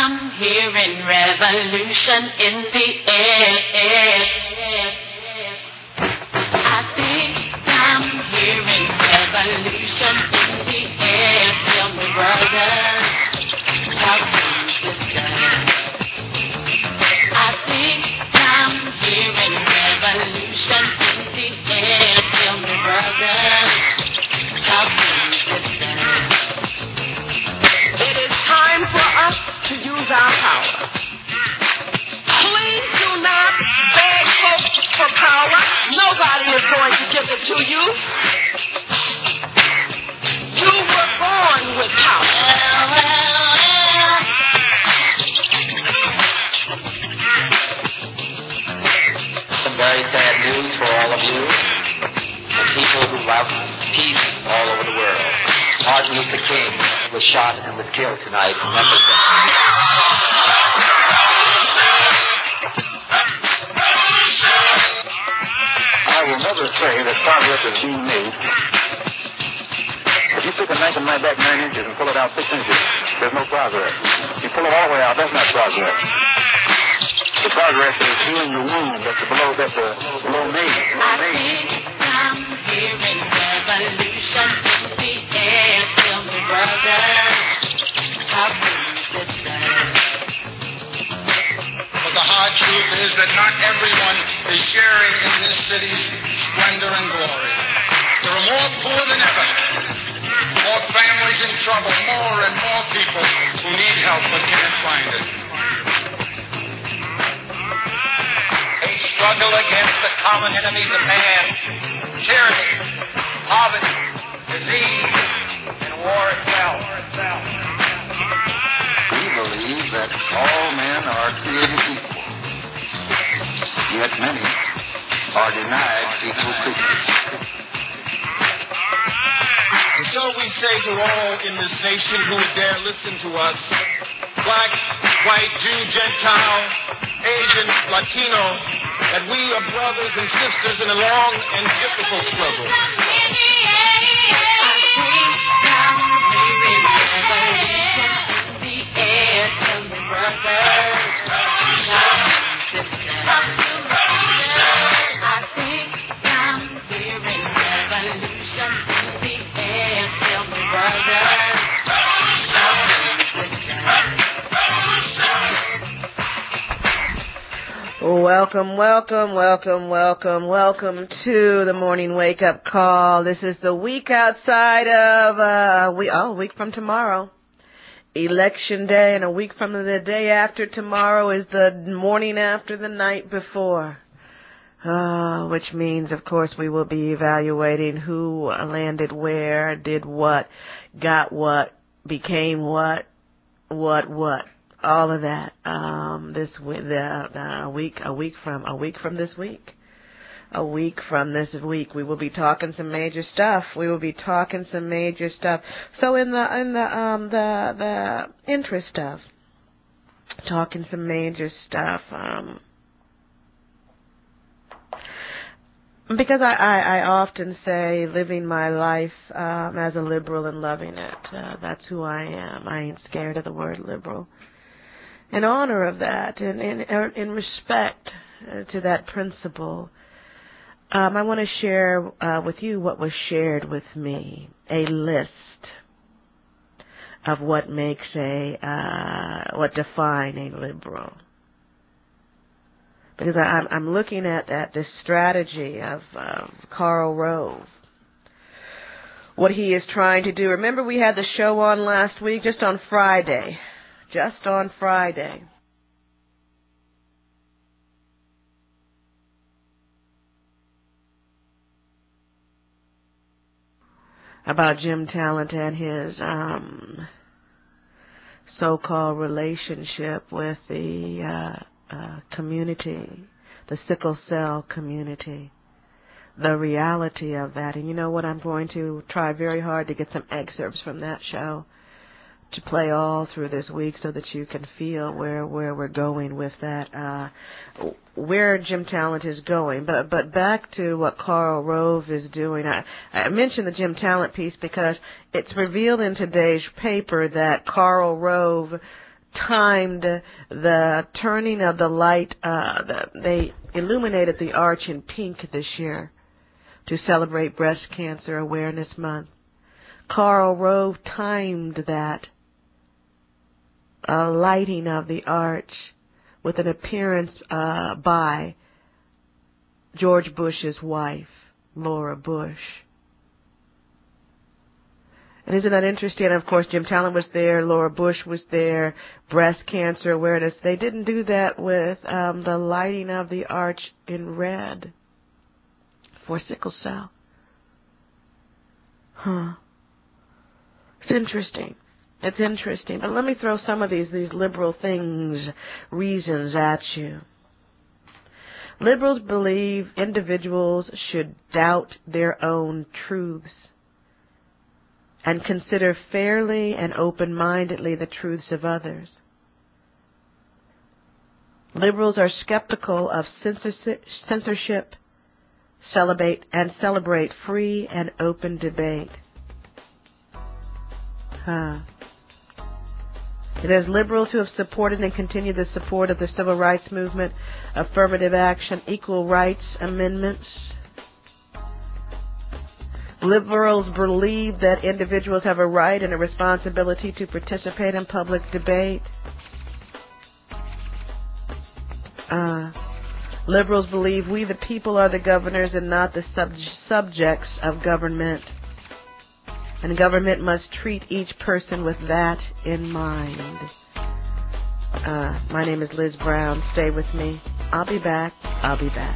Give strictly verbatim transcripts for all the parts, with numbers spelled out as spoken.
I'm hearing revolution in the air. I think I'm hearing revolution in the air. Tell me, brothers, how can you stand? I think I'm hearing revolution in the air. Tell me, brothers, how can you stand? It is time for us to use our power. Please do not beg folks for power. Nobody is going to give it to you. You were born with power. Well, well, well. Some very sad news for all of you, the people who love peace all over the world. Martin Luther King was shot and was killed tonight in Memphis. I will never say that progress is being made. If you pick a knife and knife back nine inches and pull it out six inches, there's no progress. You pull it all the way out, that's not progress. The progress is healing the wound that's below, that's uh, below me. I think I'm hearing revolution in the air. Tell me, brothers, how can you stand? But the hard truth is that not everyone is sharing in this city's splendor and glory. There are more poor than ever, more families in trouble, more and more people who need help but can't find it. They struggle against the common enemies of man, tyranny, poverty, disease, and war itself. We believe that all men are created equal, yet many are denied equal treatment. And so we say to all in this nation who would dare listen to us, black, white, Jew, Gentile, Asian, Latino, that we are brothers and sisters in a long and difficult struggle. Welcome, welcome, welcome, welcome, welcome to the morning wake-up call. This is the week outside of, uh, we, oh, a week from tomorrow. Election day, and a week from the day after tomorrow is the morning after the night before. Uh, which means, of course, we will be evaluating who landed where, did what, got what, became what, what, what. All of that, um, this the, uh, week, a week from, a week from this week, a week from this week, we will be talking some major stuff. We will be talking some major stuff. So in the, in the, um, the, the interest of talking some major stuff, um, because I, I, I often say living my life, um, as a liberal and loving it. Uh, that's who I am. I ain't scared of the word liberal. In honor of that, and in, in, in respect uh, to that principle, um, I want to share uh, with you what was shared with me, a list of what makes a, uh, what define a liberal. Because I, I'm, I'm looking at that, this strategy of uh, Karl Rove, what he is trying to do. Remember we had the show on last week, just on Friday. Just on Friday. About Jim Talent and his um, so-called relationship with the uh, uh, community, the sickle cell community, the reality of that. And you know what? I'm going to try very hard to get some excerpts from that show to play all through this week so that you can feel where where we're going with that, uh, where Jim Talent is going. But but back to what Karl Rove is doing. I, I mentioned the Jim Talent piece because it's revealed in today's paper that Karl Rove timed the turning of the light. Uh, the, they illuminated the arch in pink this year to celebrate Breast Cancer Awareness Month. Karl Rove timed that uh, lighting of the arch with an appearance uh, by George Bush's wife, Laura Bush. And isn't that interesting? And of course, Jim Talent was there, Laura Bush was there, breast cancer awareness. They didn't do that with um, the lighting of the arch in red for sickle cell. Huh. It's interesting. It's interesting. But let me throw some of these, these liberal things, reasons at you. Liberals believe individuals should doubt their own truths and consider fairly and open-mindedly the truths of others. Liberals are skeptical of censorship, celebrate and celebrate free and open debate. Huh. It is liberals who have supported and continue the support of the civil rights movement, affirmative action, equal rights amendments. Liberals believe that individuals have a right and a responsibility to participate in public debate. Uh, liberals believe we the people are the governors and not the sub- subjects of government. And government must treat each person with that in mind. Uh, my name is Liz Brown. Stay with me. I'll be back. I'll be back.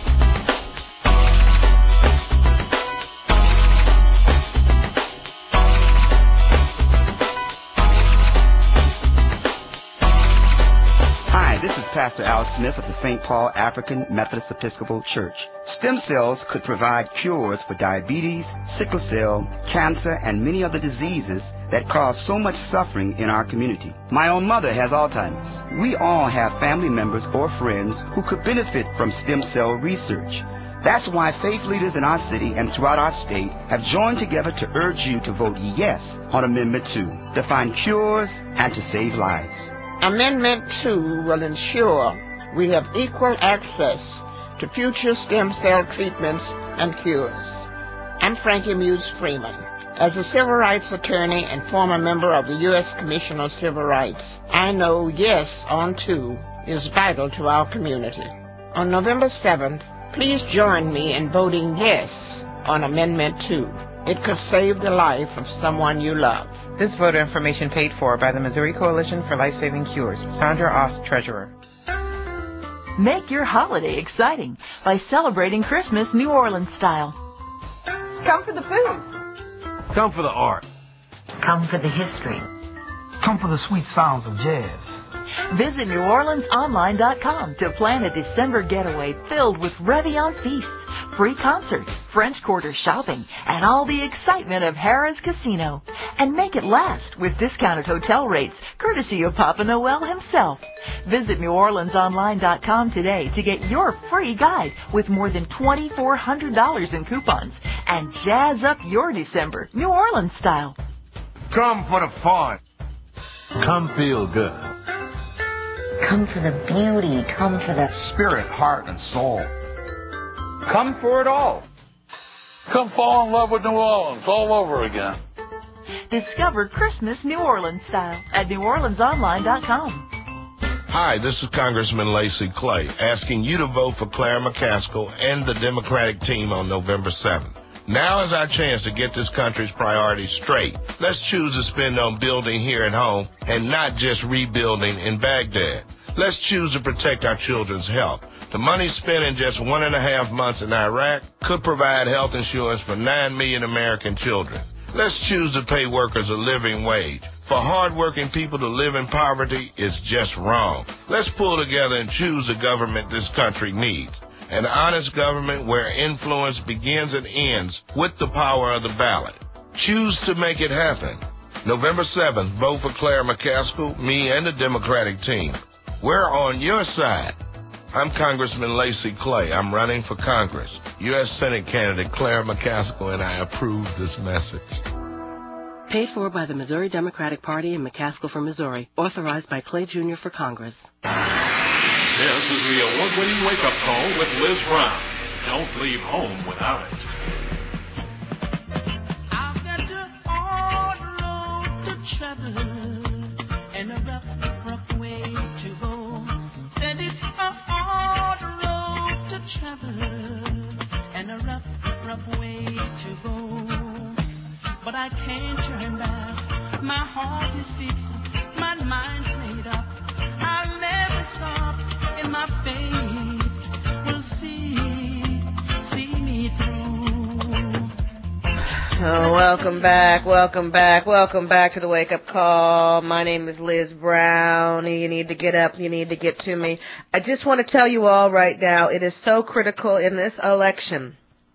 This is Pastor Al Smith of the Saint Paul African Methodist Episcopal Church. Stem cells could provide cures for diabetes, sickle cell, cancer, and many other diseases that cause so much suffering in our community. My own mother has Alzheimer's. We all have family members or friends who could benefit from stem cell research. That's why faith leaders in our city and throughout our state have joined together to urge you to vote yes on Amendment two to find cures and to save lives. Amendment two will ensure we have equal access to future stem cell treatments and cures. I'm Frankie Muse Freeman. As a civil rights attorney and former member of the U S Commission on Civil Rights, I know yes on two is vital to our community. On November seventh, please join me in voting yes on Amendment two. It could save the life of someone you love. This voter information paid for by the Missouri Coalition for Life-Saving Cures. Sandra Ost, Treasurer. Make your holiday exciting by celebrating Christmas New Orleans style. Come for the food. Come for the art. Come for the history. Come for the sweet sounds of jazz. Visit New Orleans Online dot com to plan a December getaway filled with Réveillon feasts, free concerts, French Quarter shopping, and all the excitement of Harrah's Casino. And make it last with discounted hotel rates, courtesy of Papa Noel himself. Visit New Orleans Online dot com today to get your free guide with more than two thousand four hundred dollars in coupons and jazz up your December New Orleans style. Come for the fun. Come feel good. Come for the beauty. Come for the spirit, heart, and soul. Come for it all. Come fall in love with New Orleans all over again. Discover Christmas New Orleans style at New Orleans Online dot com. Hi, this is Congressman Lacy Clay asking you to vote for Claire McCaskill and the Democratic team on November seventh. Now is our chance to get this country's priorities straight. Let's choose to spend on building here at home and not just rebuilding in Baghdad. Let's choose to protect our children's health. The money spent in just one and a half months in Iraq could provide health insurance for nine million American children. Let's choose to pay workers a living wage. For hardworking people to live in poverty is just wrong. Let's pull together and choose the government this country needs. An honest government where influence begins and ends with the power of the ballot. Choose to make it happen. November seventh, vote for Claire McCaskill, me, and the Democratic team. We're on your side. I'm Congressman Lacy Clay. I'm running for Congress. U S Senate candidate Claire McCaskill and I approve this message. Paid for by the Missouri Democratic Party in McCaskill for Missouri. Authorized by Clay Junior for Congress. This is the award-winning wake-up call with Liz Brown. Don't leave home without it. I've got to hard road to travel and a rough, rough way to go. Said it's a hard road to travel and a rough, rough way to go. But I can't turn back. My heart is fixed. My mind's made up. I'll never stop in my faith. We'll see, see me through. Oh, welcome back, welcome back, welcome back to the Wake Up Call. My name is Liz Brown. You need to get up, you need to get to me. I just want to tell you all right now, it is so critical in this election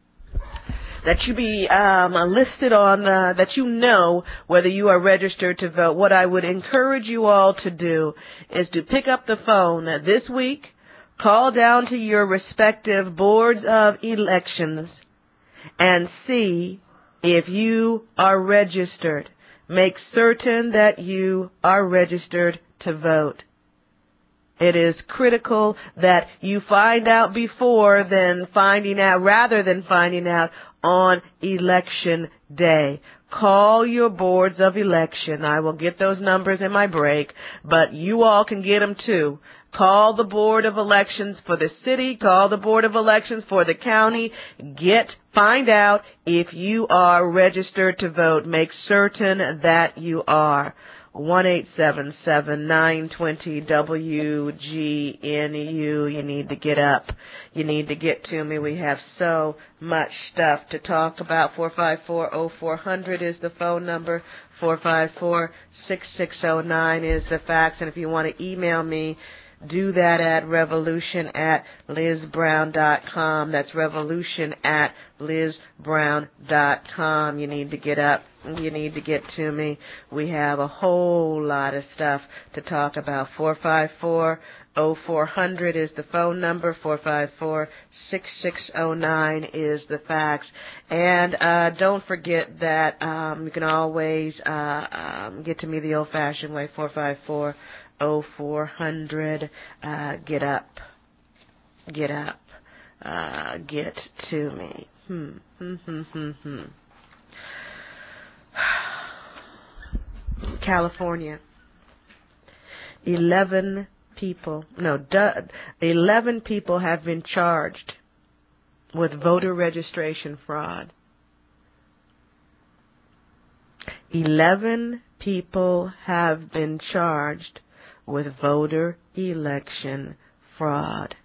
that you be um, listed on, uh, that you know whether you are registered to vote. What I would encourage you all to do is to pick up the phone this week, call down to your respective boards of elections, and see if you are registered. Make certain that you are registered to vote. It is critical that you find out before than finding out, rather than finding out on election day. Call your boards of election. I will get those numbers in my break, but you all can get them too. Call the board of elections for the city. Call the board of elections for the county. Get, find out if you are registered to vote. Make certain that you are. one eight seven seven, nine two zero, W G N U. You need to get up. You need to get to me. We have so much stuff to talk about. four five four, oh four hundred is the phone number. four five four, six six zero nine is the fax. And if you want to email me, do that at revolution at lizbrown dot com. That's revolution at lizbrown dot com. You need to get up. You need to get to me. We have a whole lot of stuff to talk about. four five four, oh four hundred is the phone number. four five four, six six zero nine is the fax. And uh, don't forget that um, you can always uh, um, get to me the old-fashioned way. four five four, oh four hundred. Uh, get up. Get up. Uh, get to me. Hmm. Hmm. Hmm. Hmm. Hmm. California. Eleven people, no, du- eleven people have been charged with voter registration fraud. Eleven people have been charged with voter election fraud.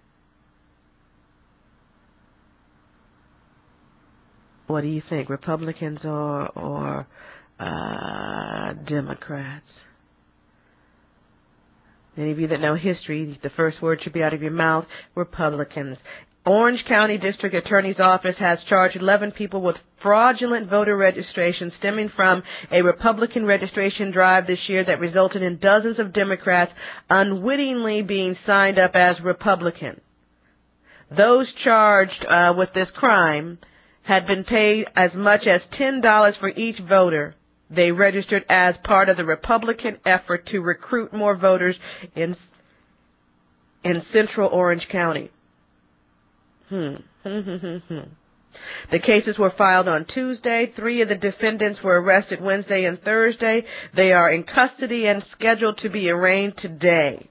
What do you think, Republicans or or uh, Democrats? Any of you that know history, the first word should be out of your mouth, Republicans. Orange County District Attorney's Office has charged eleven people with fraudulent voter registration stemming from a Republican registration drive this year that resulted in dozens of Democrats unwittingly being signed up as Republican. Those charged uh, with this crime had been paid as much as ten dollars for each voter they registered as part of the Republican effort to recruit more voters in in central Orange County. Hmm. The cases were filed on Tuesday. Three of the defendants were arrested Wednesday and Thursday. They are in custody and scheduled to be arraigned today.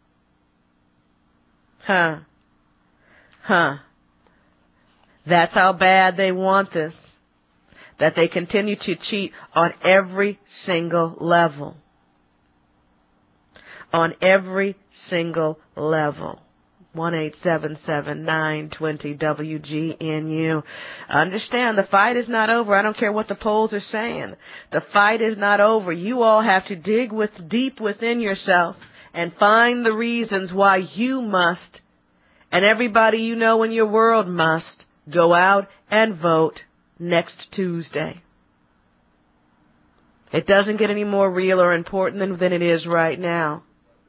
Huh. Huh. That's how bad they want this. That they continue to cheat on every single level. On every single level. one eight seven seven, nine two zero, W G N U. Understand, the fight is not over. I don't care what the polls are saying. The fight is not over. You all have to dig with deep within yourself and find the reasons why you must, and everybody you know in your world must, go out and vote next Tuesday. It doesn't get any more real or important than, than it is right now.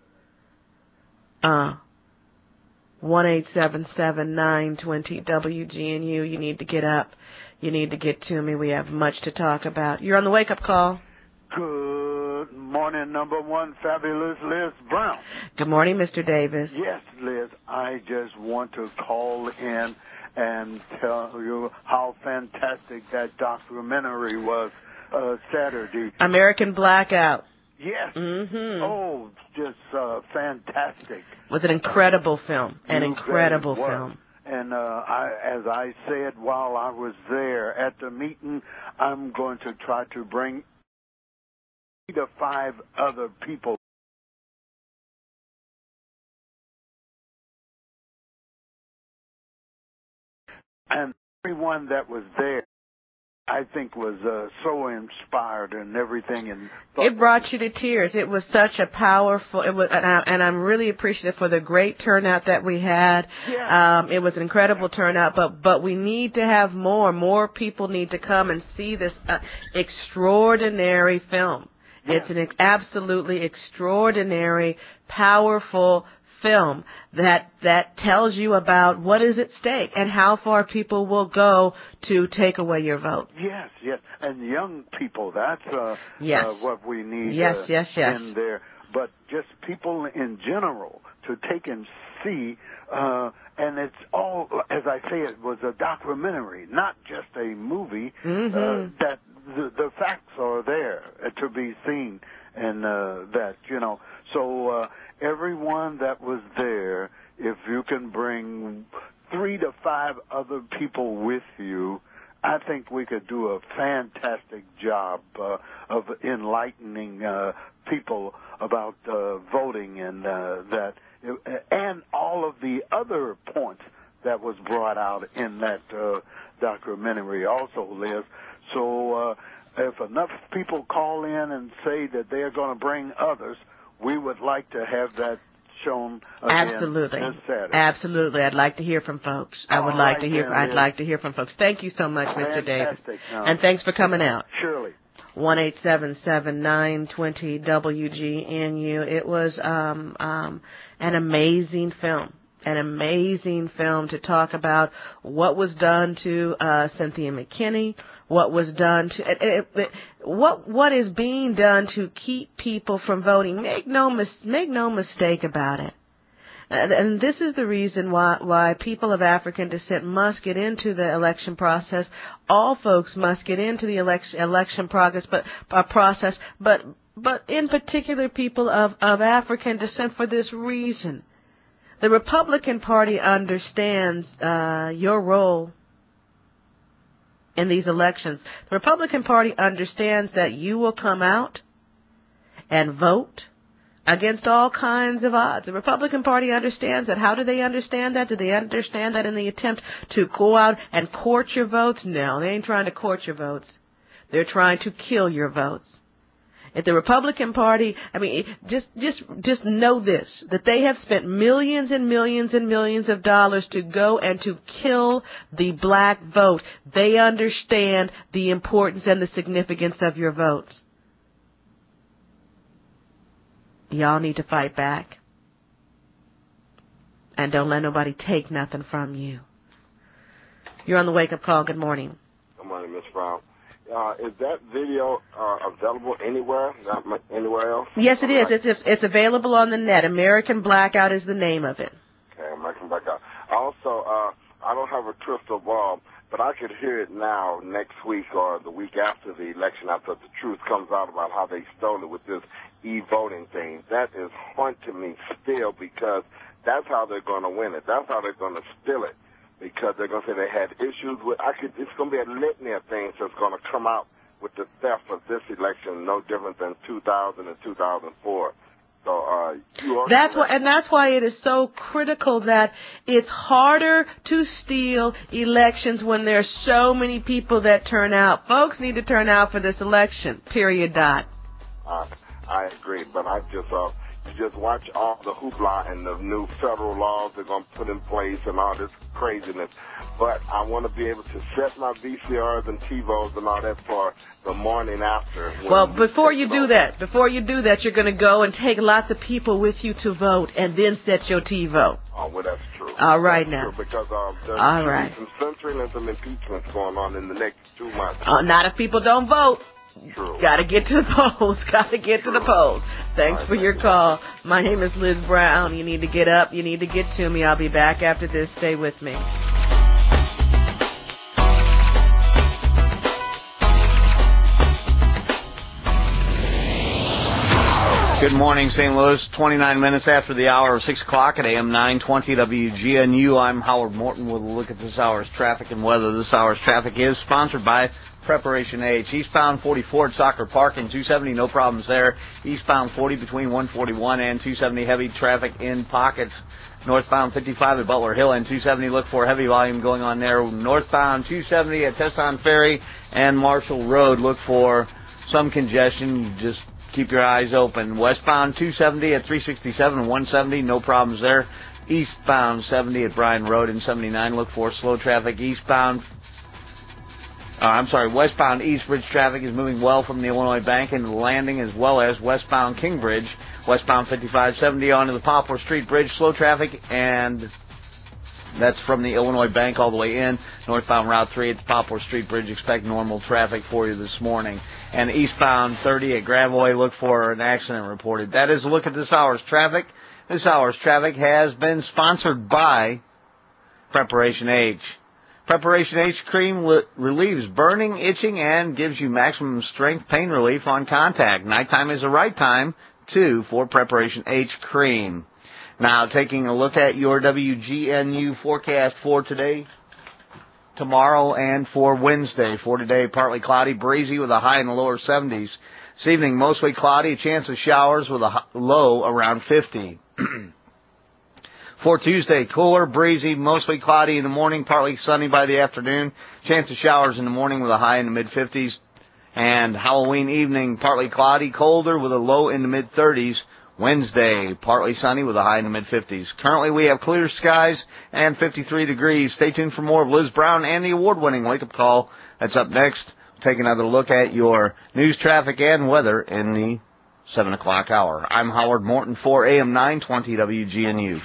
Uh, one eight seven seven, nine two zero, W G N U. You need to get up. You need to get to me. We have much to talk about. You're on the wake-up call. Good morning, number one, fabulous Liz Brown. Good morning, Mister Davis. Yes, Liz, I just want to call in and tell you how fantastic that documentary was uh, Saturday. American Blackout. Yes. Mm-hmm. Oh, just uh, fantastic. It was an incredible film. An You incredible bet it was. film. And uh, I, as I said while I was there at the meeting, I'm going to try to bring three to five other people. And everyone that was there, I think, was uh, so inspired and everything. And It brought you to tears. It was such a powerful, it was, and, I, and I'm really appreciative for the great turnout that we had. Yeah. Um, it was an incredible turnout, but, but we need to have more. More people need to come and see this uh, extraordinary film. Yeah. It's an absolutely extraordinary, powerful film that that tells you about what is at stake and how far people will go to take away your vote. Yes, yes. And young people, that's uh, Yes. uh, what we need Yes, uh, yes, yes. in there. But just people in general to take and see, uh, and it's all, as I say, it was a documentary, not just a movie, Mm-hmm. uh, that the, the facts are there uh, to be seen, and uh, that, you know. So uh, everyone that was there, if you can bring three to five other people with you, I think we could do a fantastic job uh, of enlightening uh, people about uh, voting and uh, that, and all of the other points that was brought out in that uh, documentary also, Liz. So uh, if enough people call in and say that they're going to bring others, we would like to have that shown again Absolutely. this Saturday. Absolutely. I'd like to hear from folks. I would All like right, to hear then, I'd Liz. like to hear from folks. Thank you so much, Mister Davis. Fantastic. No. And thanks for coming out. Surely. one eight seven seven nine two zero W G N U. It was um um an amazing film. An amazing film to talk about what was done to uh Cynthia McKinney, what was done to it, it, it, what what is being done to keep people from voting. Make no mis- make no mistake about it. And, and this is the reason why why people of African descent must get into the election process. All folks must get into the election election progress, but uh, process, but but in particular people of of African descent for this reason. The Republican Party understands uh, your role in these elections. The Republican Party understands that you will come out and vote against all kinds of odds. The Republican Party understands that. How do they understand that? Do they understand that in the attempt to go out and court your votes? No, they ain't trying to court your votes. They're trying to kill your votes. If the Republican Party, I mean, just, just, just know this, that they have spent millions and millions and millions of dollars to go and to kill the black vote. They understand the importance and the significance of your votes. Y'all need to fight back. And don't let nobody take nothing from you. You're on the wake-up call. Good morning. Good morning, Miz Brown. Uh, is that video uh, available anywhere? Not m- anywhere else? Yes, it is. It's, it's it's available on the net. American Blackout is the name of it. Okay, American Blackout. Also, uh, I don't have a crystal ball, but I could hear it now next week or the week after the election, after the truth comes out about how they stole it with this e-voting thing. That is haunting me still because that's how they're going to win it. That's how they're going to steal it. Because they're going to say they had issues with, I could, it's going to be a litany of things that's going to come out with the theft of this election, no different than two thousand and two thousand four. So, uh, you are That's correct. why, and that's why it is so critical that it's harder to steal elections when there's so many people that turn out. Folks need to turn out for this election, period, dot. Uh, I agree, but I just, uh, you just watch all the hoopla and the new federal laws they're going to put in place and all this craziness. But I want to be able to set my V C Rs and TiVos and all that for the morning after. Well, before you do that, before you do that, you're going to go and take lots of people with you to vote and then set your TiVo. Oh, well, that's true. All right that's now. True because uh, there's All right. some censoring and some impeachments going on in the next two months. Uh, not if people don't vote. True. Got to get to the polls. Got to get to the polls. Thanks for your call. My name is Liz Brown. You need to get up. You need to get to me. I'll be back after this. Stay with me. Good morning, Saint Louis. twenty-nine minutes after the hour of six o'clock at A M nine twenty W G N U. I'm Howard Morton with a look at this hour's traffic and weather. This hour's traffic is sponsored by Preparation H. Eastbound forty-four at Soccer Park and two seventy, no problems there. Eastbound forty between one forty-one and two seventy, heavy traffic in pockets. Northbound fifty-five at Butler Hill and two seventy, look for heavy volume going on there. Northbound two seventy at Tesson Ferry and Marshall Road, look for some congestion. Just keep your eyes open. Westbound two seventy at three sixty-seven and one seventy, no problems there. Eastbound seventy at Bryan Road and seventy-nine, look for slow traffic. Eastbound, uh, I'm sorry, westbound East Bridge traffic is moving well from the Illinois Bank into the landing, as well as westbound King Bridge. Westbound fifty-five seventy onto the Poplar Street Bridge, slow traffic, and that's from the Illinois Bank all the way in. Northbound Route three at the Poplar Street Bridge, expect normal traffic for you this morning. And eastbound thirty at Gravois, look for an accident reported. That is a look at this hour's traffic. This hour's traffic has been sponsored by Preparation H. Preparation H cream li- relieves burning, itching, and gives you maximum strength pain relief on contact. Nighttime is the right time, too, for Preparation H cream. Now, taking a look at your W G N U forecast for today, tomorrow, and for Wednesday. For today, partly cloudy, breezy with a high in the lower seventies. This evening, mostly cloudy, a chance of showers with a low around fifty. For Tuesday, cooler, breezy, mostly cloudy in the morning, partly sunny by the afternoon. Chance of showers in the morning with a high in the mid-fifties. And Halloween evening, partly cloudy, colder with a low in the mid-thirties. Wednesday, partly sunny with a high in the mid-fifties. Currently, we have clear skies and fifty-three degrees. Stay tuned for more of Liz Brown and the award-winning wake-up call. That's up next. We'll take another look at your news, traffic, and weather in the seven o'clock hour. I'm Howard Morton for A M nine twenty W G N U.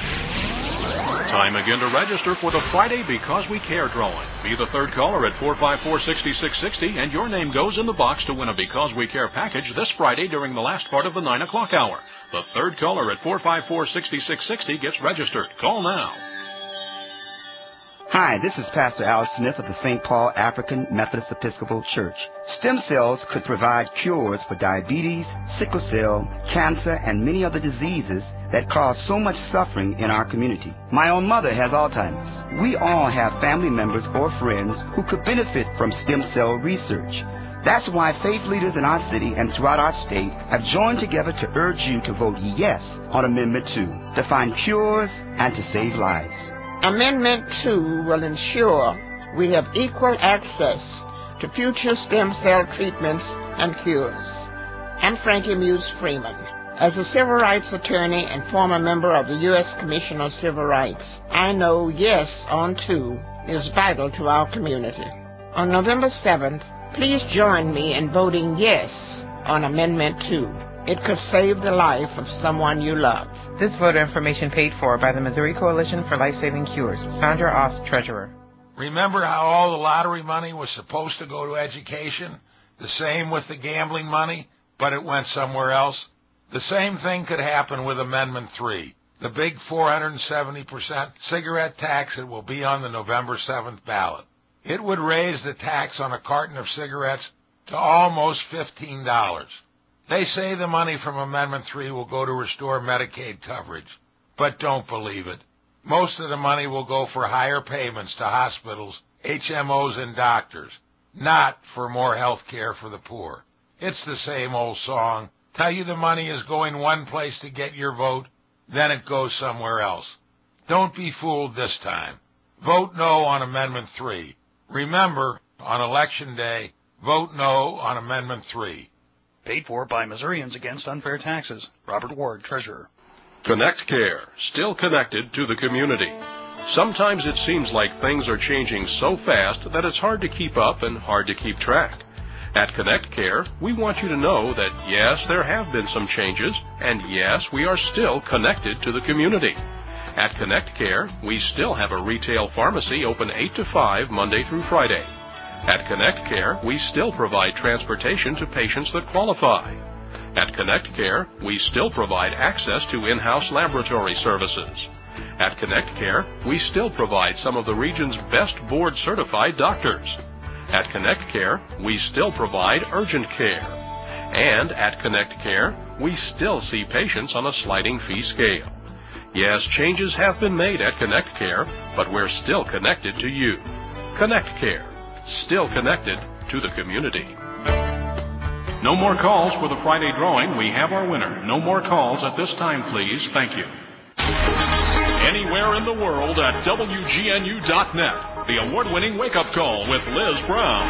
Time again to register for the Friday Because We Care drawing. Be the third caller at four five four, six six six zero, and your name goes in the box to win a Because We Care package this Friday during the last part of the nine o'clock hour. The third caller at four five four, six six six zero gets registered. Call now. Hi, this is Pastor Al Smith of the Saint Paul African Methodist Episcopal Church. Stem cells could provide cures for diabetes, sickle cell, cancer, and many other diseases that cause so much suffering in our community. My own mother has Alzheimer's. We all have family members or friends who could benefit from stem cell research. That's why faith leaders in our city and throughout our state have joined together to urge you to vote yes on Amendment two to find cures and to save lives. Amendment two will ensure we have equal access to future stem cell treatments and cures. I'm Frankie Muse Freeman. As a civil rights attorney and former member of the U S Commission on Civil Rights, I know yes on two is vital to our community. On November seventh, please join me in voting yes on Amendment two. It could save the life of someone you love. This voter information paid for by the Missouri Coalition for Life-Saving Cures. Sandra Ost, Treasurer. Remember how all the lottery money was supposed to go to education? The same with the gambling money, but it went somewhere else? The same thing could happen with Amendment three, the big four hundred seventy percent cigarette tax that will be on the November seventh ballot. It would raise the tax on a carton of cigarettes to almost fifteen dollars. They say the money from Amendment three will go to restore Medicaid coverage, but don't believe it. Most of the money will go for higher payments to hospitals, H M Os, and doctors, not for more health care for the poor. It's the same old song. Tell you the money is going one place to get your vote, then it goes somewhere else. Don't be fooled this time. Vote no on Amendment three. Remember, on Election Day, vote no on Amendment three. Paid for by Missourians Against Unfair Taxes. Robert Ward, Treasurer. Connect Care, still connected to the community. Sometimes it seems like things are changing so fast that it's hard to keep up and hard to keep track. At Connect Care, we want you to know that yes, there have been some changes, and yes, we are still connected to the community. At Connect Care, we still have a retail pharmacy open eight to five Monday through Friday. At Connect Care, we still provide transportation to patients that qualify. At Connect Care, we still provide access to in-house laboratory services. At Connect Care, we still provide some of the region's best board-certified doctors. At Connect Care, we still provide urgent care. And at Connect Care, we still see patients on a sliding fee scale. Yes, changes have been made at Connect Care, but we're still connected to you. Connect Care, still connected to the community. No more calls for the Friday drawing. We have our winner. No more calls at this time, please. Thank you. Anywhere in the world at W G N U dot net. The award-winning wake-up call with Liz Brown.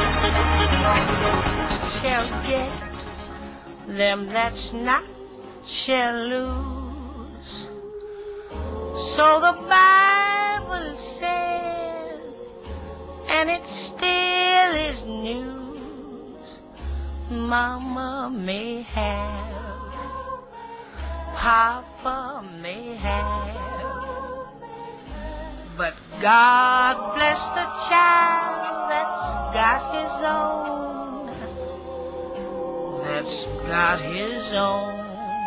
Shall get them that's not shall lose. So the Bible says, and it still is news. Mama may have, Papa may have, but God bless the child that's got his own, that's got his own.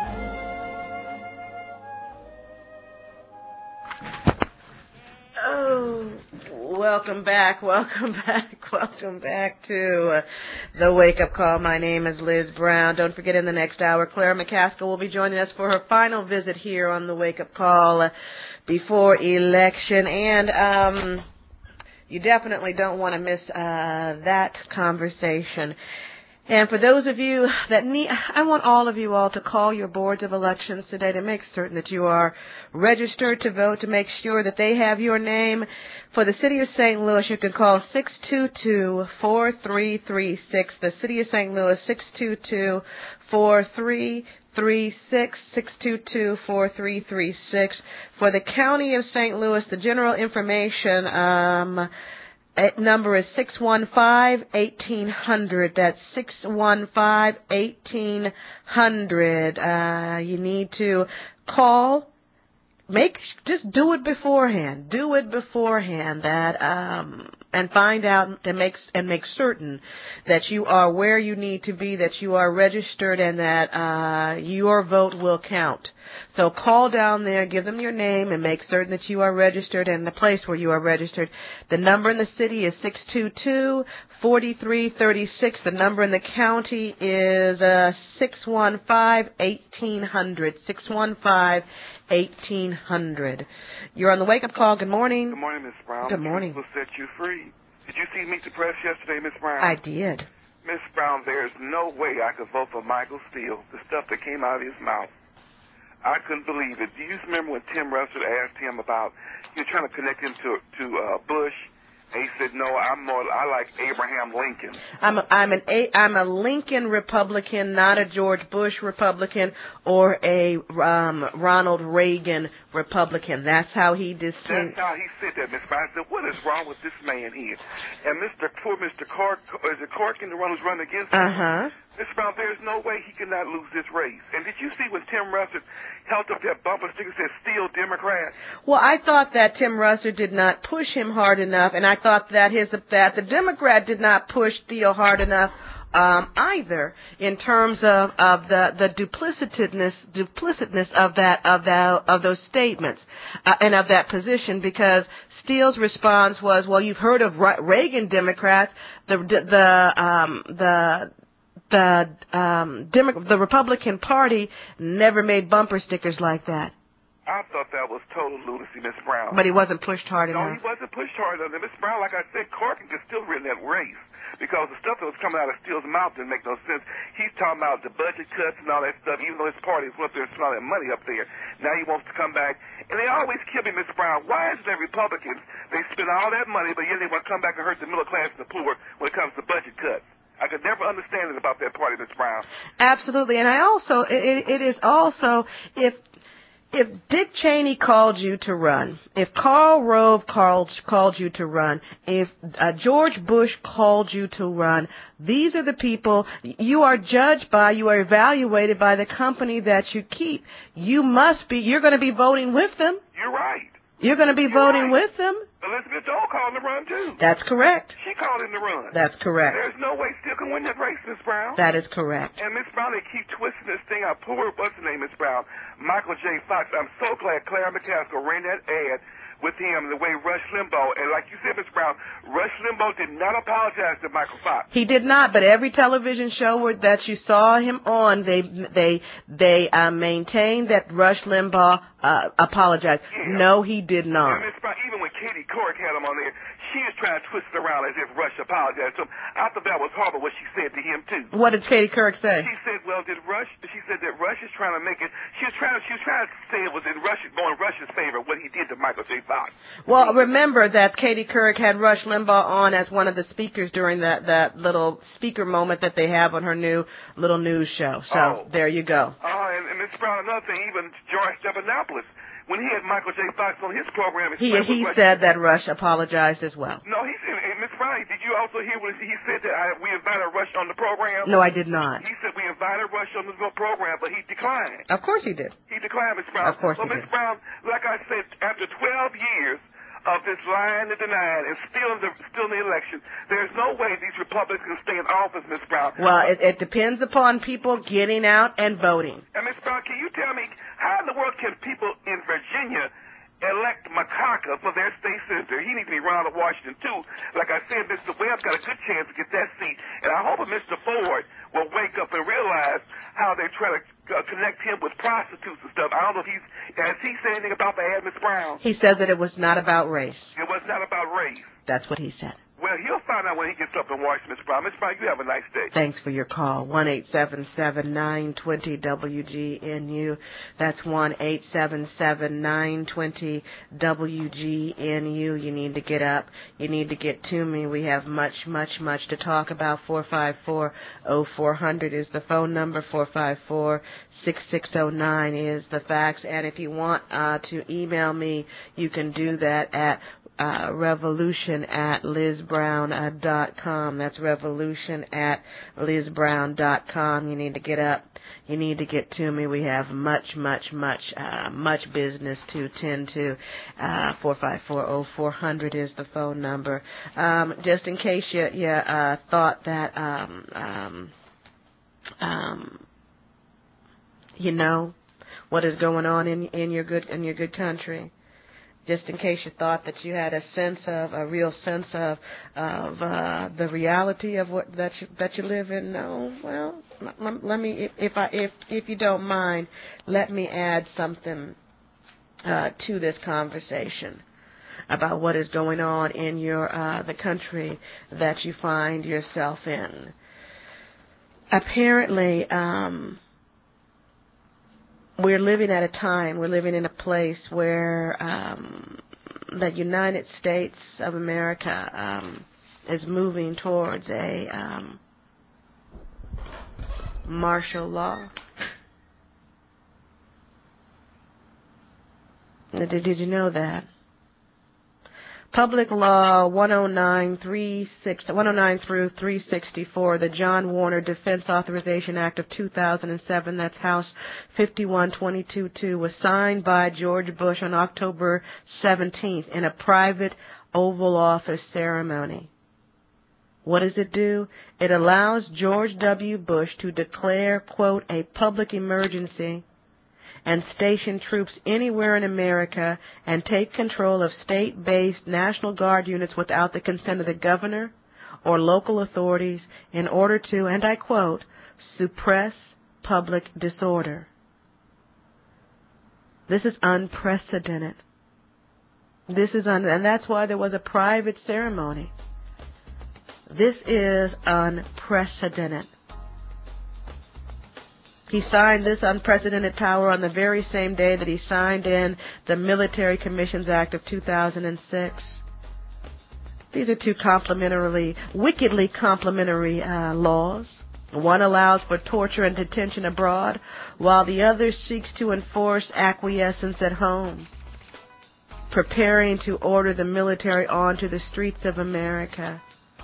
Oh, welcome back, welcome back, welcome back to uh, the Wake-Up Call. My name is Liz Brown. Don't forget, in the next hour, Claire McCaskill will be joining us for her final visit here on the Wake-Up Call uh, before election. And um, you definitely don't want to miss uh, that conversation. And for those of you that need, I want all of you all to call your boards of elections today to make certain that you are registered to vote, to make sure that they have your name. For the City of Saint Louis, you can call six two two, four three three six. The City of Saint Louis, six two two, four three three six, six two two, four three three six. For the County of Saint Louis, the general information um number is six one five, eighteen hundred. That's six one five, eighteen hundred. Uh, you need to call. Make, just do it beforehand. Do it beforehand that, um, and find out and make, and make certain that you are where you need to be, that you are registered, and that, uh, your vote will count. So call down there, give them your name, and make certain that you are registered and the place where you are registered. The number in the city is six two two, four three three six. The number in the county is, uh, six one five, eighteen hundred. six one five, eighteen hundred. You're on the Wake Up Call. Good morning. Good morning, Miss Brown. Good morning. Will set you free. Did you see Meet the Press yesterday, Miss Brown? I did. Miss Brown, there's no way I could vote for Michael Steele. The stuff that came out of his mouth, I couldn't believe it. Do you remember when Tim Russert asked him about, he was trying to connect him to to uh, Bush? And he said, "No, I'm more. I like Abraham Lincoln." I'm a, I'm an a, I'm a Lincoln Republican, not a George Bush Republican or a um, Ronald Reagan Republican. That's how he distinguished. That's how he said that, Miss Brown. I said, "What is wrong with this man here?" And Mister poor Mister Cork, is it Corkin, the one who's running against him? Uh huh. Miss Brown, there's no way he cannot lose this race. And did you see when Tim Russert held up that bumper sticker that said "Steal Democrat"? Well, I thought that Tim Russert did not push him hard enough, and I thought that his that the Democrat did not push Steele hard enough um, either, in terms of, of the the duplicitousness duplicitousness of that of that of those statements uh, and of that position, because Steele's response was, "Well, you've heard of Reagan Democrats, the the um, the." The um, Demo- the Republican Party never made bumper stickers like that." I thought that was total lunacy, Miss Brown. But he wasn't pushed hard no, enough. No, he wasn't pushed hard enough. Miss Brown, like I said, Corkin could still win that race, because the stuff that was coming out of Steele's mouth didn't make no sense. He's talking about the budget cuts and all that stuff, even though his party went up there and spent all that money up there. Now he wants to come back. And they always kill me, Miss Brown. Why is it that Republicans, they spend all that money, but yet they want to come back and hurt the middle class and the poor when it comes to budget cuts? I could never understand it about that party, Miss Brown. Absolutely. And I also, it, it is also, if if Dick Cheney called you to run, if Karl Rove called, called you to run, if uh, George Bush called you to run, these are the people you are judged by, you are evaluated by the company that you keep. You must be, you're going to be voting with them. You're right. You're going to be voting right. with them? Elizabeth Dole called in the run, too. That's correct. She called in the run. That's correct. There's no way Steele can win that race, Miss Brown. That is correct. And Miss Brown, they keep twisting this thing out. Poor, what's the name, Miss Brown? Michael J. Fox. I'm so glad Clara McCaskill ran that ad with him the way Rush Limbaugh. And like you said, Miss Brown, Rush Limbaugh did not apologize to Michael Fox. He did not, but every television show where, that you saw him on, they they they uh, maintained that Rush Limbaugh uh, apologized. Yeah. No, he did not. And Miss Brown, even when Katie Couric had him on there, she was trying to twist it around as if Rush apologized to him. I thought that was horrible what she said to him, too. What did Katie Couric say? She said, well, did Rush, she said that Rush is trying to make it, she was trying, she was trying to say it was in Rush, going Rush's favor, what he did to Michael J. Fox. Well, remember that Katie Couric had Rush Limbaugh on as one of the speakers during that, that little speaker moment that they have on her new little news show. So, oh. there you go. Oh, uh, and, and Miss Brown, another thing, even George Stephanopoulos, when he had Michael J. Fox on his program, he he Rush, said that Rush apologized as well. No, he said, and Miss Brown, did you also hear when he said that I, we invited Rush on the program? No, I did not. He said we invited Rush on the program, but he declined. Of course he did. He declined, Miss Brown. Of course well, he Miss did. Brown, like I said, after twelve years of this lying and denying and still in the still in the election, there's no way these Republicans can stay in office, Miss Brown. Well, it, it depends upon people getting out and voting. And Miss Brown, can you tell me how in the world can people in Virginia elect McCarker for their state senator? He needs to be run out of Washington, too. Like I said, Mister Webb's got a good chance to get that seat. And I hope that Mister Ford will wake up and realize how they try to uh, connect him with prostitutes and stuff. I don't know if he's, has he said anything about the ad, Miss Brown? He says that it was not about race. It was not about race. That's what he said. Well, he'll find out when he gets up in Washington, Miss Brown. Miss Brown, you have a nice day. Thanks for your call. one eight seven seven nine two zero W G N U. That's one eight seven seven nine two zero W G N U. You need to get up. You need to get to me. We have much, much, much to talk about. four five four, oh four hundred is the phone number. four five four, six six oh nine is the fax. And if you want uh, to email me, you can do that at Uh, revolution at liz brown dot com. That's revolution at liz brown dot com. You need to get up. You need to get to me. We have much, much, much, uh, much business to tend to. Uh, four five four, oh four hundred is the phone number. Um, just in case you, you uh, thought that, um, um, um, you know what is going on in, in your good, in your good country. Just in case you thought that you had a sense of, a real sense of, of uh, the reality of what that you that you live in. No, well, let, let me, if, if I if if you don't mind, let me add something uh, to this conversation about what is going on in your uh, the country that you find yourself in. Apparently, um, we're living at a time, we're living in a place where um, the United States of America um, is moving towards a um, martial law. Did, did you know that? Public Law one oh nine through three sixty-four, the John Warner Defense Authorization Act of two thousand seven, that's House fifty-one twenty-two two, was signed by George Bush on October seventeenth in a private Oval Office ceremony. What does it do? It allows George W. Bush to declare, quote, a public emergency and station troops anywhere in America and take control of state-based National Guard units without the consent of the governor or local authorities in order to, and I quote, suppress public disorder. This is unprecedented. This is un- and that's why there was a private ceremony. This is unprecedented. He signed this unprecedented power on the very same day that he signed in the Military Commissions Act of two thousand six. These are two complementarily, wickedly complementary uh, laws. One allows for torture and detention abroad, while the other seeks to enforce acquiescence at home, preparing to order the military onto the streets of America.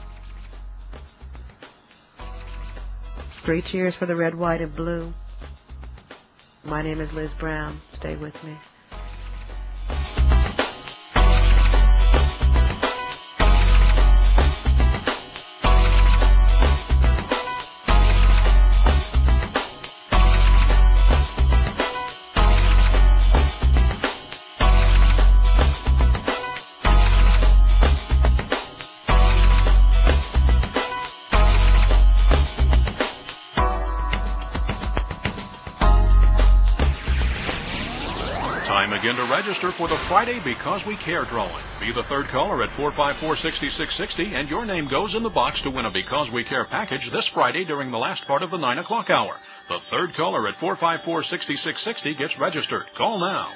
Three cheers for the red, white, and blue. My name is Liz Brown. Stay with me. time again to register for the Friday Because We Care drawing. Be the third caller at four five four, six six six zero, and your name goes in the box to win a Because We Care package this Friday during the last part of the nine o'clock hour. The third caller at four five four, six six six zero gets registered. Call now.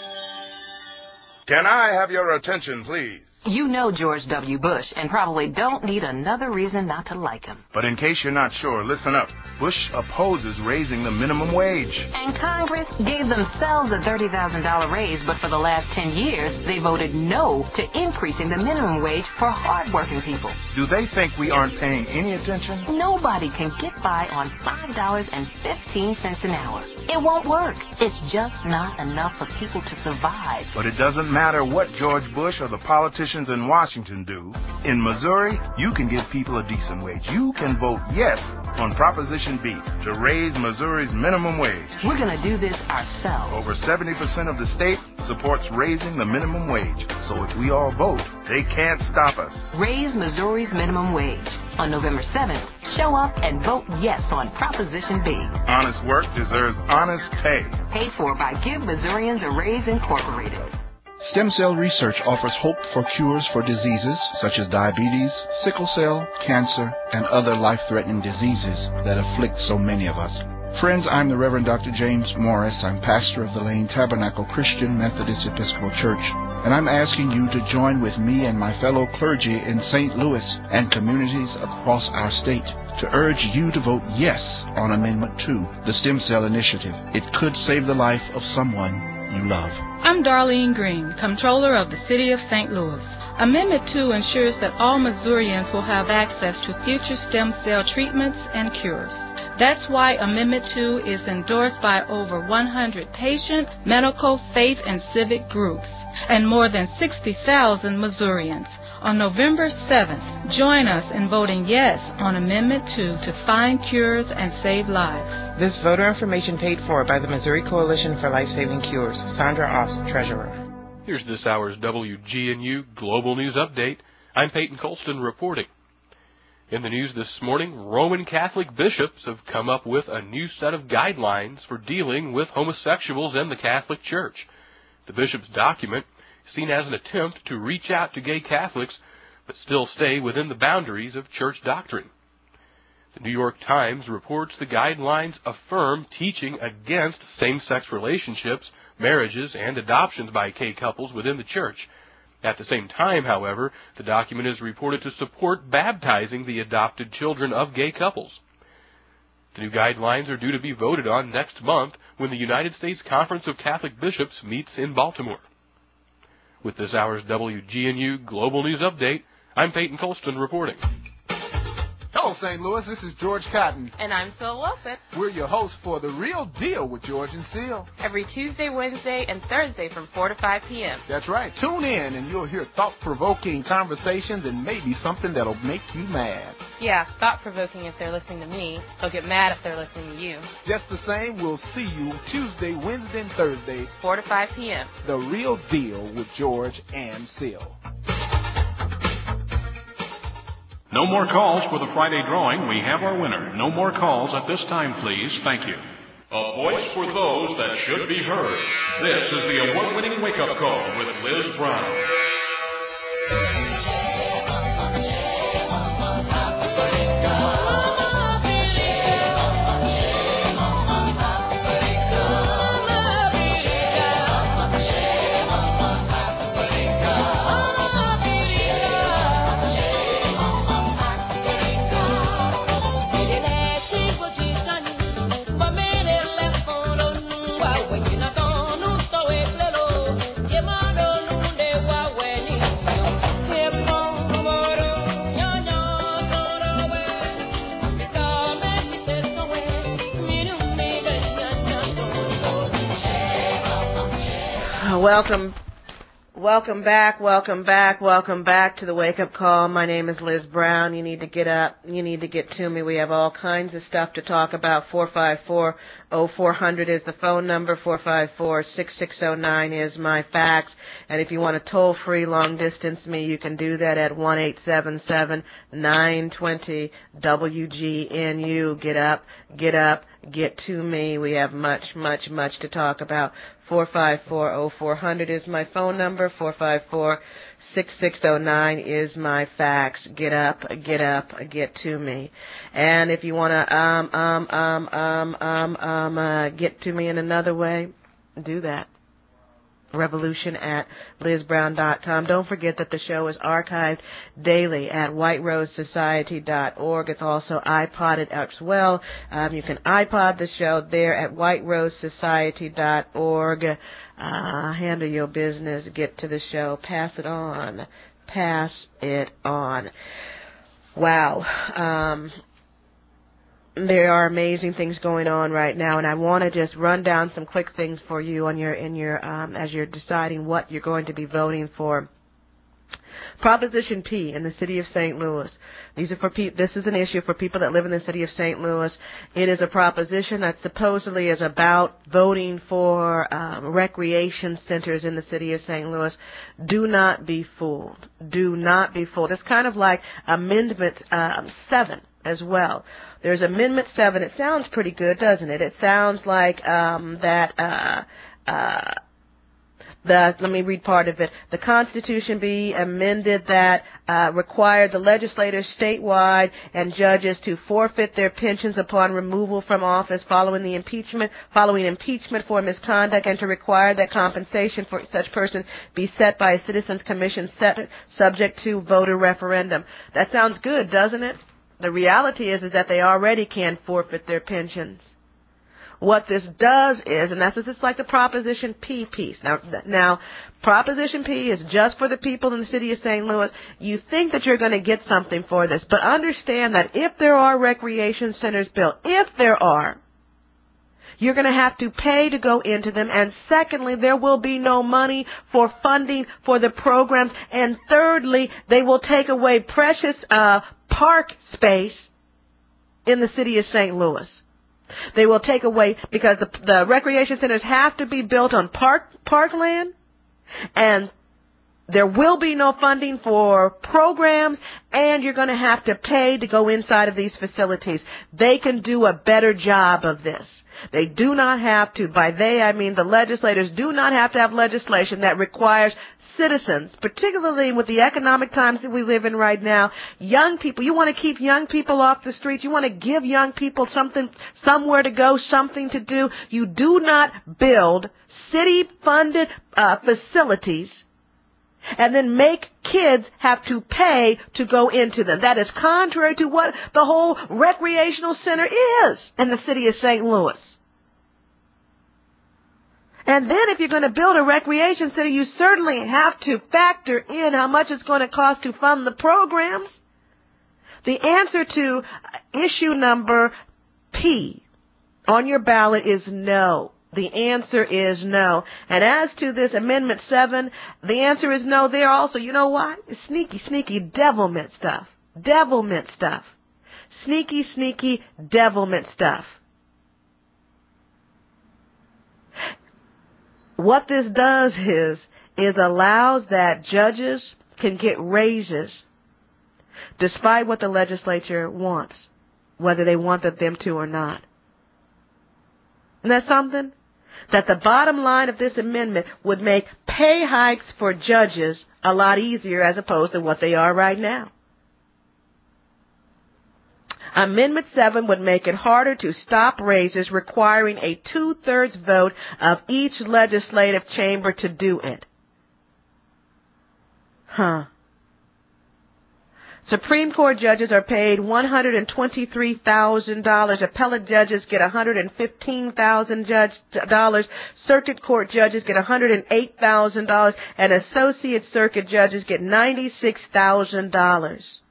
Can I have your attention, please? You know George W. Bush and probably don't need another reason not to like him. But in case you're not sure, listen up. Bush opposes raising the minimum wage. And Congress gave themselves a thirty thousand dollars raise, but for the last ten years, they voted no to increasing the minimum wage for hardworking people. Do they think we aren't paying any attention? Nobody can get by on five dollars and fifteen cents an hour. It won't work. It's just not enough for people to survive. But it doesn't matter what George Bush or the politicians in Washington do. In Missouri, you can give people a decent wage. You can vote yes on Proposition B to raise Missouri's minimum wage. We're going to do this ourselves. Over seventy percent of the state supports raising the minimum wage. So if we all vote, they can't stop us. Raise Missouri's minimum wage. On November seventh, show up and vote yes on Proposition B. Honest work deserves honest pay. Paid for by Give Missourians a Raise Incorporated. Stem cell research offers hope for cures for diseases such as diabetes, sickle cell, cancer, and other life-threatening diseases that afflict so many of us. Friends, I'm the Reverend Doctor James Morris. I'm pastor of the Lane Tabernacle Christian Methodist Episcopal Church, and I'm asking you to join with me and my fellow clergy in Saint Louis and communities across our state to urge you to vote yes on Amendment two, the Stem Cell Initiative. It could save the life of someone you love. I'm Darlene Green, Comptroller of the City of Saint Louis. Amendment two ensures that all Missourians will have access to future stem cell treatments and cures. That's why Amendment two is endorsed by over one hundred patient, medical, faith, and civic groups, and more than sixty thousand Missourians. On November seventh, join us in voting yes on Amendment two to find cures and save lives. This voter information paid for by the Missouri Coalition for Life-Saving Cures. Sandra Ost, Treasurer. Here's this hour's W G N U Global News Update. I'm Peyton Colston reporting. In the news this morning, Roman Catholic bishops have come up with a new set of guidelines for dealing with homosexuals in the Catholic Church. The bishop's document is seen as an attempt to reach out to gay Catholics, but still stay within the boundaries of church doctrine. The New York Times reports the guidelines affirm teaching against same-sex relationships, marriages, and adoptions by gay couples within the church. At the same time, however, the document is reported to support baptizing the adopted children of gay couples. The new guidelines are due to be voted on next month when the United States Conference of Catholic Bishops meets in Baltimore. With this hour's W G N U Global News Update, I'm Peyton Colston reporting. Hello, Saint Louis. This is George Cotton. And I'm Phil Wilson. We're your hosts for The Real Deal with George and Seal. Every Tuesday, Wednesday, and Thursday from four to five p.m. That's right. Tune in and you'll hear thought-provoking conversations and maybe something that'll make you mad. Yeah, thought-provoking if they're listening to me. They'll get mad if they're listening to you. Just the same, we'll see you Tuesday, Wednesday, and Thursday. four to five p.m. The Real Deal with George and Seal. No more calls for the Friday drawing. We have our winner. No more calls at this time, please. Thank you. A voice for those that should be heard. This is the award-winning wake-up call with Liz Brown. Welcome, welcome back, welcome back, welcome back to the wake-up call. My name is Liz Brown. You need to get up. You need to get to me. We have all kinds of stuff to talk about. four five four, oh four hundred is the phone number. four five four, six six oh nine is my fax. And if you want to toll-free long-distance me, you can do that at one eight seven seven, nine two zero, W G N U. Get up, get up, get to me. We have much, much, much to talk about. four five four, oh four hundred is my phone number. four five four, six six oh nine is my fax. Get up, get up, get to me. And if you want to um, um, um, um, um, um, uh, get to me in another way, do that. Revolution at liz brown dot com. Don't forget that the show is archived daily at white rose society dot org. It's also iPodded as well. Um, you can iPod the show there at white rose society dot org. Uh, handle your business. Get to the show. Pass it on. Pass it on. Wow. Um, There are amazing things going on right now, and I want to just run down some quick things for you on your in your um, as you're deciding what you're going to be voting for. Proposition P in the city of Saint Louis. These are for pe- this is an issue for people that live in the city of Saint Louis. It is a proposition that supposedly is about voting for um, recreation centers in the city of Saint Louis. Do not be fooled. Do not be fooled. It's kind of like Amendment um, seven as well. There's Amendment seven. It sounds pretty good, doesn't it? It sounds like um, that uh, uh, the, let me read part of it. The Constitution be amended that uh, required the legislators statewide and judges to forfeit their pensions upon removal from office following the impeachment, following impeachment for misconduct, and to require that compensation for such person be set by a citizens commission set, subject to voter referendum. That sounds good, doesn't it? The reality is, is that they already can forfeit their pensions. What this does is, and that's just like the Proposition P piece. Now, now, Proposition P is just for the people in the city of Saint Louis. You think that you're going to get something for this, but understand that if there are recreation centers built, if there are, you're going to have to pay to go into them. And secondly, there will be no money for funding for the programs. And thirdly, they will take away precious uh, park space in the city of Saint Louis. They will take away, because the, the recreation centers have to be built on park parkland, and there will be no funding for programs, and you're going to have to pay to go inside of these facilities. They can do a better job of this. They do not have to, by they I mean the legislators, do not have to have legislation that requires citizens, particularly with the economic times that we live in right now, young people, you want to keep young people off the streets, you want to give young people something, somewhere to go, something to do. You do not build city-funded uh, facilities and then make kids have to pay to go into them. That is contrary to what the whole recreational center is in the city of Saint Louis. And then if you're going to build a recreation center, you certainly have to factor in how much it's going to cost to fund the programs. The answer to issue number P on your ballot is no. The answer is no. And as to this Amendment seven, the answer is no there also. You know why? It's sneaky, sneaky devilment stuff. Devilment stuff. Sneaky, sneaky devilment stuff. What this does is, is allows that judges can get raises despite what the legislature wants, whether they wanted them to or not. Isn't that something? That the bottom line of this amendment would make pay hikes for judges a lot easier as opposed to what they are right now. Amendment seven would make it harder to stop raises, requiring a two-thirds vote of each legislative chamber to do it. Huh. Supreme Court judges are paid one hundred twenty-three thousand dollars. Appellate judges get one hundred fifteen thousand dollars. Circuit court judges get one hundred eight thousand dollars. And associate circuit judges get ninety-six thousand dollars.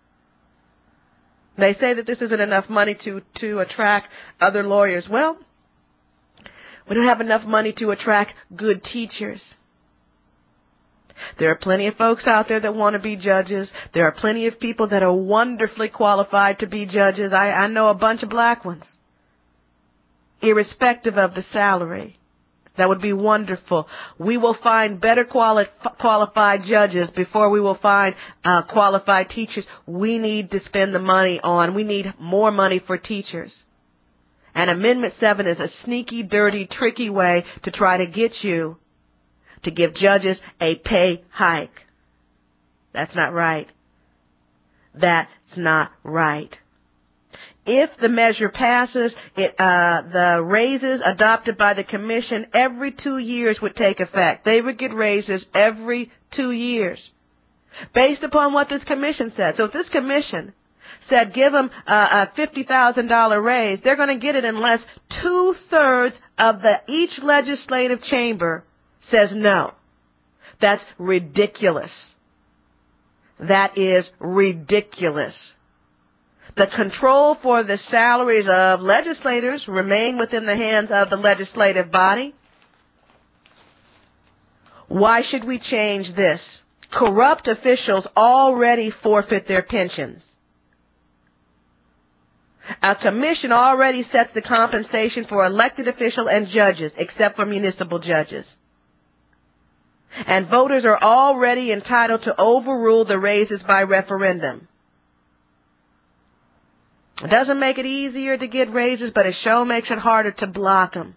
They say that this isn't enough money to, to attract other lawyers. Well, we don't have enough money to attract good teachers. There are plenty of folks out there that want to be judges. There are plenty of people that are wonderfully qualified to be judges. I, I know a bunch of black ones, irrespective of the salary. That would be wonderful. We will find better quali- qualified judges before we will find uh, qualified teachers. We need to spend the money on, we need more money for teachers. And Amendment seven is a sneaky, dirty, tricky way to try to get you to give judges a pay hike. That's not right. That's not right. If the measure passes, it, uh, the raises adopted by the commission every two years would take effect. They would get raises every two years based upon what this commission said. So if this commission said give them uh, a fifty thousand dollars raise, they're going to get it unless two-thirds of the each legislative chamber says no. That's ridiculous. That is ridiculous. The control for the salaries of legislators remain within the hands of the legislative body. Why should we change this? Corrupt officials already forfeit their pensions. A commission already sets the compensation for elected officials and judges, except for municipal judges. And voters are already entitled to overrule the raises by referendum. It doesn't make it easier to get raises, but it sure makes it harder to block them.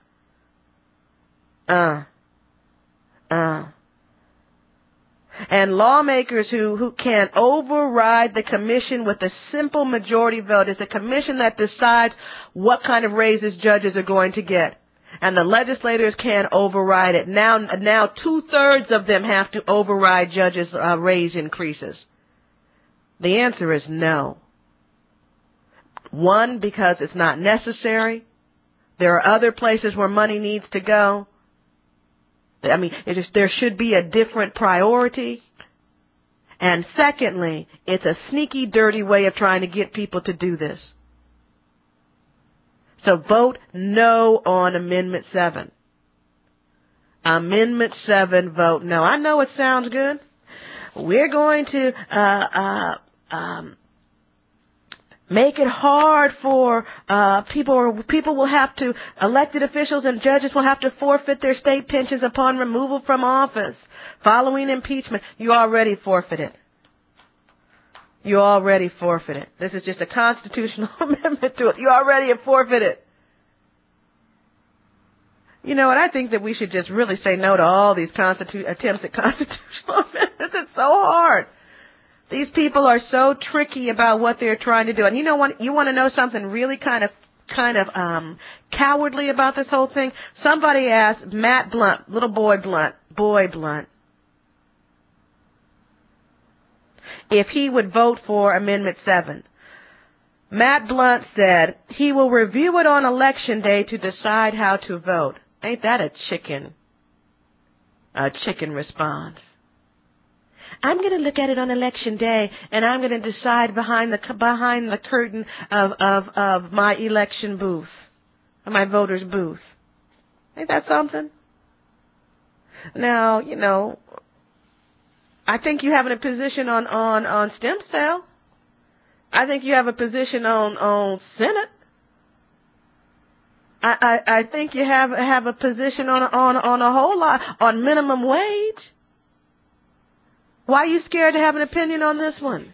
Uh. Uh. And lawmakers who, who can override the commission with a simple majority vote is a commission that decides what kind of raises judges are going to get. And the legislators can override it. Now, now two-thirds of them have to override judges' uh, raise increases. The answer is no. One, because it's not necessary. There are other places where money needs to go. I mean, it is, there should be a different priority. And secondly, it's a sneaky, dirty way of trying to get people to do this. So vote no on Amendment seven. Amendment seven, vote no. I know it sounds good. We're going to uh, uh, um, make it hard for uh, people, or people will have to, elected officials and judges will have to forfeit their state pensions upon removal from office following impeachment. You already forfeited. You already forfeited. This is just a constitutional amendment to it. You already have forfeited. You know what? I think that we should just really say no to all these constitu- attempts at constitutional amendments. It's so hard. These people are so tricky about what they're trying to do. And you know what? You want to know something really kind of, kind of, um, cowardly about this whole thing? Somebody asked Matt Blunt, little boy Blunt, boy Blunt, if he would vote for Amendment seven. Matt Blunt said he will review it on Election Day to decide how to vote. Ain't that a chicken, a chicken response? I'm going to look at it on Election Day, and I'm going to decide behind the behind the curtain of, of, of my election booth, of my voter's booth. Ain't that something? Now, you know, I think you have a position on, on, on stem cell. I think you have a position on, on Senate. I, I, I think you have, have a position on, on, on a whole lot, on minimum wage. Why are you scared to have an opinion on this one?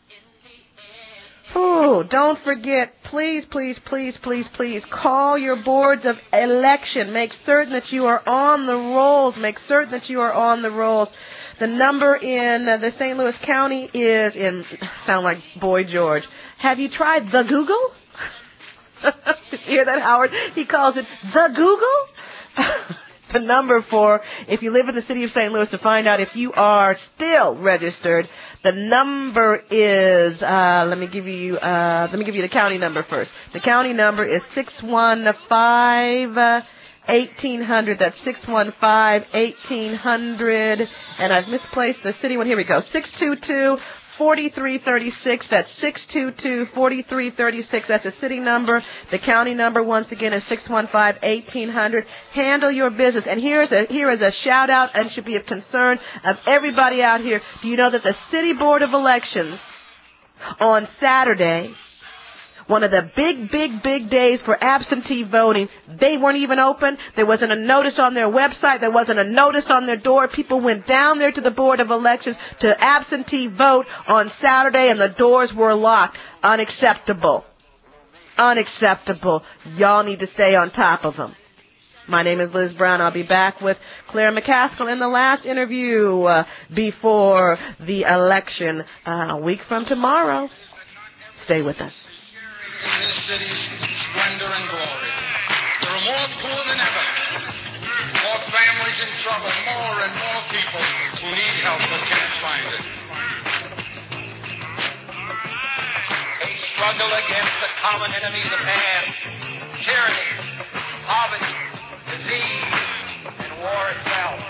Oh, don't forget, please, please, please, please, please, call your boards of election. Make certain that you are on the rolls. Make certain that you are on the rolls. The number in uh, the Saint Louis County is in, sound like Boy George. Have you tried the Google? Did you hear that, Howard? He calls it the Google. The number for, if you live in the city of Saint Louis, to find out if you are still registered, the number is, uh, let me give you, uh, let me give you the county number first. The county number is six one five, eighteen hundred. That's six one five, eighteen hundred. And I've misplaced the city one. Here we go. six two two, four three three six. That's six two two, four three three six. That's the city number. The county number, once again, is six one five, eighteen hundred. Handle your business. And here's a, here is a shout out and should be of concern of everybody out here. Do you know that the City Board of Elections on Saturday, one of the big, big, big days for absentee voting, they weren't even open. There wasn't a notice on their website. There wasn't a notice on their door. People went down there to the Board of Elections to absentee vote on Saturday, and the doors were locked. Unacceptable. Unacceptable. Y'all need to stay on top of them. My name is Liz Brown. I'll be back with Claire McCaskill in the last interview uh, before the election uh, a week from tomorrow. Stay with us. In this city's splendor and glory, there are more poor than ever, more families in trouble, more and more people who need help but can't find it. They struggle against the common enemies of man, tyranny, poverty, disease, and war itself.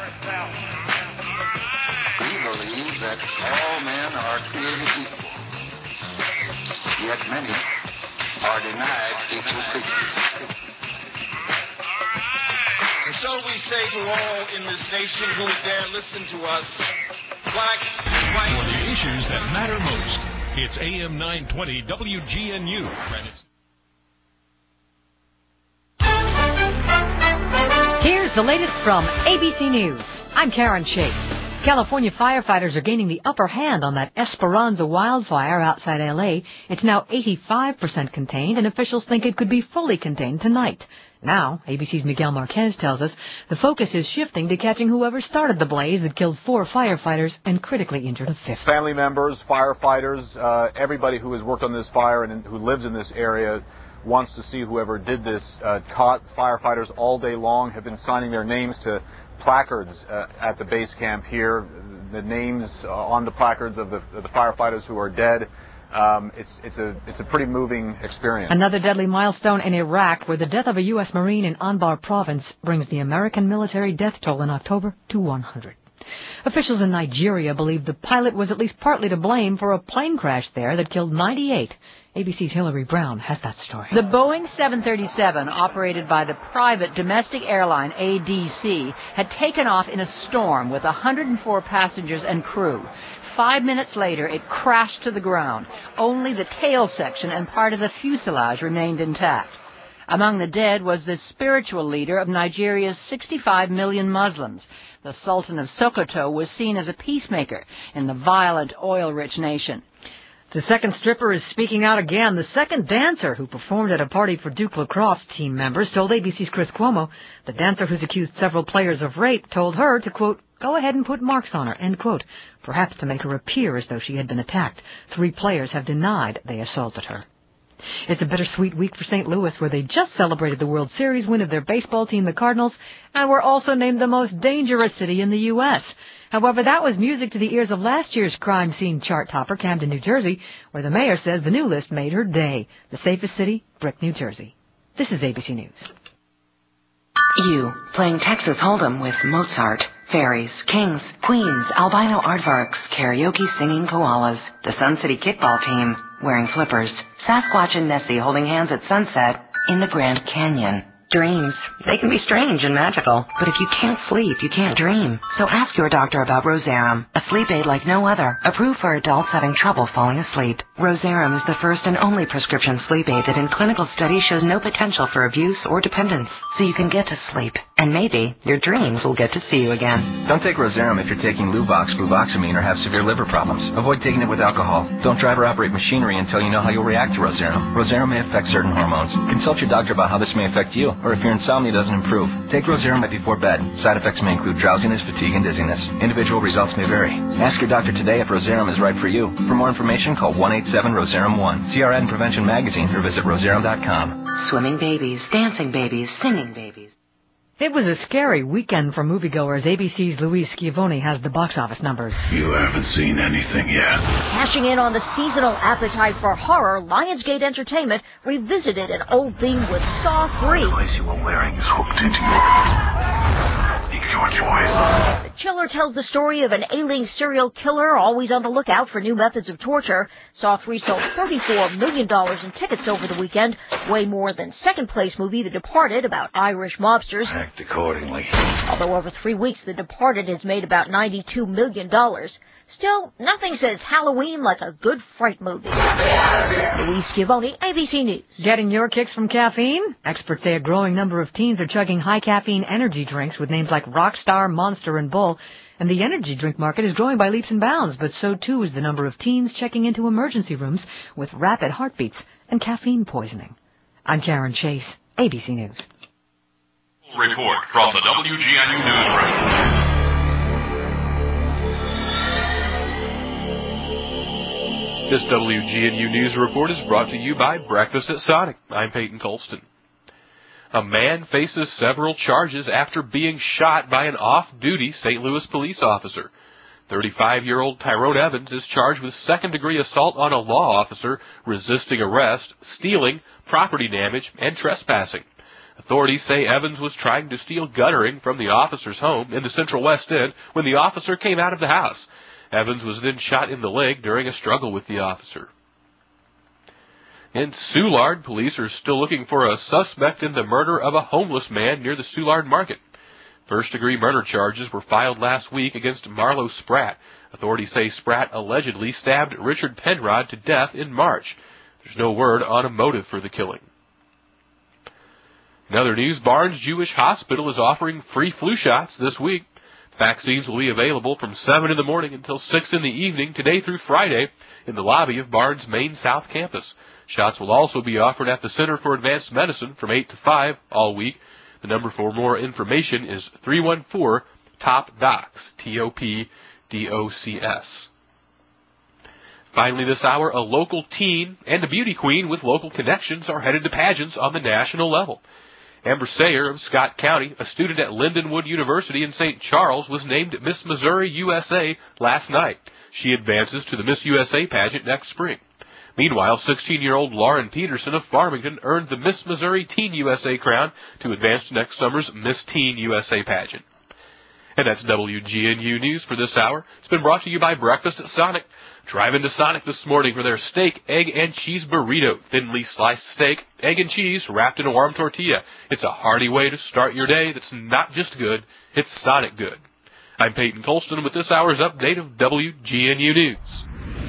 We believe that all men are created equal, yet many are denied equal treatment. And so we say to all in this nation who would dare listen to us, black, white... For the issues that matter most, it's A M nine twenty W G N U. Here's the latest from A B C News. I'm Karen Chase. California firefighters are gaining the upper hand on that Esperanza wildfire outside L A. It's now eighty-five percent contained, and officials think it could be fully contained tonight. Now, A B C's Miguel Marquez tells us the focus is shifting to catching whoever started the blaze that killed four firefighters and critically injured a fifth. Family members, firefighters, uh, everybody who has worked on this fire and who lives in this area wants to see whoever did this uh, caught. Firefighters all day long have been signing their names to placards uh, at the base camp here, the names uh, on the placards of the, of the firefighters who are dead. Um, it's, it's, a, it's a pretty moving experience. Another deadly milestone in Iraq, where the death of a U S Marine in Anbar province brings the American military death toll in October to one hundred. Officials in Nigeria believe the pilot was at least partly to blame for a plane crash there that killed ninety-eight. A B C's Hillary Brown has that story. The Boeing seven thirty-seven, operated by the private domestic airline A D C, had taken off in a storm with one hundred four passengers and crew. Five minutes later, it crashed to the ground. Only the tail section and part of the fuselage remained intact. Among the dead was the spiritual leader of Nigeria's sixty-five million Muslims. The Sultan of Sokoto was seen as a peacemaker in the violent, oil-rich nation. The second stripper is speaking out again. The second dancer who performed at a party for Duke lacrosse team members told A B C's Chris Cuomo the dancer who's accused several players of rape told her to, quote, go ahead and put marks on her, end quote, perhaps to make her appear as though she had been attacked. Three players have denied they assaulted her. It's a bittersweet week for Saint Louis, where they just celebrated the World Series win of their baseball team, the Cardinals, and were also named the most dangerous city in the U S However, that was music to the ears of last year's crime scene chart topper, Camden, New Jersey, where the mayor says the new list made her day. The safest city, Brick, New Jersey. This is A B C News. You, playing Texas Hold'em with Mozart, fairies, kings, queens, albino aardvarks, karaoke singing koalas, the Sun City kickball team, wearing flippers, Sasquatch and Nessie holding hands at sunset in the Grand Canyon. Dreams, they can be strange and magical, but if you can't sleep, you can't dream. So ask your doctor about Rosarum, a sleep aid like no other, approved for adults having trouble falling asleep. Rosarum is the first and only prescription sleep aid that in clinical studies shows no potential for abuse or dependence, so you can get to sleep. And maybe your dreams will get to see you again. Don't take Rosarum if you're taking Luvox, fluvoxamine, or have severe liver problems. Avoid taking it with alcohol. Don't drive or operate machinery until you know how you'll react to Rosarum. Rosarum may affect certain hormones. Consult your doctor about how this may affect you, or if your insomnia doesn't improve. Take Rosarum right before bed. Side effects may include drowsiness, fatigue, and dizziness. Individual results may vary. Ask your doctor today if Rosarum is right for you. For more information, call one eight seven Rosarum one. See our ad in Prevention Magazine or visit Rosarum dot com. Swimming babies, dancing babies, singing babies. It was a scary weekend for moviegoers. A B C's Louise Schiavone has the box office numbers. You haven't seen anything yet. Cashing in on the seasonal appetite for horror, Lionsgate Entertainment revisited an old theme with Saw three. The place you were wearing is hooked into your... Make your choice. The Chiller tells the story of an ailing serial killer always on the lookout for new methods of torture. Saw three sold thirty-four million dollars in tickets over the weekend, way more than second-place movie The Departed about Irish mobsters. Act accordingly. Although over three weeks, The Departed has made about ninety-two million dollars. Still, nothing says Halloween like a good fright movie. Louise Schiavone, A B C News. Getting your kicks from caffeine? Experts say a growing number of teens are chugging high-caffeine energy drinks with names like Rockstar, Monster, and Bull. And the energy drink market is growing by leaps and bounds, but so too is the number of teens checking into emergency rooms with rapid heartbeats and caffeine poisoning. I'm Karen Chase, A B C News. Report from the W G N U Newsroom. This W G N U News Report is brought to you by Breakfast at Sonic. I'm Peyton Colston. A man faces several charges after being shot by an off-duty Saint Louis police officer. thirty-five-year-old Tyrone Evans is charged with second-degree assault on a law officer, resisting arrest, stealing, property damage, and trespassing. Authorities say Evans was trying to steal guttering from the officer's home in the Central West End when the officer came out of the house. Evans was then shot in the leg during a struggle with the officer. In Soulard, police are still looking for a suspect in the murder of a homeless man near the Soulard Market. First-degree murder charges were filed last week against Marlo Spratt. Authorities say Spratt allegedly stabbed Richard Penrod to death in March. There's no word on a motive for the killing. In other news, Barnes Jewish Hospital is offering free flu shots this week. Vaccines will be available from seven in the morning until six in the evening today through Friday in the lobby of Barnes' main South campus. Shots will also be offered at the Center for Advanced Medicine from eight to five all week. The number for more information is three one four, T O P D O C S, T O P D O C S. Finally this hour, a local teen and a beauty queen with local connections are headed to pageants on the national level. Amber Sayer of Scott County, a student at Lindenwood University in Saint Charles, was named Miss Missouri U S A last night. She advances to the Miss U S A pageant next spring. Meanwhile, sixteen-year-old Lauren Peterson of Farmington earned the Miss Missouri Teen U S A crown to advance to next summer's Miss Teen U S A pageant. And that's W G N U News for this hour. It's been brought to you by Breakfast at Sonic. Drive into Sonic this morning for their steak, egg, and cheese burrito. Thinly sliced steak, egg, and cheese wrapped in a warm tortilla. It's a hearty way to start your day that's not just good, it's Sonic good. I'm Peyton Colston with this hour's update of W G N U News.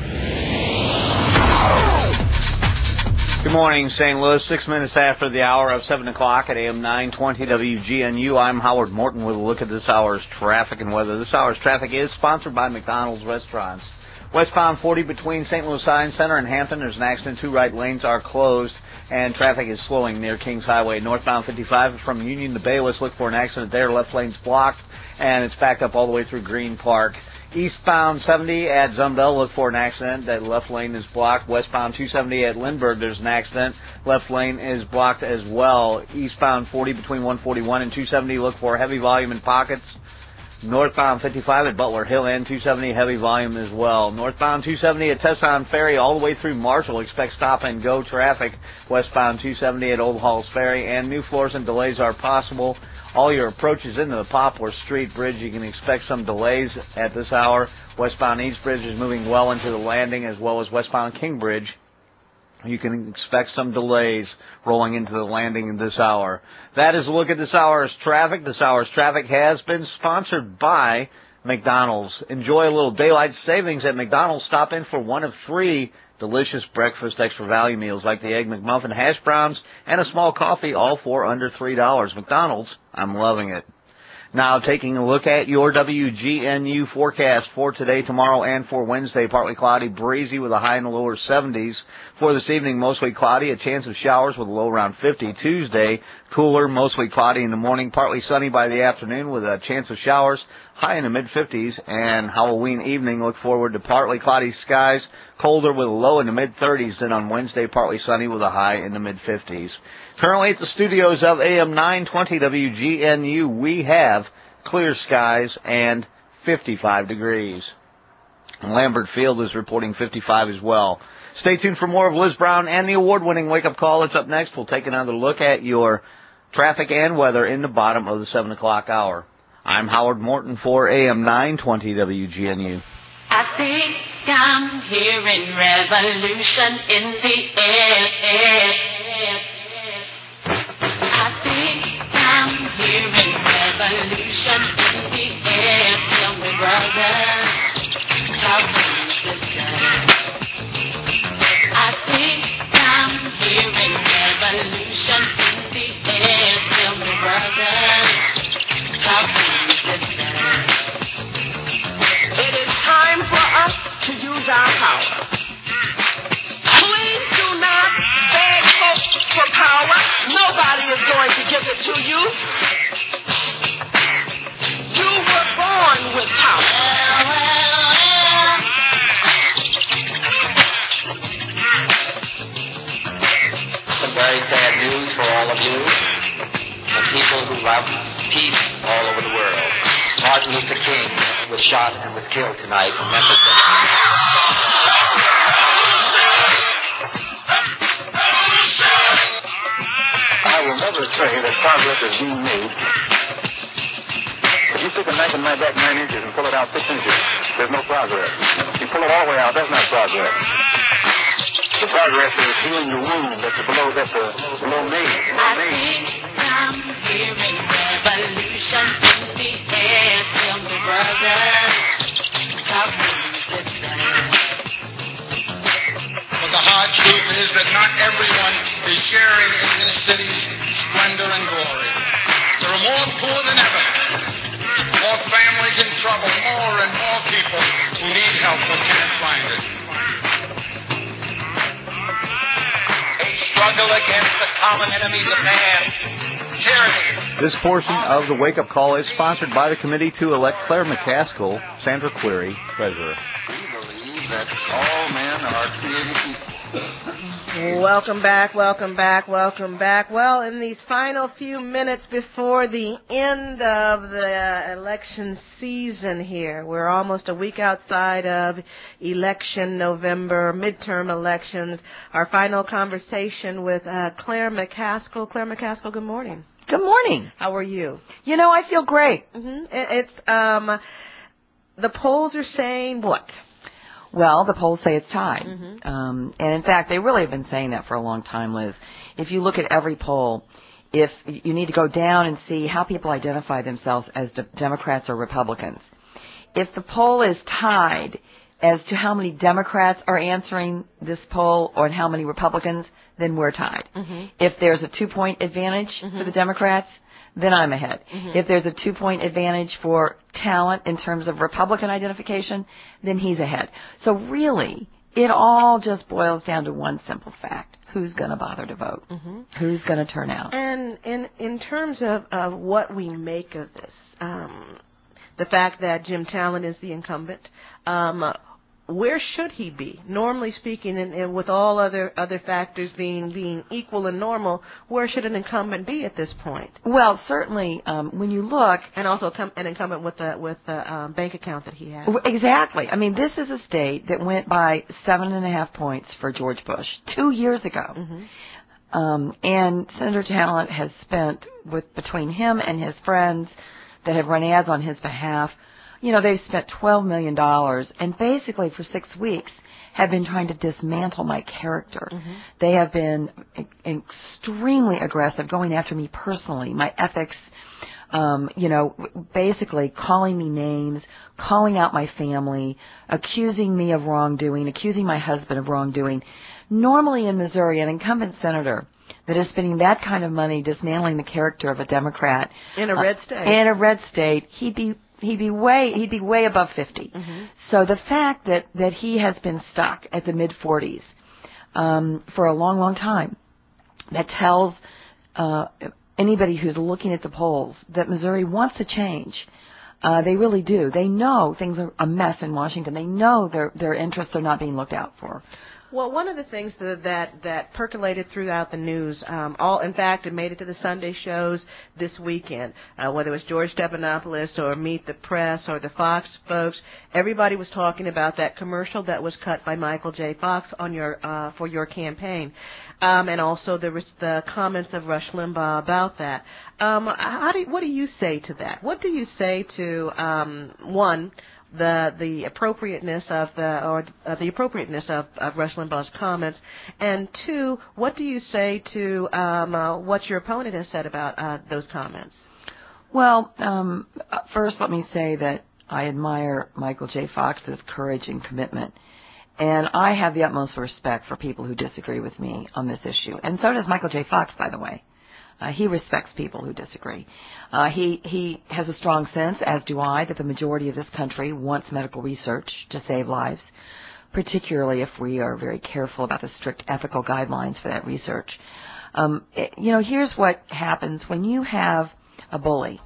Good morning, Saint Louis. Six minutes after the hour of seven o'clock at A M nine twenty W G N U. I'm Howard Morton with a look at this hour's traffic and weather. This hour's traffic is sponsored by McDonald's Restaurants. Westbound forty between Saint Louis Science Center and Hampton. There's an accident. Two right lanes are closed, and traffic is slowing near Kings Highway. Northbound fifty-five from Union to Bayless. Look for an accident there. Left lane's blocked, and it's backed up all the way through Green Park. Eastbound seventy at Zumdell, look for an accident. That left lane is blocked. Westbound two seventy at Lindbergh, there's an accident. Left lane is blocked as well. Eastbound forty between one forty-one and two seventy, look for heavy volume in pockets. Northbound fifty-five at Butler Hill and two seventy, heavy volume as well. Northbound two seventy at Tesson Ferry all the way through Marshall. Expect stop and go traffic. Westbound two seventy at Old Halls Ferry, and new floors and delays are possible. All your approaches into the Poplar Street Bridge, you can expect some delays at this hour. Westbound East Bridge is moving well into the landing, as well as westbound King Bridge. You can expect some delays rolling into the landing this hour. That is a look at this hour's traffic. This hour's traffic has been sponsored by McDonald's. Enjoy a little daylight savings at McDonald's. Stop in for one of three delicious breakfast extra value meals like the Egg McMuffin, hash browns, and a small coffee, all for under three dollars. McDonald's, I'm loving it. Now taking a look at your W G N U forecast for today, tomorrow, and for Wednesday. Partly cloudy, breezy with a high in the lower seventies. For this evening, mostly cloudy, a chance of showers with a low around fifty. Tuesday, cooler, mostly cloudy in the morning, partly sunny by the afternoon with a chance of showers, high in the mid-fifties. And Halloween evening, look forward to partly cloudy skies, colder with a low in the mid-thirties. Then on Wednesday, partly sunny with a high in the mid-fifties. Currently at the studios of A M nine twenty W G N U, we have clear skies and fifty-five degrees. Lambert Field is reporting fifty-five as well. Stay tuned for more of Liz Brown and the award-winning Wake Up Call. It's up next. We'll take another look at your traffic and weather in the bottom of the seven o'clock hour. I'm Howard Morton for A M nine twenty W G N U. I think I'm hearing revolution in the air. I'm hearing revolution in the air. Tell me, brother, how is this done? I think I'm hearing revolution in the air. Tell me, brother, how is this done? It is time for us to use our power. Please do not beg folks for and people who love peace all over the world. Martin Luther King was shot and was killed tonight in Memphis. I will never say that progress is being made. If you take a knife and knife back nine inches and pull it out six inches, there's no progress. If you pull it all the way out, that's not progress. The progress is healing the wound that's below, that's uh, below me. I think I'm hearing revolution in the air. Tell me, brother, talk to me, sister. But the hard truth is that not everyone is sharing in this city's splendor and glory. There are more poor than ever, more families in trouble, more and more people who need help but can't find it. Struggle against the common enemies of man, tyranny. This portion of the Wake Up Call is sponsored by the committee to elect Claire McCaskill, Sandra Cleary, treasurer. We believe that all men are created equal. Welcome back, welcome back, welcome back. Well, in these final few minutes before the end of the election season here, we're almost a week outside of election November, midterm elections. Our final conversation with uh, Claire McCaskill. Claire McCaskill, good morning. Good morning. How are you? You know, I feel great. Mm-hmm. It's, um, the polls are saying what? Well, the polls say it's tied. Mm-hmm. Um, and in fact, they really have been saying that for a long time, Liz. If you look at every poll, if you need to go down and see how people identify themselves as de- Democrats or Republicans. If the poll is tied as to how many Democrats are answering this poll or how many Republicans, then we're tied. Mm-hmm. If there's a two-point advantage mm-hmm. for the Democrats, then I'm ahead. Mm-hmm. If there's a two-point advantage for talent in terms of Republican identification, then he's ahead. So really, it all just boils down to one simple fact. Who's going to bother to vote? Mm-hmm. Who's going to turn out? And in, in terms of, of what we make of this, um, the fact that Jim Talent is the incumbent, um, where should he be? Normally speaking, and, and with all other other factors being being equal and normal, where should an incumbent be at this point? Well, certainly, um, when you look, and also com- an incumbent with the with the um, bank account that he has. Exactly. I mean, this is a state that went by seven and a half points for George Bush two years ago, mm-hmm. um, and Senator Talent has spent with between him and his friends that have run ads on his behalf. You know, they've spent twelve million dollars and basically for six weeks have been trying to dismantle my character. Mm-hmm. They have been e- extremely aggressive, going after me personally, my ethics, um, you know, basically calling me names, calling out my family, accusing me of wrongdoing, accusing my husband of wrongdoing. Normally in Missouri, an incumbent senator that is spending that kind of money dismantling the character of a Democrat in a red uh, state, in a red state, he'd be He'd be way he'd be way above fifty. Mm-hmm. So the fact that, that he has been stuck at the mid forties um, for a long, long time, that tells uh, anybody who's looking at the polls that Missouri wants a change. Uh, they really do. They know things are a mess in Washington. They know their their interests are not being looked out for. Well, one of the things that that, that percolated throughout the news, um, all in fact, it made it to the Sunday shows this weekend, uh, whether it was George Stephanopoulos or Meet the Press or the Fox folks, everybody was talking about that commercial that was cut by Michael J. Fox on your uh, for your campaign, um, and also there was the comments of Rush Limbaugh about that. Um, how do what do you say to that? What do you say to um, one? the the appropriateness of the or uh, the appropriateness of, of Rush Limbaugh's comments, and two, what do you say to um, uh, what your opponent has said about uh, those comments? Well, um, first let me say that I admire Michael J. Fox's courage and commitment, and I have the utmost respect for people who disagree with me on this issue, and so does Michael J. Fox, by the way. Uh, he respects people who disagree. Uh, he, he has a strong sense, as do I, that the majority of this country wants medical research to save lives, particularly if we are very careful about the strict ethical guidelines for that research. Um, it, you know, here's what happens when you have a bully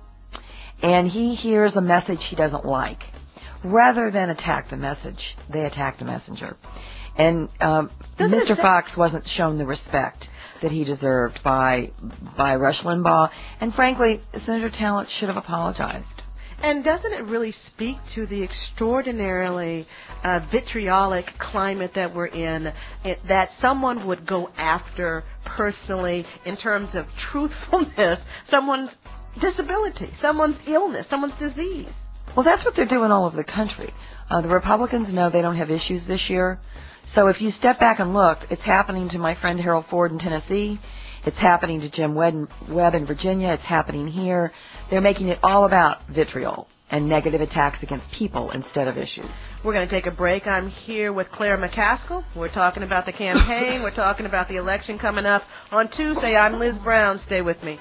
and he hears a message he doesn't like. Rather than attack the message, they attack the messenger. And um, Mister Fox wasn't shown the respect. that he deserved by by Rush Limbaugh. And frankly, Senator Talent should have apologized. And doesn't it really speak to the extraordinarily uh, vitriolic climate that we're in, it, that someone would go after personally in terms of truthfulness, someone's disability, someone's illness, someone's disease? Well, that's what they're doing all over the country. Uh, the Republicans know they don't have issues this year. So if you step back and look, it's happening to my friend Harold Ford in Tennessee. It's happening to Jim Webb in Virginia. It's happening here. They're making it all about vitriol and negative attacks against people instead of issues. We're going to take a break. I'm here with Claire McCaskill. We're talking about the campaign. We're talking about the election coming up on Tuesday. I'm Liz Brown. Stay with me.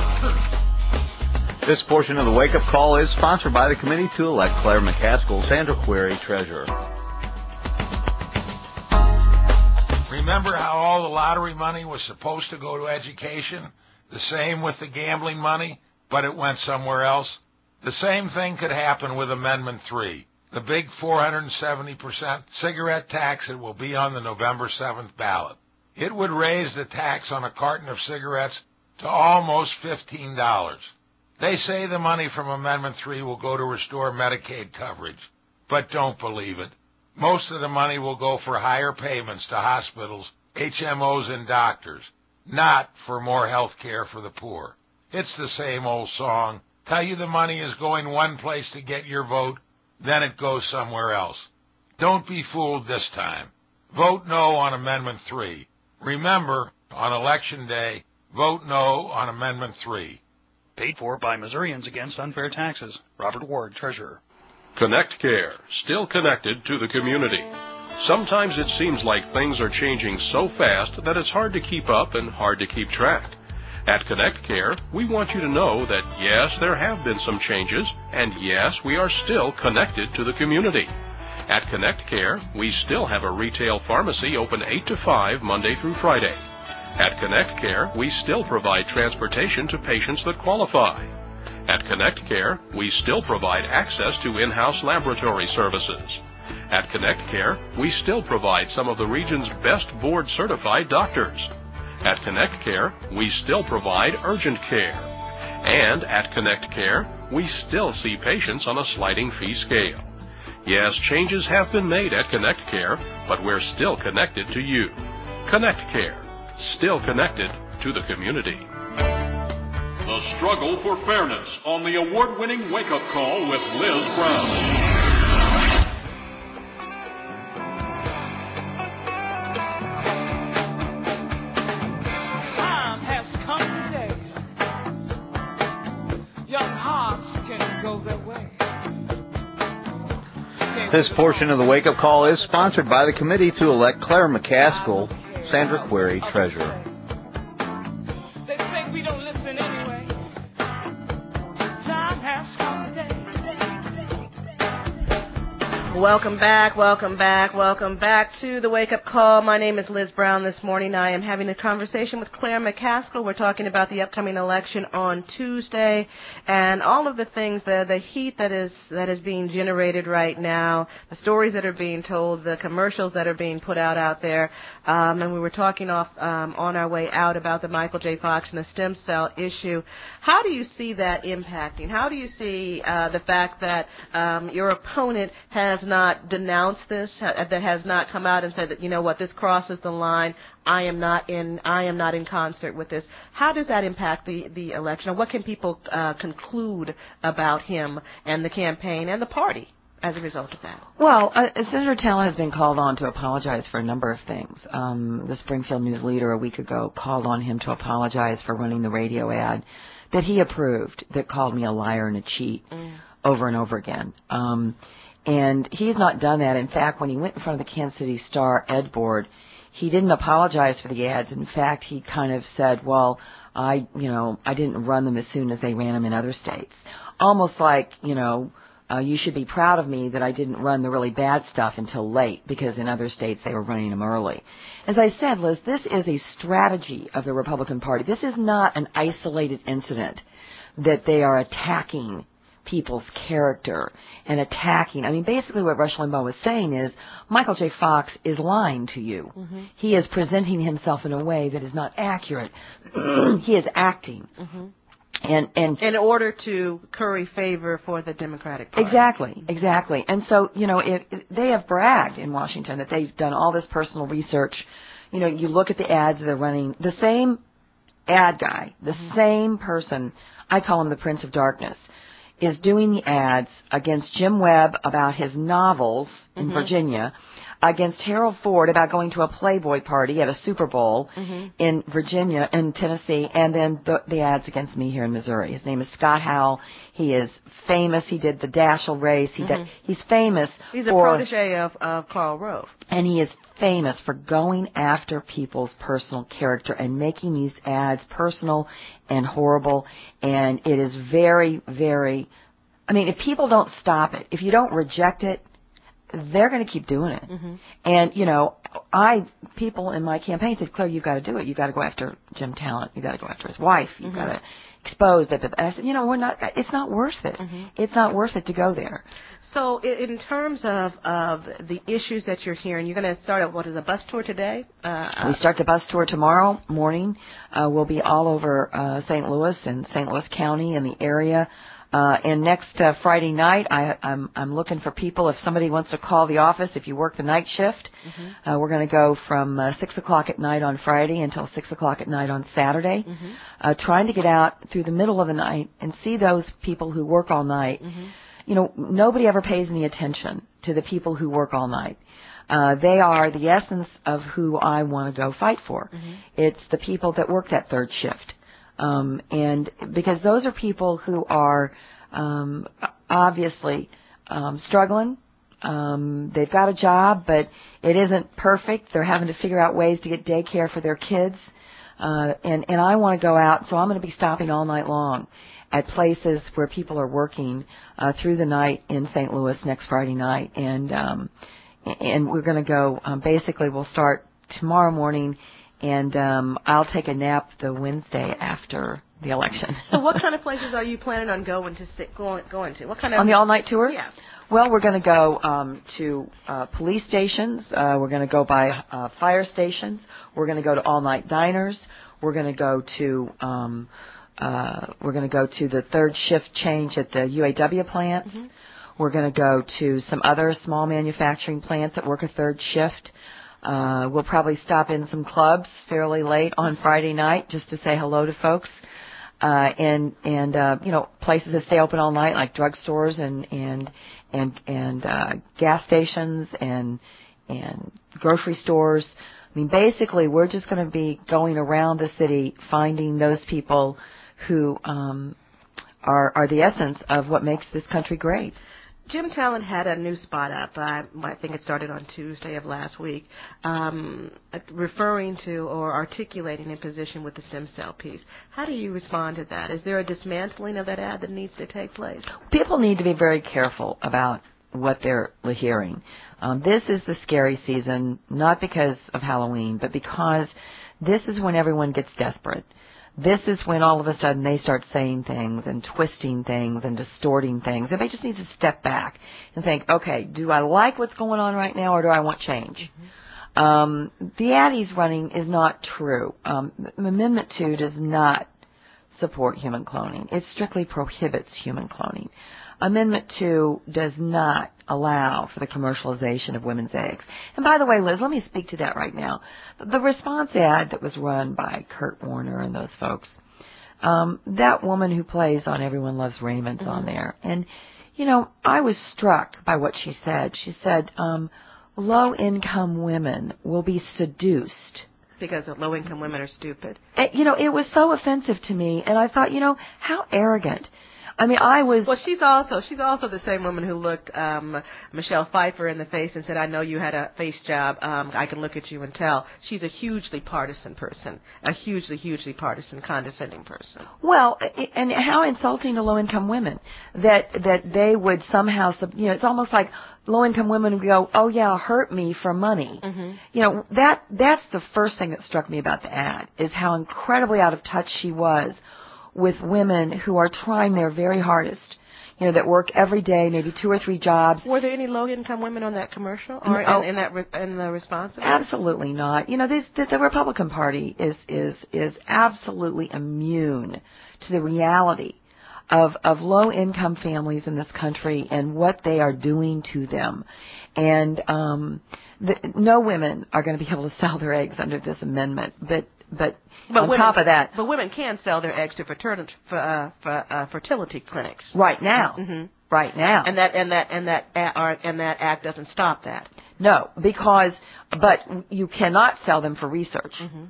This portion of the Wake Up Call is sponsored by the committee to elect Claire McCaskill, Sandra Query, Treasurer. Remember how all the lottery money was supposed to go to education? The same with the gambling money, but it went somewhere else? The same thing could happen with Amendment three, the big four hundred seventy percent cigarette tax that will be on the November seventh ballot. It would raise the tax on a carton of cigarettes to almost fifteen dollars. They say the money from Amendment three will go to restore Medicaid coverage, but don't believe it. Most of the money will go for higher payments to hospitals, H M Os, and doctors, not for more health care for the poor. It's the same old song. Tell you the money is going one place to get your vote, then it goes somewhere else. Don't be fooled this time. Vote no on Amendment three. Remember, on Election Day, vote no on Amendment three. Paid for by Missourians Against Unfair Taxes. Robert Ward, Treasurer. Connect Care, still connected to the community. Sometimes it seems like things are changing so fast that it's hard to keep up and hard to keep track. At Connect Care, we want you to know that yes, there have been some changes, and yes, we are still connected to the community. At Connect Care, we still have a retail pharmacy open eight to five Monday through Friday. At Connect Care, we still provide transportation to patients that qualify. At Connect Care, we still provide access to in-house laboratory services. At Connect Care, we still provide some of the region's best board-certified doctors. At Connect Care, we still provide urgent care. And at Connect Care, we still see patients on a sliding fee scale. Yes, changes have been made at Connect Care, but we're still connected to you. Connect Care, still connected to the community. The struggle for fairness on the award-winning Wake Up Call with Liz Brown. Time has come today. Young hearts can go their way. This portion of the Wake Up Call is sponsored by the committee to elect Claire McCaskill, Sandra Query, Treasurer. They say we don't listen anyway. Time has come today. Welcome back, welcome back, welcome back to the Wake Up Call. My name is Liz Brown. This morning I am having a conversation with Claire McCaskill. We're talking about the upcoming election on Tuesday and all of the things, the, the heat that is that is being generated right now, the stories that are being told, the commercials that are being put out out there. Um, and we were talking off um, on our way out about the Michael J. Fox and the stem cell issue. How do you see that impacting? How do you see uh, the fact that um, your opponent has not denounced this, that has not come out and said that, you know what, this crosses the line, I am not in I am not in concert with this? How does that impact the, the election? Or what can people uh, conclude about him and the campaign and the party as a result of that? Well, uh, Senator Talent has been called on to apologize for a number of things. Um, the Springfield News Leader a week ago called on him to apologize for running the radio ad that he approved that called me a liar and a cheat mm. over and over again. Um, and he's not done that. In fact, when he went in front of the Kansas City Star Ed Board, he didn't apologize for the ads. In fact, he kind of said, well, I, you know, I didn't run them as soon as they ran them in other states. Almost like, you know, uh, you should be proud of me that I didn't run the really bad stuff until late because in other states they were running them early. As I said, Liz, this is a strategy of the Republican Party. This is not an isolated incident that they are attacking people's character and attacking. I mean, basically what Rush Limbaugh was saying is Michael J. Fox is lying to you. Mm-hmm. He is presenting himself in a way that is not accurate. He is acting. Mm-hmm. And, and in order to curry favor for the Democratic Party. Exactly, exactly. And so, you know, it, it, they have bragged in Washington that they've done all this personal research. You know, you look at the ads they're running. The same ad guy, the mm-hmm. same person, I call him the Prince of Darkness, is doing the ads against Jim Webb about his novels in mm-hmm. Virginia, against Harold Ford about going to a Playboy party at a Super Bowl mm-hmm. in Virginia, in Tennessee, and then the, the ads against me here in Missouri. His name is Scott Howell. He is famous. He did the Daschle race. He mm-hmm. did, he's famous He's for... a protege of, of Karl Rove. And he is famous for going after people's personal character and making these ads personal and horrible. And it is very, very... I mean, if people don't stop it, if you don't reject it, they're going to keep doing it. Mm-hmm. And, you know, I, people in my campaign said, Claire, you've got to do it. You've got to go after Jim Talent. You've got to go after his wife. You've mm-hmm. got to expose that. And I said, you know, we're not, it's not worth it. Mm-hmm. It's not worth it to go there. So in terms of, of the issues that you're hearing, you're going to start at, what is a bus tour today? Uh, we start the bus tour tomorrow morning. Uh, we'll be all over uh, Saint Louis and Saint Louis County and the area. Uh, and next uh, Friday night, I, I'm, I'm looking for people. If somebody wants to call the office, if you work the night shift, mm-hmm. uh, we're going to go from uh, six o'clock at night on Friday until six o'clock at night on Saturday, mm-hmm. uh, trying to get out through the middle of the night and see those people who work all night. Mm-hmm. You know, nobody ever pays any attention to the people who work all night. Uh, they are the essence of who I want to go fight for. Mm-hmm. It's the people that work that third shift. Um, and because those are people who are um, obviously um, struggling. Um, they've got a job, but it isn't perfect. They're having to figure out ways to get daycare for their kids. Uh, and, and I want to go out, so I'm going to be stopping all night long at places where people are working uh, through the night in Saint Louis next Friday night. And, um, and we're going to go, um, basically we'll start tomorrow morning. And um, I'll take a nap the Wednesday after the election. So what kind of places are you planning on going to sit, going, going to? What kind of on the all-night tour? Yeah. Well, we're going to go um, to uh, police stations. Uh, we're going to go by uh, fire stations. We're going to go to all-night diners. We're going to go to um, uh, we're going to go to the third shift change at the U A W plants. Mm-hmm. We're going to go to some other small manufacturing plants that work a third shift. Uh, we'll probably stop in some clubs fairly late on Friday night just to say hello to folks. Uh, and, and, uh, you know, places that stay open all night like drugstores and, and, and, and, uh, gas stations and, and grocery stores. I mean, basically we're just going to be going around the city finding those people who, um, are, are the essence of what makes this country great. Jim Talent had a new spot up. I, I think it started on Tuesday of last week, um, referring to or articulating a position with the stem cell piece. How do you respond to that? Is there a dismantling of that ad that needs to take place? People need to be very careful about what they're hearing. Um, this is the scary season, not because of Halloween, but because this is when everyone gets desperate. This is when all of a sudden they start saying things and twisting things and distorting things. Everybody just needs to step back and think, okay, do I like what's going on right now or do I want change? Mm-hmm. Um, the ad he's running is not true. Um, Amendment two does not support human cloning. It strictly prohibits human cloning. Amendment two does not allow for the commercialization of women's eggs. And by the way, Liz, let me speak to that right now. The response ad that was run by Kurt Warner and those folks, um, that woman who plays on Everyone Loves Raymond's mm-hmm. on there. And, you know, I was struck by what she said. She said, um, low-income women will be seduced. Because low-income women are stupid. And, you know, it was so offensive to me. And I thought, you know, how arrogant. I mean, I was... Well, she's also she's also the same woman who looked um, Michelle Pfeiffer in the face and said, I know you had a face job. Um, I can look at you and tell. She's a hugely partisan person, a hugely, hugely partisan, condescending person. Well, and how insulting to low-income women that that they would somehow, you know, it's almost like low-income women would go, oh, yeah, hurt me for money. Mm-hmm. You know, that that's the first thing that struck me about the ad, is how incredibly out of touch she was with women who are trying their very hardest. you know, that work every day, maybe two or three jobs. Were there any low-income women on that commercial or No. in, in that re, in the response? Absolutely not. You know, this, the, the Republican Party is is is absolutely immune to the reality of of low-income families in this country and what they are doing to them. And um, the, no women are going to be able to sell their eggs under this amendment. But but, but on women, top of that, but women can sell their eggs to fertility for, uh, for uh, fertility clinics right now. Mm-hmm. Right now, and that and that and that uh, and that act doesn't stop that. No, because but you cannot sell them for research. Mm-hmm.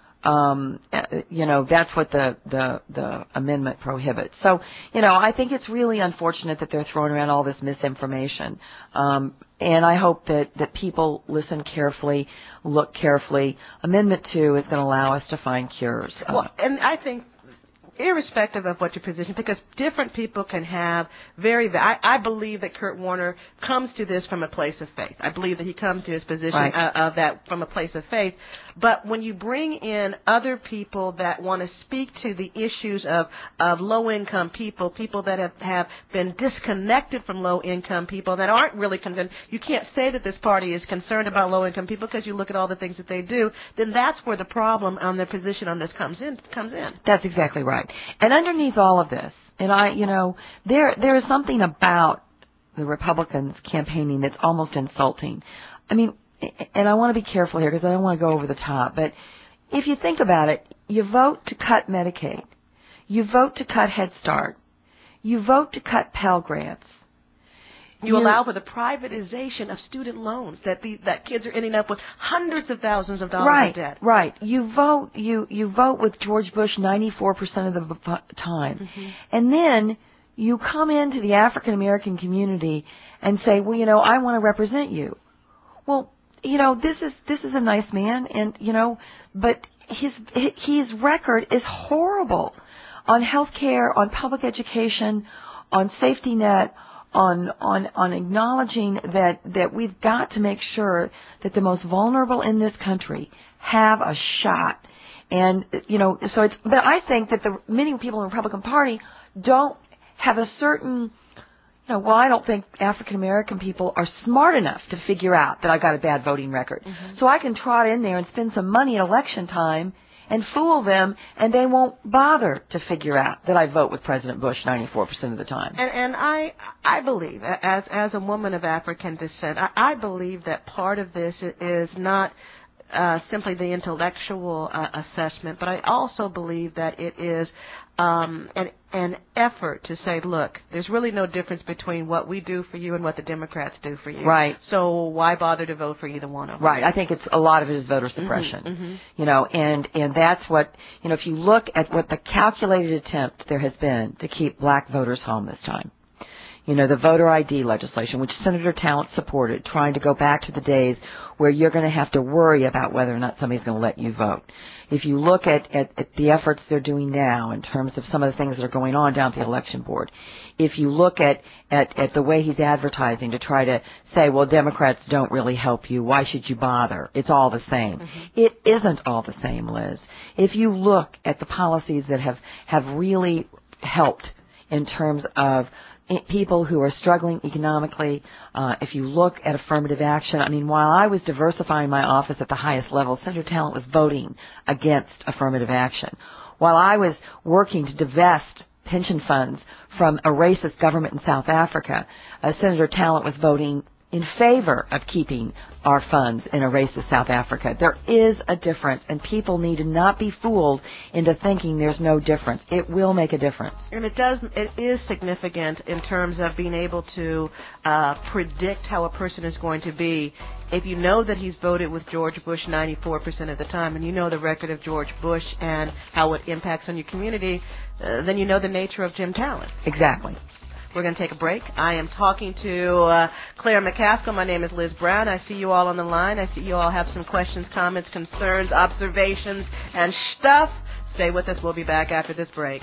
Um, you know, that's what the, the, the amendment prohibits. So, you know, I think it's really unfortunate that they're throwing around all this misinformation. Um, and I hope that, that people listen carefully, look carefully. Amendment two is going to allow us to find cures. Uh, well, and I think irrespective of what your position, because different people can have very, I, I believe that Kurt Warner comes to this from a place of faith. I believe that he comes to his position right. uh, of that from a place of faith. But when you bring in other people that want to speak to the issues of, of low-income people, people that have, have been disconnected from low-income people that aren't really concerned, you can't say that this party is concerned about low-income people because you look at all the things that they do, then that's where the problem on their position on this comes in. Comes in. That's exactly right. And underneath all of this, and I, you know, there there is something about the Republicans campaigning that's almost insulting. I mean, and I want to be careful here because I don't want to go over the top, but if you think about it, you vote to cut Medicaid, you vote to cut Head Start, you vote to cut Pell Grants. You, you allow for the privatization of student loans, that the, that kids are ending up with hundreds of thousands of dollars right, of debt. Right, You vote, you, you vote with George Bush ninety-four percent of the time. Mm-hmm. And then you come into the African American community and say, well, you know, I want to represent you. Well, you know, this is, this is a nice man and, you know, but his, his record is horrible on health care, on public education, on safety net, on on on acknowledging that that we've got to make sure that the most vulnerable in this country have a shot. And you know, so it's but I think that the many people in the Republican Party don't have a certain you know, well, I don't think African American people are smart enough to figure out that I've got a bad voting record. Mm-hmm. So I can trot in there and spend some money at election time and fool them, and they won't bother to figure out that I vote with President Bush ninety-four percent of the time. And, and I, I believe, as as a woman of African descent, I, I believe that part of this is not uh, simply the intellectual uh, assessment, but I also believe that it is um, an an effort to say, look, there's really no difference between what we do for you and what the Democrats do for you. Right. So why bother to vote for either one of them? Right. I think it's a lot of it is voter suppression. Mm-hmm, mm-hmm. You know, and and that's what you know. If you look at what the calculated attempt there has been to keep black voters home this time. You know, the voter I D legislation, which Senator Talent supported, trying to go back to the days where you're going to have to worry about whether or not somebody's going to let you vote. If you look at, at, at the efforts they're doing now in terms of some of the things that are going on down at the election board, if you look at, at, at the way he's advertising to try to say, well, Democrats don't really help you, why should you bother? It's all the same. Mm-hmm. It isn't all the same, Liz. If you look at the policies that have, have really helped in terms of people who are struggling economically, uh, if you look at affirmative action, I mean, while I was diversifying my office at the highest level, Senator Talent was voting against affirmative action. While I was working to divest pension funds from a racist government in South Africa, uh, Senator Talent was voting in favor of keeping our funds in a racist South Africa. There is a difference, and people need to not be fooled into thinking there's no difference. It will make a difference. And it does. It is significant in terms of being able to uh, predict how a person is going to be. If you know that he's voted with George Bush ninety-four percent of the time, and you know the record of George Bush and how it impacts on your community, uh, then you know the nature of Jim Talent. Exactly. We're going to take a break. I am talking to uh, Claire McCaskill. My name is Liz Brown. I see you all on the line. I see you all have some questions, comments, concerns, observations, and stuff. Stay with us. We'll be back after this break.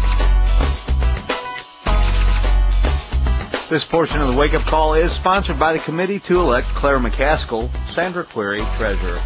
This portion of the Wake Up Call is sponsored by the Committee to Elect Claire McCaskill, Sandra Cleary, Treasurer.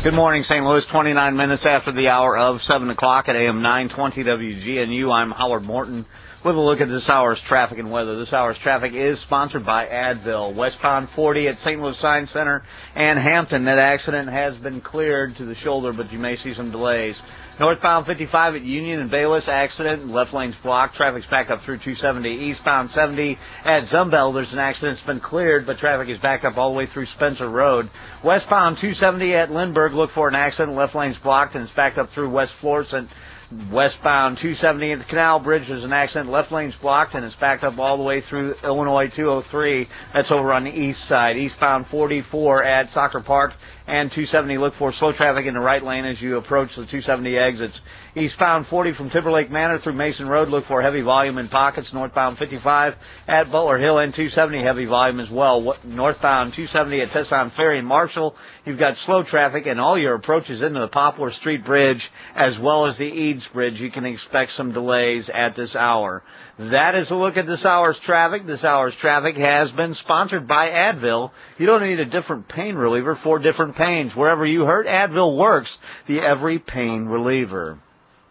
Good morning, Saint Louis. twenty-nine minutes after the hour of seven o'clock at A M nine twenty W G N U. I'm Howard Morton with a look at this hour's traffic and weather. This hour's traffic is sponsored by Advil. Westbound forty at Saint Louis Science Center and Hampton. That accident has been cleared to the shoulder, but you may see some delays. Northbound fifty-five at Union and Bayless, accident. Left lane's blocked. Traffic's back up through two seventy. Eastbound seventy at Zumbel, there's an accident. It's been cleared, but traffic is back up all the way through Spencer Road. Westbound two seventy at Lindbergh, look for an accident. Left lane's blocked, and it's backed up through West Florissant. Westbound two seventy at the Canal Bridge, there's an accident. Left lane's blocked, and it's backed up all the way through Illinois two oh three. That's over on the east side. Eastbound forty-four at Soccer Park and two seventy, look for slow traffic in the right lane as you approach the two seventy exits. Eastbound forty from Timberlake Manor through Mason Road, look for heavy volume in pockets. Northbound fifty-five at Butler Hill and two seventy, heavy volume as well. Northbound two seventy at Tesson Ferry and Marshall, you've got slow traffic, and all your approaches into the Poplar Street Bridge as well as the Eads Bridge, you can expect some delays at this hour. That is a look at this hour's traffic. This hour's traffic has been sponsored by Advil. You don't need a different pain reliever for different pains. Wherever you hurt, Advil works, the every pain reliever.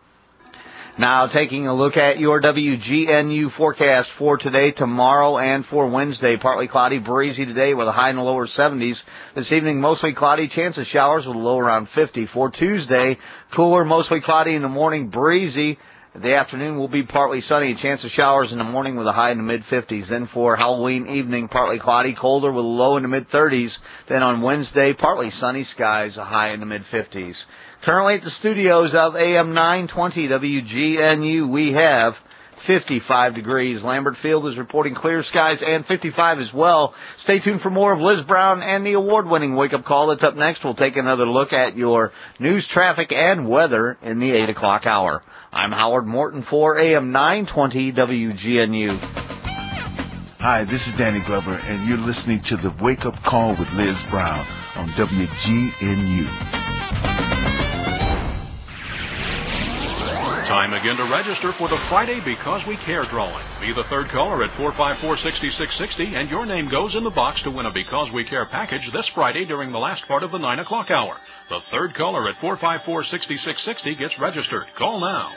Now taking a look at your W G N U forecast for today, tomorrow, and for Wednesday. Partly cloudy, breezy today with a high in the lower seventies. This evening, mostly cloudy, chance of showers with a low around fifty. For Tuesday, cooler, mostly cloudy in the morning, breezy. The afternoon will be partly sunny, a chance of showers in the morning with a high in the mid-fifties. Then for Halloween evening, partly cloudy, colder with a low in the mid-thirties. Then on Wednesday, partly sunny skies, a high in the mid-fifties. Currently at the studios of A M nine twenty W G N U, we have fifty-five degrees. Lambert Field is reporting clear skies and fifty-five as well. Stay tuned for more of Liz Brown and the award-winning wake-up call that's up next. We'll take another look at your news, traffic, and weather in the eight o'clock hour. I'm Howard Morton for A M nine twenty W G N U. Hi, this is Danny Glover, and you're listening to the Wake Up Call with Liz Brown on W G N U. Time again to register for the Friday Because We Care drawing. Be the third caller at four five four, six six six zero, and your name goes in the box to win a Because We Care package this Friday during the last part of the nine o'clock hour. The third caller at four five four, six six six zero gets registered. Call now.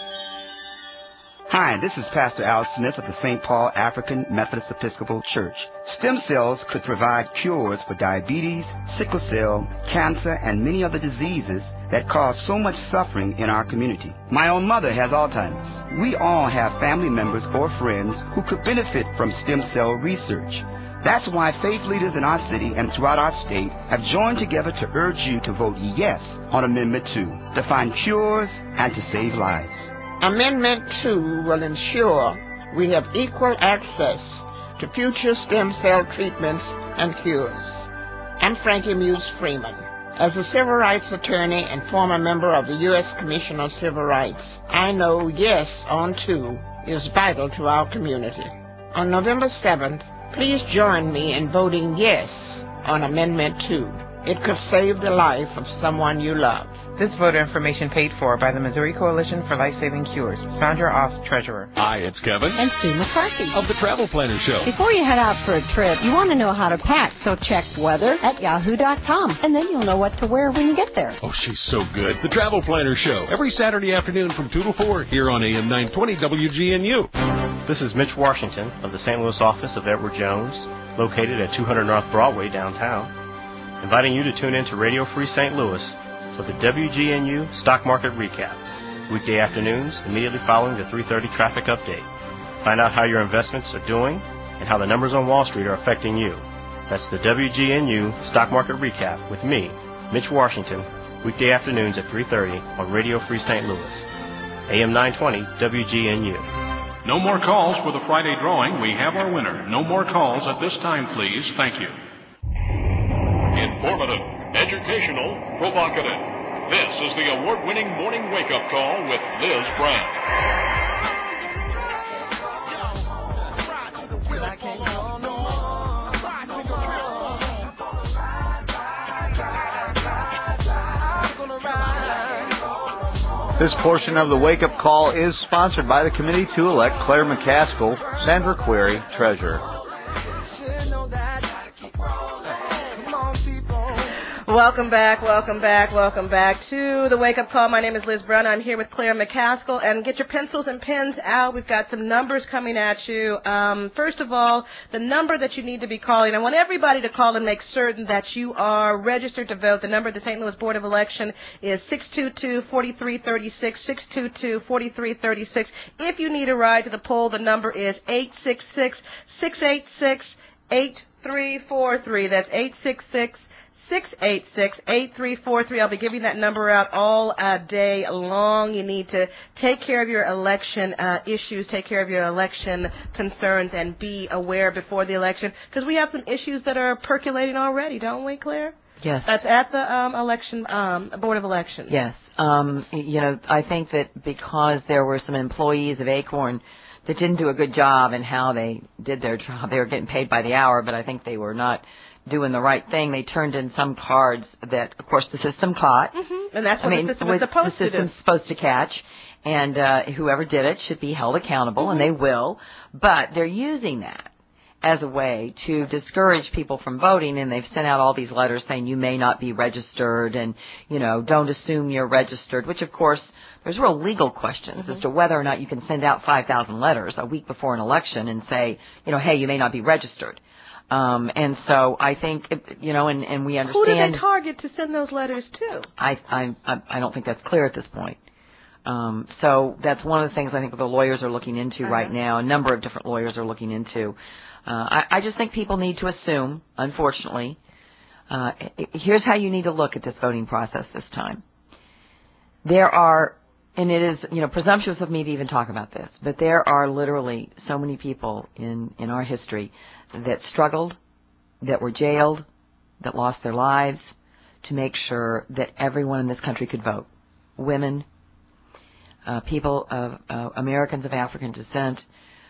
Hi, this is Pastor Al Smith of the Saint Paul African Methodist Episcopal Church. Stem cells could provide cures for diabetes, sickle cell, cancer, and many other diseases that cause so much suffering in our community. My own mother has Alzheimer's. We all have family members or friends who could benefit from stem cell research. That's why faith leaders in our city and throughout our state have joined together to urge you to vote yes on Amendment two to find cures and to save lives. Amendment two will ensure we have equal access to future stem cell treatments and cures. I'm Frankie Muse Freeman. As a civil rights attorney and former member of the U S Commission on Civil Rights, I know yes on two is vital to our community. On November seventh, please join me in voting yes on Amendment two. It could save the life of someone you love. This voter information paid for by the Missouri Coalition for Life-Saving Cures. Sandra Ost, Treasurer. Hi, it's Kevin. And Sue McCarthy. Of the Travel Planner Show. Before you head out for a trip, you want to know how to pack, so check weather at yahoo dot com. And then you'll know what to wear when you get there. Oh, she's so good. The Travel Planner Show. Every Saturday afternoon from two to four here on A M nine twenty W G N U. This is Mitch Washington of the Saint Louis office of Edward Jones, located at two hundred North Broadway downtown, inviting you to tune in to Radio Free Saint Louis for the W G N U Stock Market Recap, weekday afternoons immediately following the three thirty traffic update. Find out how your investments are doing and how the numbers on Wall Street are affecting you. That's the W G N U Stock Market Recap with me, Mitch Washington, weekday afternoons at three thirty on Radio Free Saint Louis, A M nine twenty W G N U. No more calls for the Friday drawing. We have our winner. No more calls at this time, please. Thank you. Informative, educational, provocative. This is the award-winning morning wake-up call with Liz Brown. This portion of the wake-up call is sponsored by the committee to elect Claire McCaskill, Sandra Query, Treasurer. Welcome back, welcome back, welcome back to the Wake Up Call. My name is Liz Brown. I'm here with Claire McCaskill. And get your pencils and pens out. We've got some numbers coming at you. Um, first of all, the number that you need to be calling. I want everybody to call and make certain that you are registered to vote. The number of the Saint Louis Board of Election is six two two, four three three six, six two two, four three three six. If you need a ride to the poll, the number is eight six six, six eight six, eight three four three. That's eight six six, six eight six, eight three four three. I'll be giving that number out all uh, day long. You need to take care of your election uh, issues, take care of your election concerns, and be aware before the election, because we have some issues that are percolating already, don't we, Claire? Yes. That's at the um, election um, Board of Elections. Yes. Um, you know, I think that because there were some employees of Acorn that didn't do a good job in how they did their job, they were getting paid by the hour, but I think they were not doing the right thing. They turned in some cards that, of course, the system caught. Mm-hmm. And that's what I mean, the system was supposed the to do. system's supposed to catch, and uh, whoever did it should be held accountable, mm-hmm. and they will. But they're using that as a way to discourage people from voting, and they've sent out all these letters saying you may not be registered, and, you know, don't assume you're registered, which, of course, there's real legal questions mm-hmm. as to whether or not you can send out five thousand letters a week before an election and say, you know, hey, you may not be registered. Um, and so I think, you know, and, and we understand. Who do they target to send those letters to? I, I, I don't think that's clear at this point. Um, so that's one of the things I think the lawyers are looking into uh-huh. right now. A number of different lawyers are looking into. Uh, I, I just think people need to assume, unfortunately, uh, here's how you need to look at this voting process this time. There are, and it is, you know, presumptuous of me to even talk about this, but there are literally so many people in, in our history that struggled, that were jailed, that lost their lives to make sure that everyone in this country could vote. Women, uh, people of uh, Americans of African descent,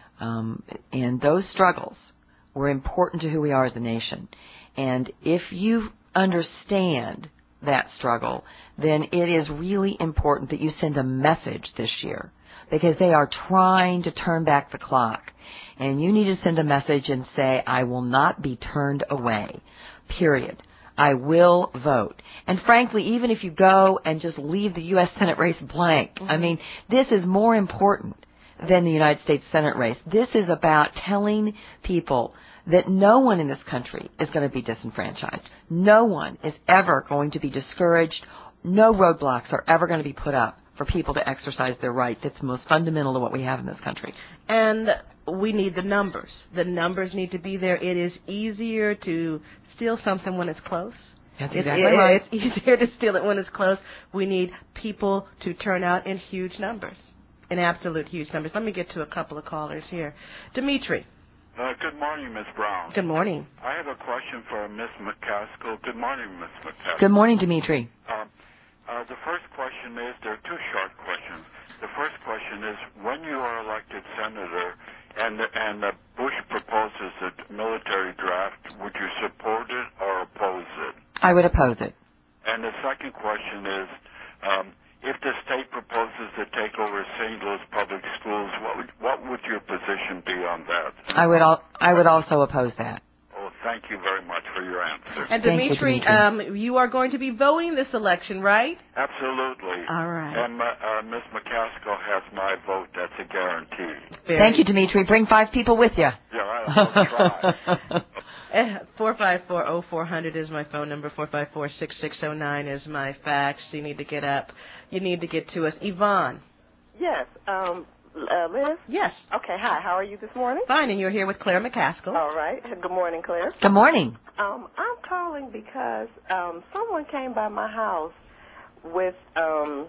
um, and those struggles were important to who we are as a nation. And if you understand that struggle, then it is really important that you send a message this year, because they are trying to turn back the clock. And you need to send a message and say, I will not be turned away, period. I will vote. And frankly, even if you go and just leave the U S Senate race blank, mm-hmm. I mean, this is more important than the United States Senate race. This is about telling people that no one in this country is going to be disenfranchised. No one is ever going to be discouraged. No roadblocks are ever going to be put up for people to exercise their right that's most fundamental to what we have in this country. And we need the numbers. The numbers need to be there. It is easier to steal something when it's close. That's it's, exactly it, right. It's easier to steal it when it's close. We need people to turn out in huge numbers, in absolute huge numbers. Let me get to a couple of callers here. Dimitri. Uh, good morning, Miz Brown. Good morning. I have a question for Miz McCaskill. Good morning, Miz McCaskill. Good morning, Dimitri. Uh, uh, the first question is, there are two short questions. The first question is, when you are elected senator and and uh, Bush proposes a military draft, would you support it or oppose it? I would oppose it. And the second question is, um, if the state proposes to take over Saint Louis public schools, what would, what would your position be on that? I would al- I would also oppose that. Oh, thank you very much for your answer. And Dimitri, you, Dimitri. Um, you are going to be voting this election, right? Absolutely. All right. And uh, Miz McCaskill has my vote. That's a guarantee. Very Thank you, Dimitri. Bring five people with you. Yeah, I'll try. four five four, oh four hundred is my phone number. four five four, six six oh nine is my fax. You need to get up. You need to get to us. Yvonne. Yes. Um, uh, Liz? Yes. Okay, hi. How are you this morning? Fine, and you're here with Claire McCaskill. All right. Good morning, Claire. Good morning. Um, I'm calling because um, someone came by my house with um,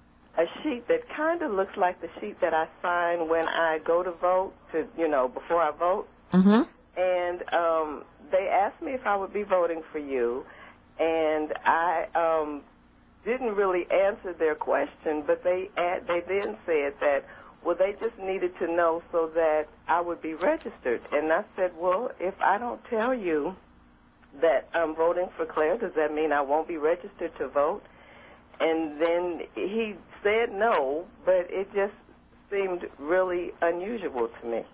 a sheet that kind of looks like the sheet that I sign when I go to vote, to you know, before I vote. Mm-hmm. And um, they asked me if I would be voting for you, and I um, didn't really answer their question, but they add, they then said that, well, they just needed to know so that I would be registered. And I said, well, if I don't tell you that I'm voting for Claire, does that mean I won't be registered to vote? And then he said no, but it just seemed really unusual to me.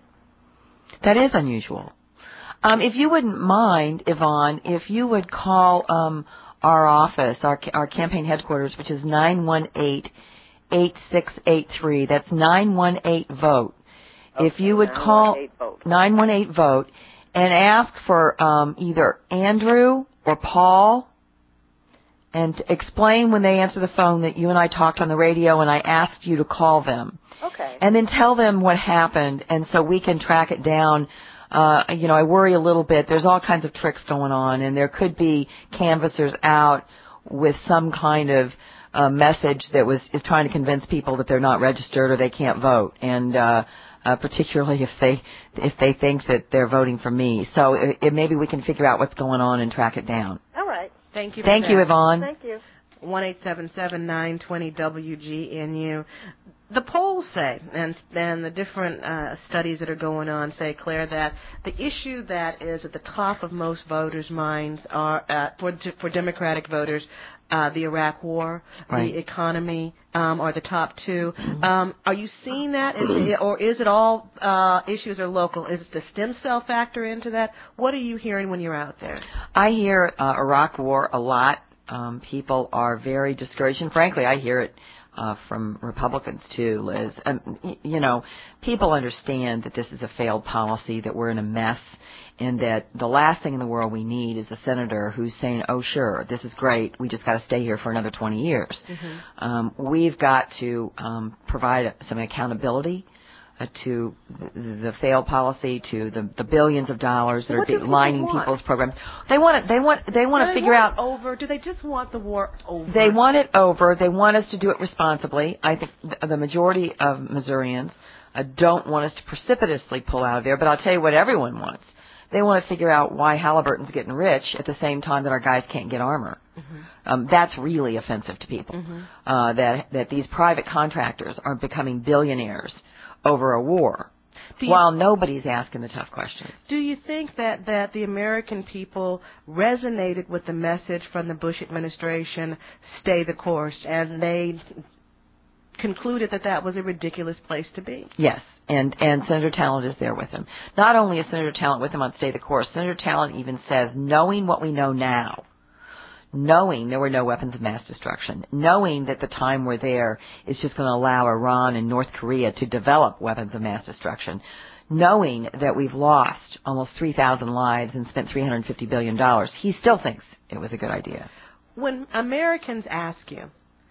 That is unusual. Um, if you wouldn't mind, Yvonne, if you would call um, our office, our our campaign headquarters, which is nine one eight, eight six eight three. That's nine one eight vote. Okay, if you would call nine one eight vote and ask for um, either Andrew or Paul, and explain when they answer the phone that you and I talked on the radio and I asked you to call them. Okay. And then tell them what happened, and so we can track it down. Uh, you know, I worry a little bit. There's all kinds of tricks going on, and there could be canvassers out with some kind of uh, message that was is trying to convince people that they're not registered or they can't vote, and uh, uh, particularly if they if they think that they're voting for me. So it, it, maybe we can figure out what's going on and track it down. All right. Thank you. Thank you, Yvonne. Thank you. one eight seven seven, nine two zero, W G N U. The polls say, and, and the different uh, studies that are going on say, Claire, that the issue that is at the top of most voters' minds are, uh, for, for Democratic voters, uh, the Iraq War, right. the economy, um, are the top two. Mm-hmm. Um, are you seeing that, is it, or is it all uh, issues are local? Is the stem cell factor into that? What are you hearing when you're out there? I hear uh, Iraq War a lot. Um, people are very discouraged, and frankly, I hear it uh, from Republicans too, Liz. Um, y- you know, people understand that this is a failed policy, that we're in a mess, and that the last thing in the world we need is a senator who's saying, oh, sure, this is great, we just got to stay here for another twenty years. Mm-hmm. Um, we've got to um, provide some accountability uh, to the, the failed policy, to the, the billions of dollars that what are lining people people's programs. They want to. They want. They want to figure want out. It over? Do they just want the war over? They want it over. They want us to do it responsibly. I think the, the majority of Missourians uh, don't want us to precipitously pull out of there. But I'll tell you what everyone wants. They want to figure out why Halliburton's getting rich at the same time that our guys can't get armor. Mm-hmm. Um, that's really offensive to people. Mm-hmm. Uh, that that these private contractors are becoming billionaires over a war, you, while nobody's asking the tough questions. Do you think that, that the American people resonated with the message from the Bush administration, stay the course, and they concluded that that was a ridiculous place to be? Yes, and, and Senator Talent is there with him. Not only is Senator Talent with him on stay the course, Senator Talent even says, knowing what we know now, knowing there were no weapons of mass destruction, knowing that the time we're there is just going to allow Iran and North Korea to develop weapons of mass destruction, knowing that we've lost almost three thousand lives and spent three hundred fifty billion dollars, he still thinks it was a good idea. When Americans ask you,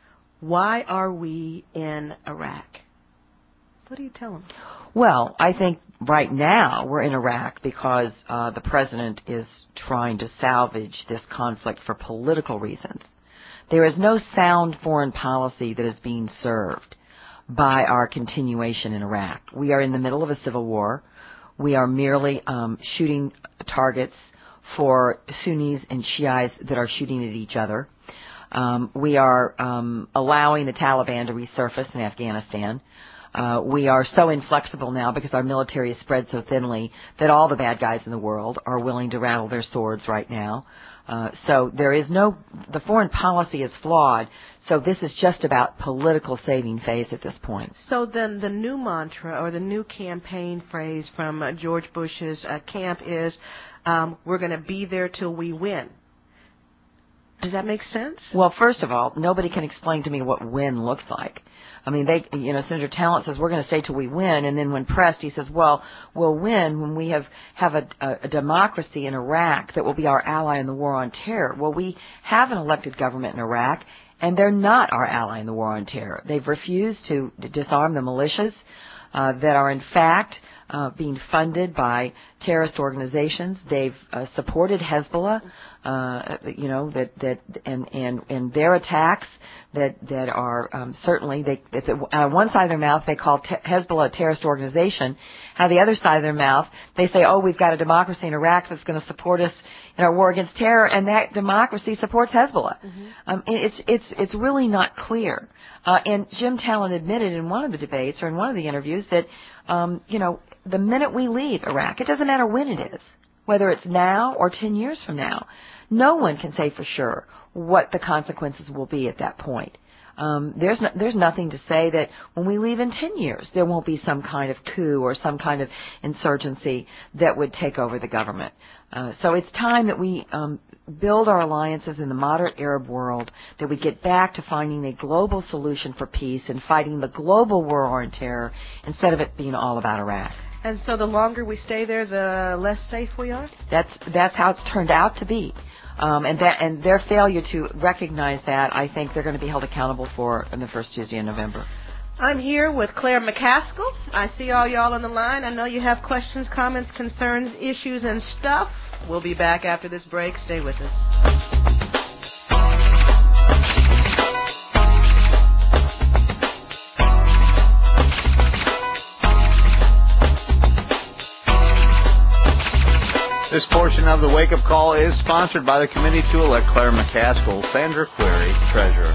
why are we in Iraq? What do you tell them? Well, I think right now we're in Iraq because uh, the president is trying to salvage this conflict for political reasons. There is no sound foreign policy that is being served by our continuation in Iraq. We are in the middle of a civil war. We are merely um, shooting targets for Sunnis and Shiites that are shooting at each other. Um, we are um, allowing the Taliban to resurface in Afghanistan. Uh, we are so inflexible now because our military is spread so thinly that all the bad guys in the world are willing to rattle their swords right now. Uh, so there is no, the foreign policy is flawed, so this is just about political saving face at this point. So then the new mantra or the new campaign phrase from uh, George Bush's uh, camp is, um, we're going to be there till we win. Does that make sense? Well, first of all, nobody can explain to me what win looks like. I mean, they, you know, Senator Talent says we're going to stay till we win, and then when pressed, he says, well, we'll win when we have, have a, a, a democracy in Iraq that will be our ally in the war on terror. Well, we have an elected government in Iraq, and they're not our ally in the war on terror. They've refused to disarm the militias uh, that are, in fact, Uh, being funded by terrorist organizations. They've uh, supported Hezbollah, uh, you know, that, that and, and, and their attacks that, that are um, certainly, they, that the, on one side of their mouth they call te- Hezbollah a terrorist organization. On the other side of their mouth they say, oh, we've got a democracy in Iraq that's going to support us in our war against terror, and that democracy supports Hezbollah. Mm-hmm. Um, it's, it's, it's really not clear. Uh, and Jim Talent admitted in one of the debates or in one of the interviews that, um, you know, the minute we leave Iraq, it doesn't matter when it is, whether it's now or ten years from now, no one can say for sure what the consequences will be at that point. Um, there's no, there's nothing to say that when we leave in ten years, there won't be some kind of coup or some kind of insurgency that would take over the government. Uh, so it's time that we um, build our alliances in the moderate Arab world, that we get back to finding a global solution for peace and fighting the global war on terror instead of it being all about Iraq. And so the longer we stay there, the less safe we are? That's that's how it's turned out to be. Um, and that and their failure to recognize that, I think they're going to be held accountable for in the first Tuesday in November. I'm here with Claire McCaskill. I see all y'all on the line. I know you have questions, comments, concerns, issues, and stuff. We'll be back after this break. Stay with us. This portion of the Wake Up Call is sponsored by the Committee to Elect Claire McCaskill, Sandra Query, Treasurer.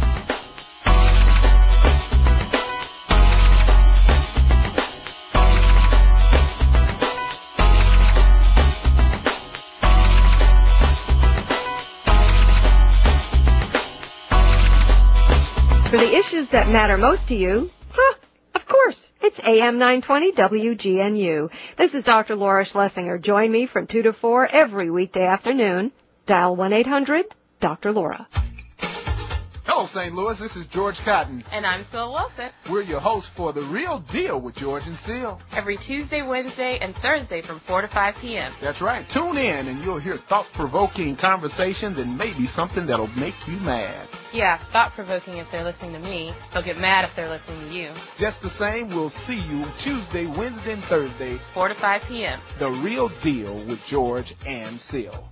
For the issues that matter most to you, huh, of course, it's A M nine twenty W G N U. This is Doctor Laura Schlesinger. Join me from two to four every weekday afternoon. Dial one eight hundred Doctor Laura. Hello, Saint Louis. This is George Cotton. And I'm Phil Wilson. We're your hosts for The Real Deal with George and Seal. Every Tuesday, Wednesday, and Thursday from four to five p.m. That's right. Tune in and you'll hear thought-provoking conversations and maybe something that'll make you mad. Yeah, thought-provoking if they're listening to me. They'll get mad if they're listening to you. Just the same, we'll see you Tuesday, Wednesday, and Thursday. four to five p.m. The Real Deal with George and Seal.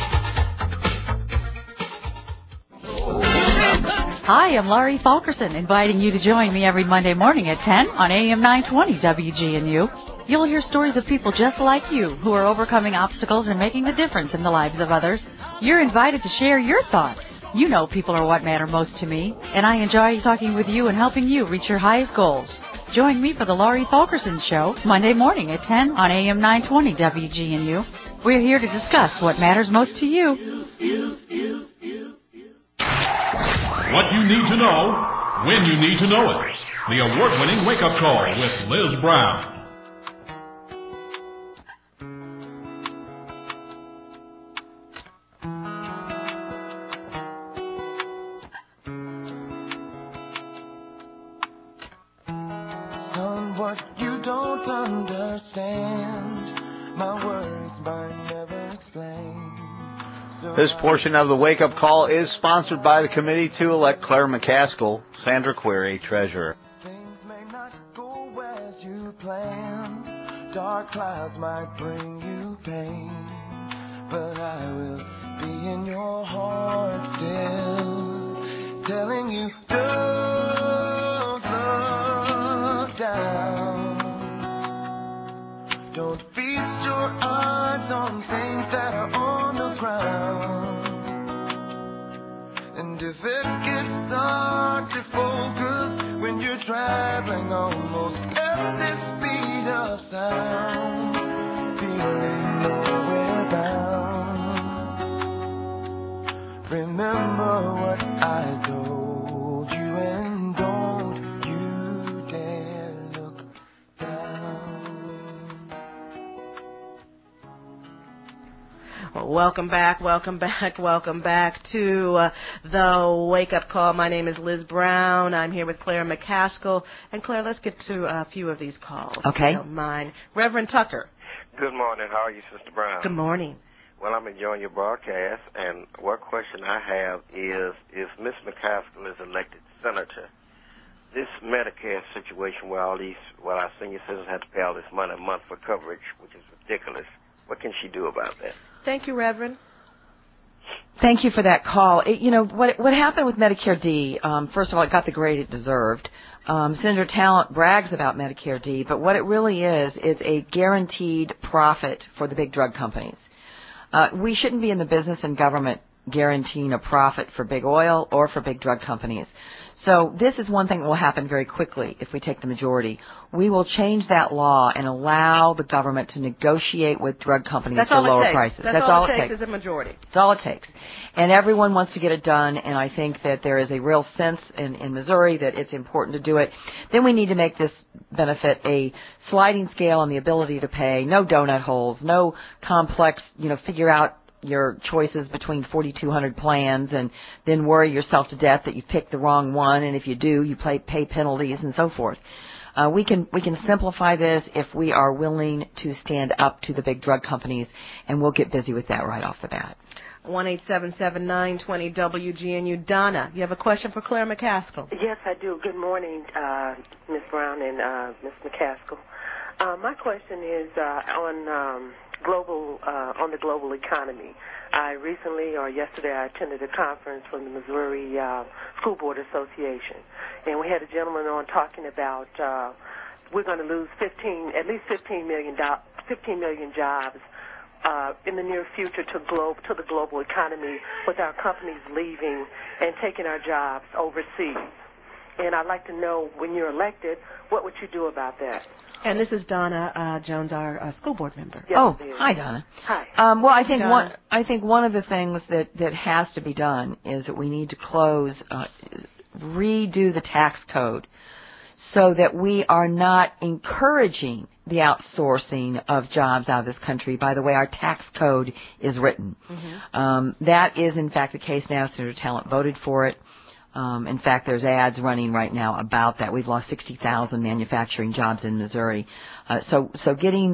Hi, I'm Laurie Fulkerson, inviting you to join me every Monday morning at ten on A M nine twenty W G N U. You'll hear stories of people just like you who are overcoming obstacles and making a difference in the lives of others. You're invited to share your thoughts. You know people are what matter most to me, and I enjoy talking with you and helping you reach your highest goals. Join me for the Laurie Fulkerson Show, Monday morning at ten on A M nine twenty W G N U. We're here to discuss what matters most to you. What you need to know, when you need to know it. The award-winning Wake Up Call with Liz Brown. Son, what you don't understand, my words might never explain. This portion of the Wake Up Call is sponsored by the Committee to Elect Claire McCaskill, Sandra Query, Treasurer. Things may not go as you planned. Dark clouds might bring you pain, but I will be in your heart still, telling you don't look down. Don't feast your eyes on things that are on the ground. And if it gets hard to focus when you're traveling almost at the speed of sound, feeling nowhere bound, remember what I told you and don't you dare look down. Welcome back, welcome back, welcome back to uh, the Wake Up Call. My name is Liz Brown. I'm here with Claire McCaskill. And Claire, let's get to a few of these calls. Okay. If you don't mind. Reverend Tucker. Good morning. How are you, Sister Brown? Good morning. Well, I'm enjoying your broadcast, and one question I have is, if Miss McCaskill is elected senator, this Medicare situation where all these, well, our senior citizens have to pay all this money a month for coverage, which is ridiculous, what can she do about that? Thank you, Reverend. Thank you for that call. It, you know, what what happened with Medicare D, um, first of all, it got the grade it deserved. Um, Senator Talent brags about Medicare D, but what it really is, it's a guaranteed profit for the big drug companies. Uh, we shouldn't be in the business and government guaranteeing a profit for big oil or for big drug companies. So this is one thing that will happen very quickly if we take the majority. We will change that law and allow the government to negotiate with drug companies That's for all it lower takes. prices. That's, That's all, all it it takes, takes. is a majority. That's all it takes. And everyone wants to get it done, and I think that there is a real sense in, in Missouri that it's important to do it. Then we need to make this benefit a sliding scale on the ability to pay, no donut holes, no complex, you know, figure out your choices between forty-two hundred plans and then worry yourself to death that you picked the wrong one, and if you do, you pay, pay penalties and so forth. Uh, we can we can simplify this if we are willing to stand up to the big drug companies, and we'll get busy with that right off the bat. one eight seven seven, nine two zero, W G N U. Donna, you have a question for Claire McCaskill. Yes, I do. Good morning, uh, Miz Brown and uh, Miz McCaskill. Uh, my question is uh, on um, global uh, on the global economy. I recently, or yesterday, I attended a conference from the Missouri uh, School Board Association, and we had a gentleman on talking about uh, we're going to lose fifteen, at least fifteen million, do- fifteen million jobs uh, in the near future to globe to the global economy, with our companies leaving and taking our jobs overseas. And I'd like to know, when you're elected, what would you do about that? And this is Donna uh, Jones, our uh, school board member. Yes, oh, it is. hi, Donna. Hi. Um, well, I think Donna. one I think one of the things that, that has to be done is that we need to close, uh, redo the tax code so that we are not encouraging the outsourcing of jobs out of this country by the way our tax code is written. Mm-hmm. Um, that is, in fact, the case now. Senator Talent voted for it. Um, in fact, there's ads running right now about that. We've lost sixty thousand manufacturing jobs in Missouri. Uh, so, so getting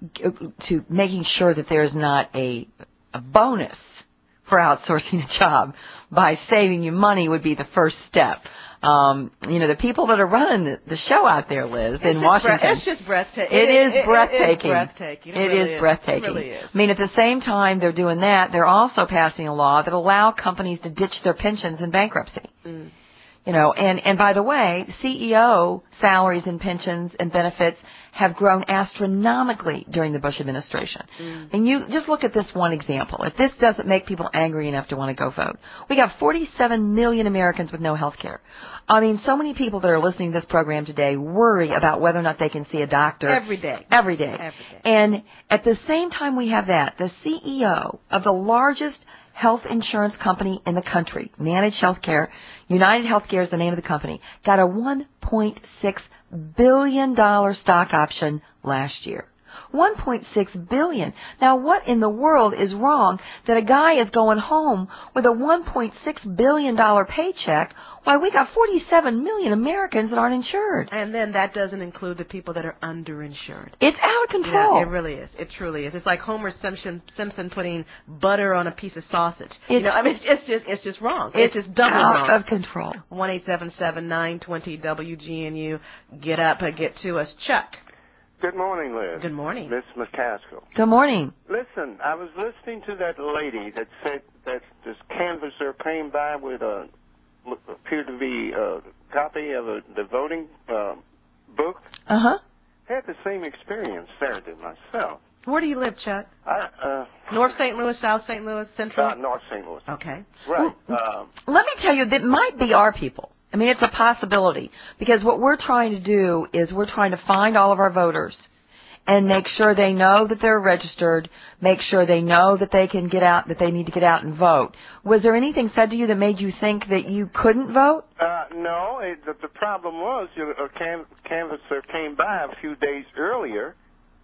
to making sure that there's not a, a bonus for outsourcing a job by saving you money would be the first step. Um, you know, the people that are running the show out there, Liz, it's in Washington. Bre- it's just breathtaking. It, it is it, breathtaking. It is breathtaking. It, it really is is breathtaking. It really is. I mean, at the same time they're doing that, they're also passing a law that allow companies to ditch their pensions in bankruptcy. Mm. You know, and, and by the way, C E O salaries and pensions and benefits have grown astronomically during the Bush administration. Mm. And you just look at this one example. If this doesn't make people angry enough to want to go vote, we got forty-seven million Americans with no health care. I mean, so many people that are listening to this program today worry about whether or not they can see a doctor. Every day. Every day. Every day. And at the same time we have that, the C E O of the largest health insurance company in the country, Managed Healthcare, United Healthcare is the name of the company, got a one point six billion dollars stock option last year. one point six billion dollars. Now, what in the world is wrong that a guy is going home with a one point six billion dollars paycheck while we got forty-seven million Americans that aren't insured? And then that doesn't include the people that are underinsured. It's out of control. Yeah, it really is. It truly is. It's like Homer Simpson, Simpson putting butter on a piece of sausage. It's, you know, I mean, it's, it's just it's just wrong. It's, it's just doubly out wrong. of control. one eight seven seven, nine two zero, W G N U. Get up and get to us. Chuck. Good morning, Liz. Good morning. Miss McCaskill. Good morning. Listen, I was listening to that lady that said that this canvasser came by with a, appeared to be a copy of a, the voting uh, book. Uh-huh. Had the same experience Saturday myself. Where do you live, Chuck? I, uh, North Saint Louis, South Saint Louis, Central? Uh, North Saint Louis. Okay. Right. Um, Let me tell you, that might be our people. I mean, it's a possibility, because what we're trying to do is we're trying to find all of our voters and make sure they know that they're registered, make sure they know that they can get out, that they need to get out and vote. Was there anything said to you that made you think that you couldn't vote? Uh, no, it, the, the problem was you know, a can, canvasser came by a few days earlier,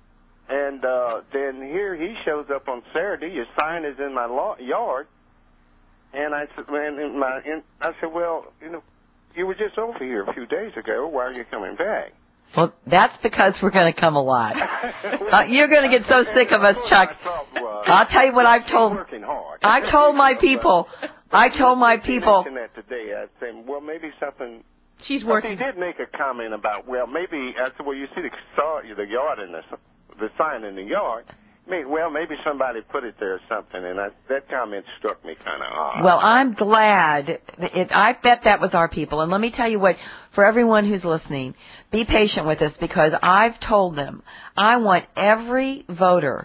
and uh, then here he shows up on Saturday. Your sign is in my law, yard, and I said, man, in my, in, I said, well, you know, you were just over here a few days ago. Why are you coming back? Well, that's because we're going to come a lot. uh, you're going to get so sick of us, Chuck. I'll tell you what I've told. I've told my people. I told my people. I mentioned that today. I said, well, maybe something. She's working. He did make a comment about, well, maybe. I said, well, you see the the yard in the the sign in the yard. I mean, well, maybe somebody put it there or something, and I, that comment struck me kind of odd. Well, I'm glad. It, I bet that was our people. And let me tell you what, for everyone who's listening, be patient with us, because I've told them I want every voter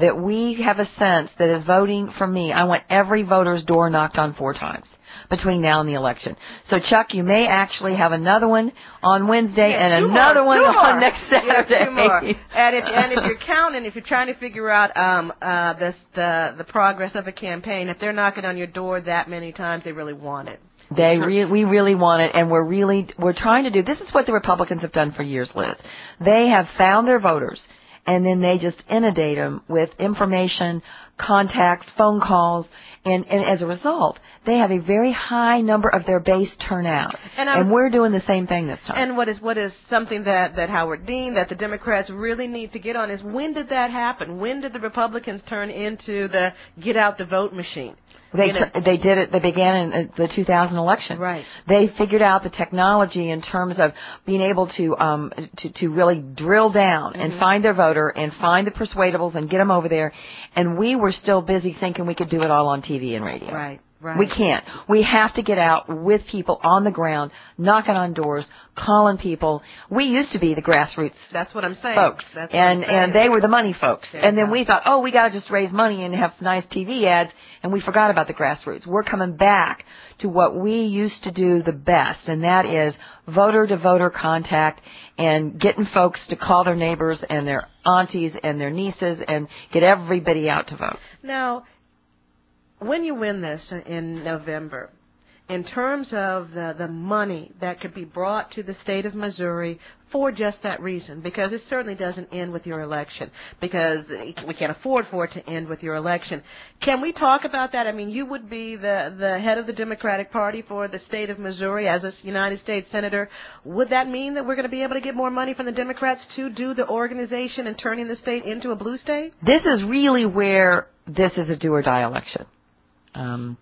that we have a sense that is voting for me, I want every voter's door knocked on four times between now and the election. So, Chuck, you may actually have another one on Wednesday yeah, and another more, one two on more. next Saturday. Yeah, two more. And if and if you're counting, if you're trying to figure out um, uh, this, the the progress of a campaign, if they're knocking on your door that many times, they really want it. They re- we really want it, and we're really we're trying to do. This is what the Republicans have done for years, Liz. They have found their voters, and then they just inundate them with information, contacts, phone calls, and, and as a result, they have a very high number of their base turnout. And, was, and we're doing the same thing this time. And what is what is something that, that Howard Dean, that the Democrats really need to get on is, when did that happen? When did the Republicans turn into the get out the vote machine? They t- they did it. They began in the two thousand election. Right. They figured out the technology in terms of being able to um to to really drill down mm-hmm. and find their voter and find the persuadables and get them over there. And we were still busy thinking we could do it all on T V and radio. Right. Right. We can't. We have to get out with people on the ground, knocking on doors, calling people. We used to be the grassroots That's what I'm saying. folks, That's what and I'm saying. and they were the money folks. There and then go. we thought, oh, we got to just raise money and have nice T V ads, and we forgot about the grassroots. We're coming back to what we used to do the best, and that is voter-to-voter contact and getting folks to call their neighbors and their aunties and their nieces and get everybody out to vote. Now, when you win this in November, in terms of the, the money that could be brought to the state of Missouri for just that reason, because it certainly doesn't end with your election, because we can't afford for it to end with your election. Can we talk about that? I mean, you would be the, the head of the Democratic Party for the state of Missouri as a United States Senator. Would that mean that we're going to be able to get more money from the Democrats to do the organization and turning the state into a blue state? This is really where this is a do-or-die election. Um,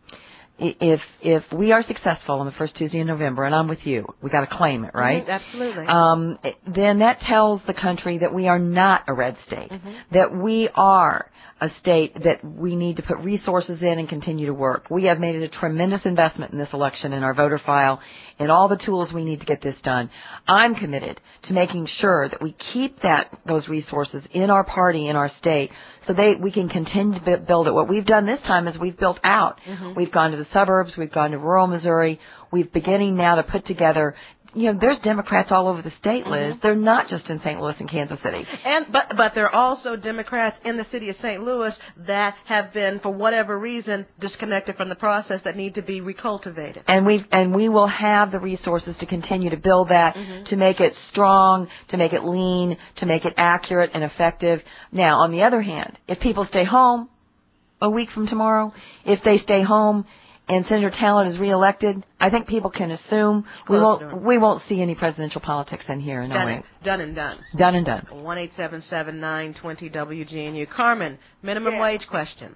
if if we are successful on the first Tuesday in November, and I'm with you, we got to claim it, right? Mm-hmm, absolutely. Um, then that tells the country that we are not a red state, mm-hmm. that we are a state that we need to put resources in and continue to work. We have made a tremendous investment in this election in our voter file and all the tools we need to get this done. I'm committed to making sure that we keep that those resources in our party, in our state, so they we can continue to build it. What we've done this time is we've built out. Mm-hmm. We've gone to the suburbs. We've gone to rural Missouri. We're beginning now to put together, you know, there's Democrats all over the state, Liz. Mm-hmm. They're not just in Saint Louis and Kansas City. And but but there are also Democrats in the city of Saint Louis that have been, for whatever reason, disconnected from the process, that need to be recultivated. And we and we will have the resources to continue to build that, mm-hmm. to make it strong, to make it lean, to make it accurate and effective. Now, on the other hand, if people stay home a week from tomorrow, if they stay home and Senator Talent is reelected, I think people can assume we won't we won't see any presidential politics in here. No done, way. done and done. Done and done. One eight seven seven nine twenty W G N U. Carmen, minimum yeah. wage question.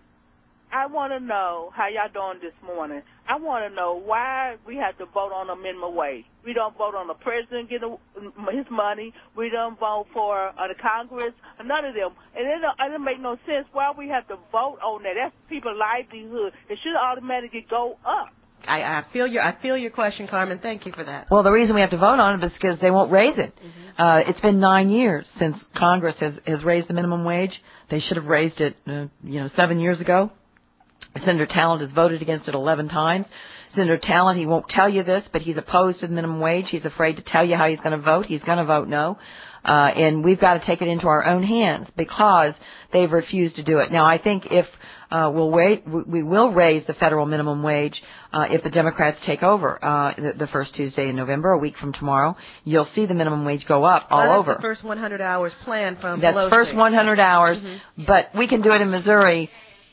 I want to know how y'all doing this morning. I want to know why we have to vote on a minimum wage. We don't vote on the president get a, his money. We don't vote for uh, the Congress. None of them. And it don't, it don't make no sense why we have to vote on that. That's people's livelihood. It should automatically go up. I, I feel your I feel your question, Carmen. Thank you for that. Well, the reason we have to vote on it is because they won't raise it. Mm-hmm. Uh, it's been nine years since Congress has, has raised the minimum wage. They should have raised it, uh, you know, seven years ago. Senator Talent has voted against it eleven times. Senator Talent, he won't tell you this, but he's opposed to the minimum wage. He's afraid to tell you how he's going to vote. He's going to vote no. Uh, and we've got to take it into our own hands because they've refused to do it. Now, I think if uh, we'll wait, we will raise the federal minimum wage uh, if the Democrats take over uh, the, the first Tuesday in November, a week from tomorrow. You'll see the minimum wage go up all well, that's over. That's the first one hundred hours plan from That's Pelosi. first one hundred hours, mm-hmm. but we can do it in Missouri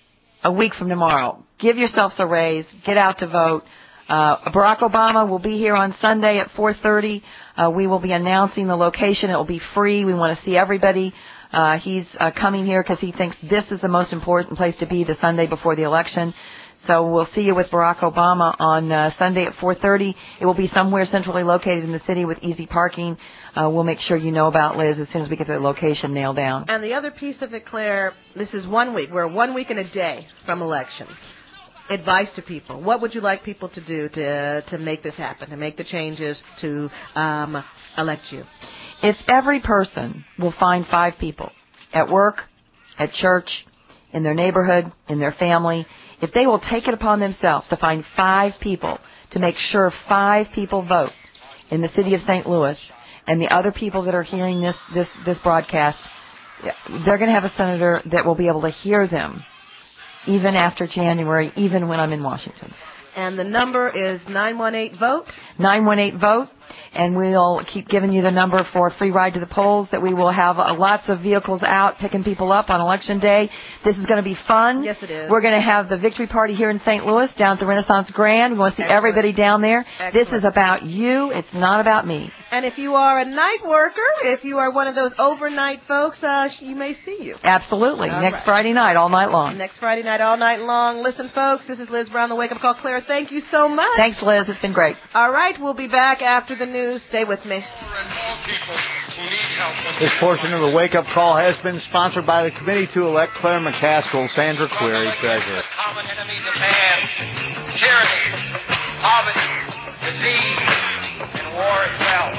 a week from tomorrow. Give yourselves a raise. Get out to vote. Uh, Barack Obama will be here on Sunday at four thirty. Uh, we will be announcing the location. It will be free. We want to see everybody. Uh, he's uh, coming here because he thinks this is the most important place to be the Sunday before the election. So we'll see you with Barack Obama on uh, Sunday at four thirty. It will be somewhere centrally located in the city with easy parking. Uh, we'll make sure you know about, Liz, as soon as we get the location nailed down. And the other piece of it, Claire, this is one week. We're one week and a day from election. Advice to people. What would you like people to do to to make this happen, to make the changes to um, elect you? If every person will find five people at work, at church, in their neighborhood, in their family, if they will take it upon themselves to find five people to make sure five people vote in the city of Saint Louis, and the other people that are hearing this, this, this broadcast, they're going to have a senator that will be able to hear them even after January, even when I'm in Washington. And the number is nine one eight vote. nine one eight vote. And we'll keep giving you the number for a free ride to the polls, that we will have uh, lots of vehicles out picking people up on Election Day. This is going to be fun. Yes, it is. We're going to have the victory party here in Saint Louis down at the Renaissance Grand. We want to see Excellent. everybody down there. Excellent. This is about you. It's not about me. And if you are a night worker, if you are one of those overnight folks, uh, you may see you. Absolutely. All Next right. Friday night, all night long. Next Friday night, all night long. Listen, folks, this is Liz Brown, the Wake Up Call. Claire, thank you so much. Thanks, Liz. It's been great. All right, we'll be back after the news. Stay with me. This portion of the Wake Up Call has been sponsored by the Committee to Elect Claire McCaskill, Sandra Query, Treasurer. Common enemies of man, tyranny, poverty, disease, and war itself.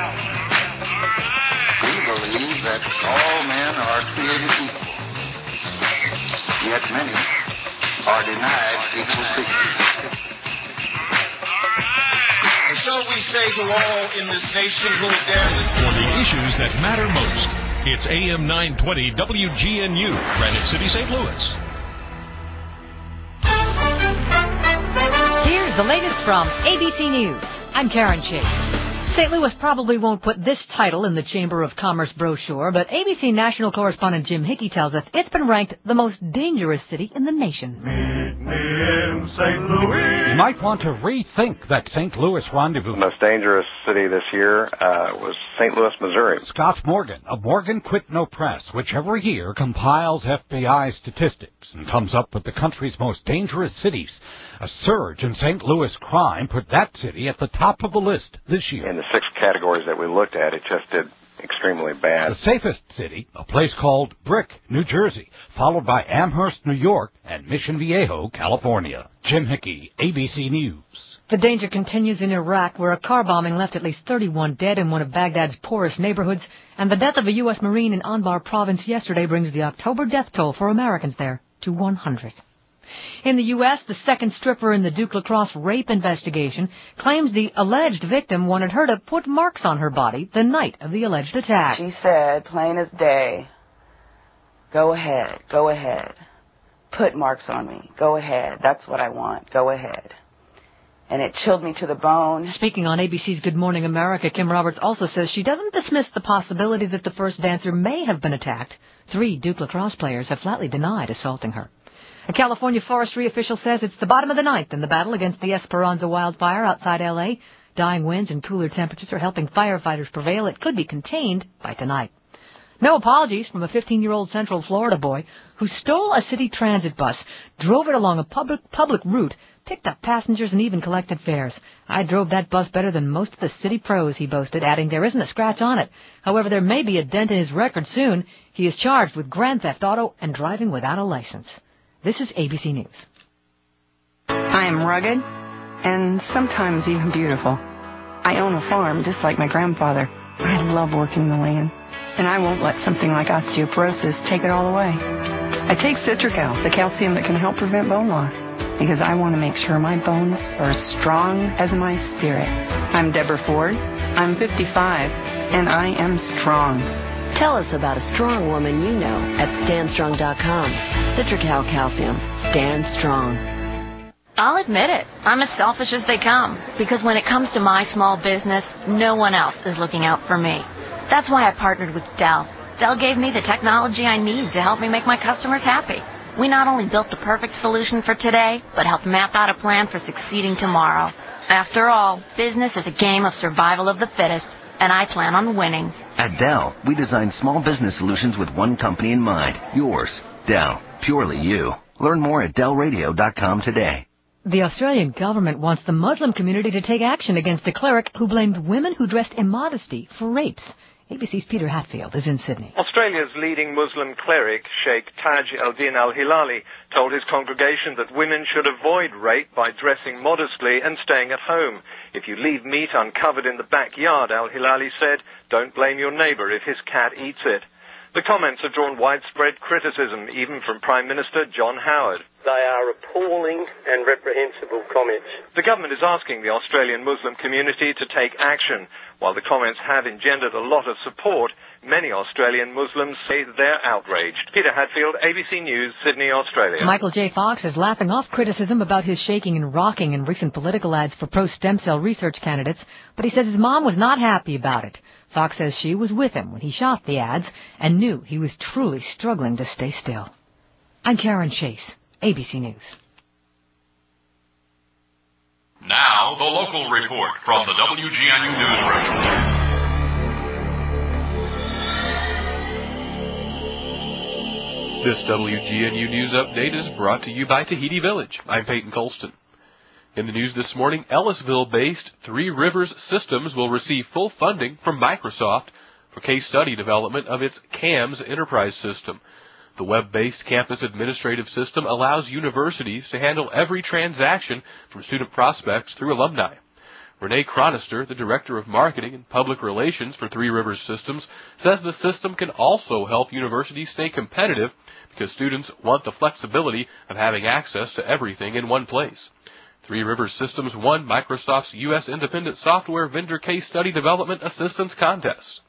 We believe that all men are created equal, yet many are denied equal dignity. And so we say to all in this nation who dare For the issues that matter most, it's A M nine twenty W G N U, Granite City, Saint Louis. Here's the latest from A B C News. I'm Karen Chase. Saint Louis probably won't put this title in the Chamber of Commerce brochure, but A B C national correspondent Jim Hickey tells us it's been ranked the most dangerous city in the nation. Meet me in Saint Louis. You might want to rethink that Saint Louis rendezvous. The most dangerous city this year uh, was Saint Louis, Missouri. Scott Morgan of Morgan Quit No Press, which every year compiles F B I statistics and comes up with the country's most dangerous cities. A surge in Saint Louis crime put that city at the top of the list this year. In the six categories that we looked at, it just did extremely bad. The safest city, a place called Brick, New Jersey, followed by Amherst, New York, and Mission Viejo, California. Jim Hickey, A B C News. The danger continues in Iraq, where a car bombing left at least thirty-one dead in one of Baghdad's poorest neighborhoods, and the death of a U S Marine in Anbar province yesterday brings the October death toll for Americans there to one hundred. In the U S, the second stripper in the Duke Lacrosse rape investigation claims the alleged victim wanted her to put marks on her body the night of the alleged attack. She said, plain as day, go ahead, go ahead. Put marks on me. Go ahead. That's what I want. Go ahead. And it chilled me to the bone. Speaking on A B C's Good Morning America, Kim Roberts also says she doesn't dismiss the possibility that the first dancer may have been attacked. Three Duke Lacrosse players have flatly denied assaulting her. A California forestry official says it's the bottom of the ninth in the battle against the Esperanza wildfire outside L A. Dying winds and cooler temperatures are helping firefighters prevail. It could be contained by tonight. No apologies from a fifteen-year-old Central Florida boy who stole a city transit bus, drove it along a public public route, picked up passengers, and even collected fares. I drove that bus better than most of the city pros, he boasted, adding there isn't a scratch on it. However, there may be a dent in his record soon. He is charged with grand theft auto and driving without a license. This is A B C News. I am rugged and sometimes even beautiful. I own a farm just like my grandfather. I love working the land, and I won't let something like osteoporosis take it all away. I take Citracal, the calcium that can help prevent bone loss, because I want to make sure my bones are as strong as my spirit. I'm Deborah Ford. I'm fifty-five, and I am strong. Tell us about a strong woman you know at stand strong dot com. Citracal Calcium. Stand strong. I'll admit it. I'm as selfish as they come. Because when it comes to my small business, no one else is looking out for me. That's why I partnered with Dell. Dell gave me the technology I need to help me make my customers happy. We not only built the perfect solution for today, but helped map out a plan for succeeding tomorrow. After all, business is a game of survival of the fittest, and I plan on winning. At Dell, we design small business solutions with one company in mind. Yours. Dell. Purely you. Learn more at Dell Radio dot com today. The Australian government wants the Muslim community to take action against a cleric who blamed women who dressed immodestly for rapes. A B C's Peter Hatfield is in Sydney. Australia's leading Muslim cleric, Sheikh Taj al-Din al-Hilali, told his congregation that women should avoid rape by dressing modestly and staying at home. If you leave meat uncovered in the backyard, al-Hilali said, don't blame your neighbor if his cat eats it. The comments have drawn widespread criticism, even from Prime Minister John Howard. They are appalling and reprehensible comments. The government is asking the Australian Muslim community to take action. While the comments have engendered a lot of support, many Australian Muslims say that they're outraged. Peter Hadfield, A B C News, Sydney, Australia. Michael J. Fox is laughing off criticism about his shaking and rocking in recent political ads for pro-stem cell research candidates, but he says his mom was not happy about it. Fox says she was with him when he shot the ads and knew he was truly struggling to stay still. I'm Karen Chase, A B C News. Now, the local report from the W G N U newsroom. This W G N U News Update is brought to you by Tahiti Village. I'm Peyton Colston. In the news this morning, Ellisville-based Three Rivers Systems will receive full funding from Microsoft for case study development of its CAMS enterprise system. The web-based campus administrative system allows universities to handle every transaction from student prospects through alumni. Renee Chronister, the Director of Marketing and Public Relations for Three Rivers Systems, says the system can also help universities stay competitive because students want the flexibility of having access to everything in one place. Three Rivers Systems won Microsoft's U S Independent Software Vendor Case Study Development Assistance Contest.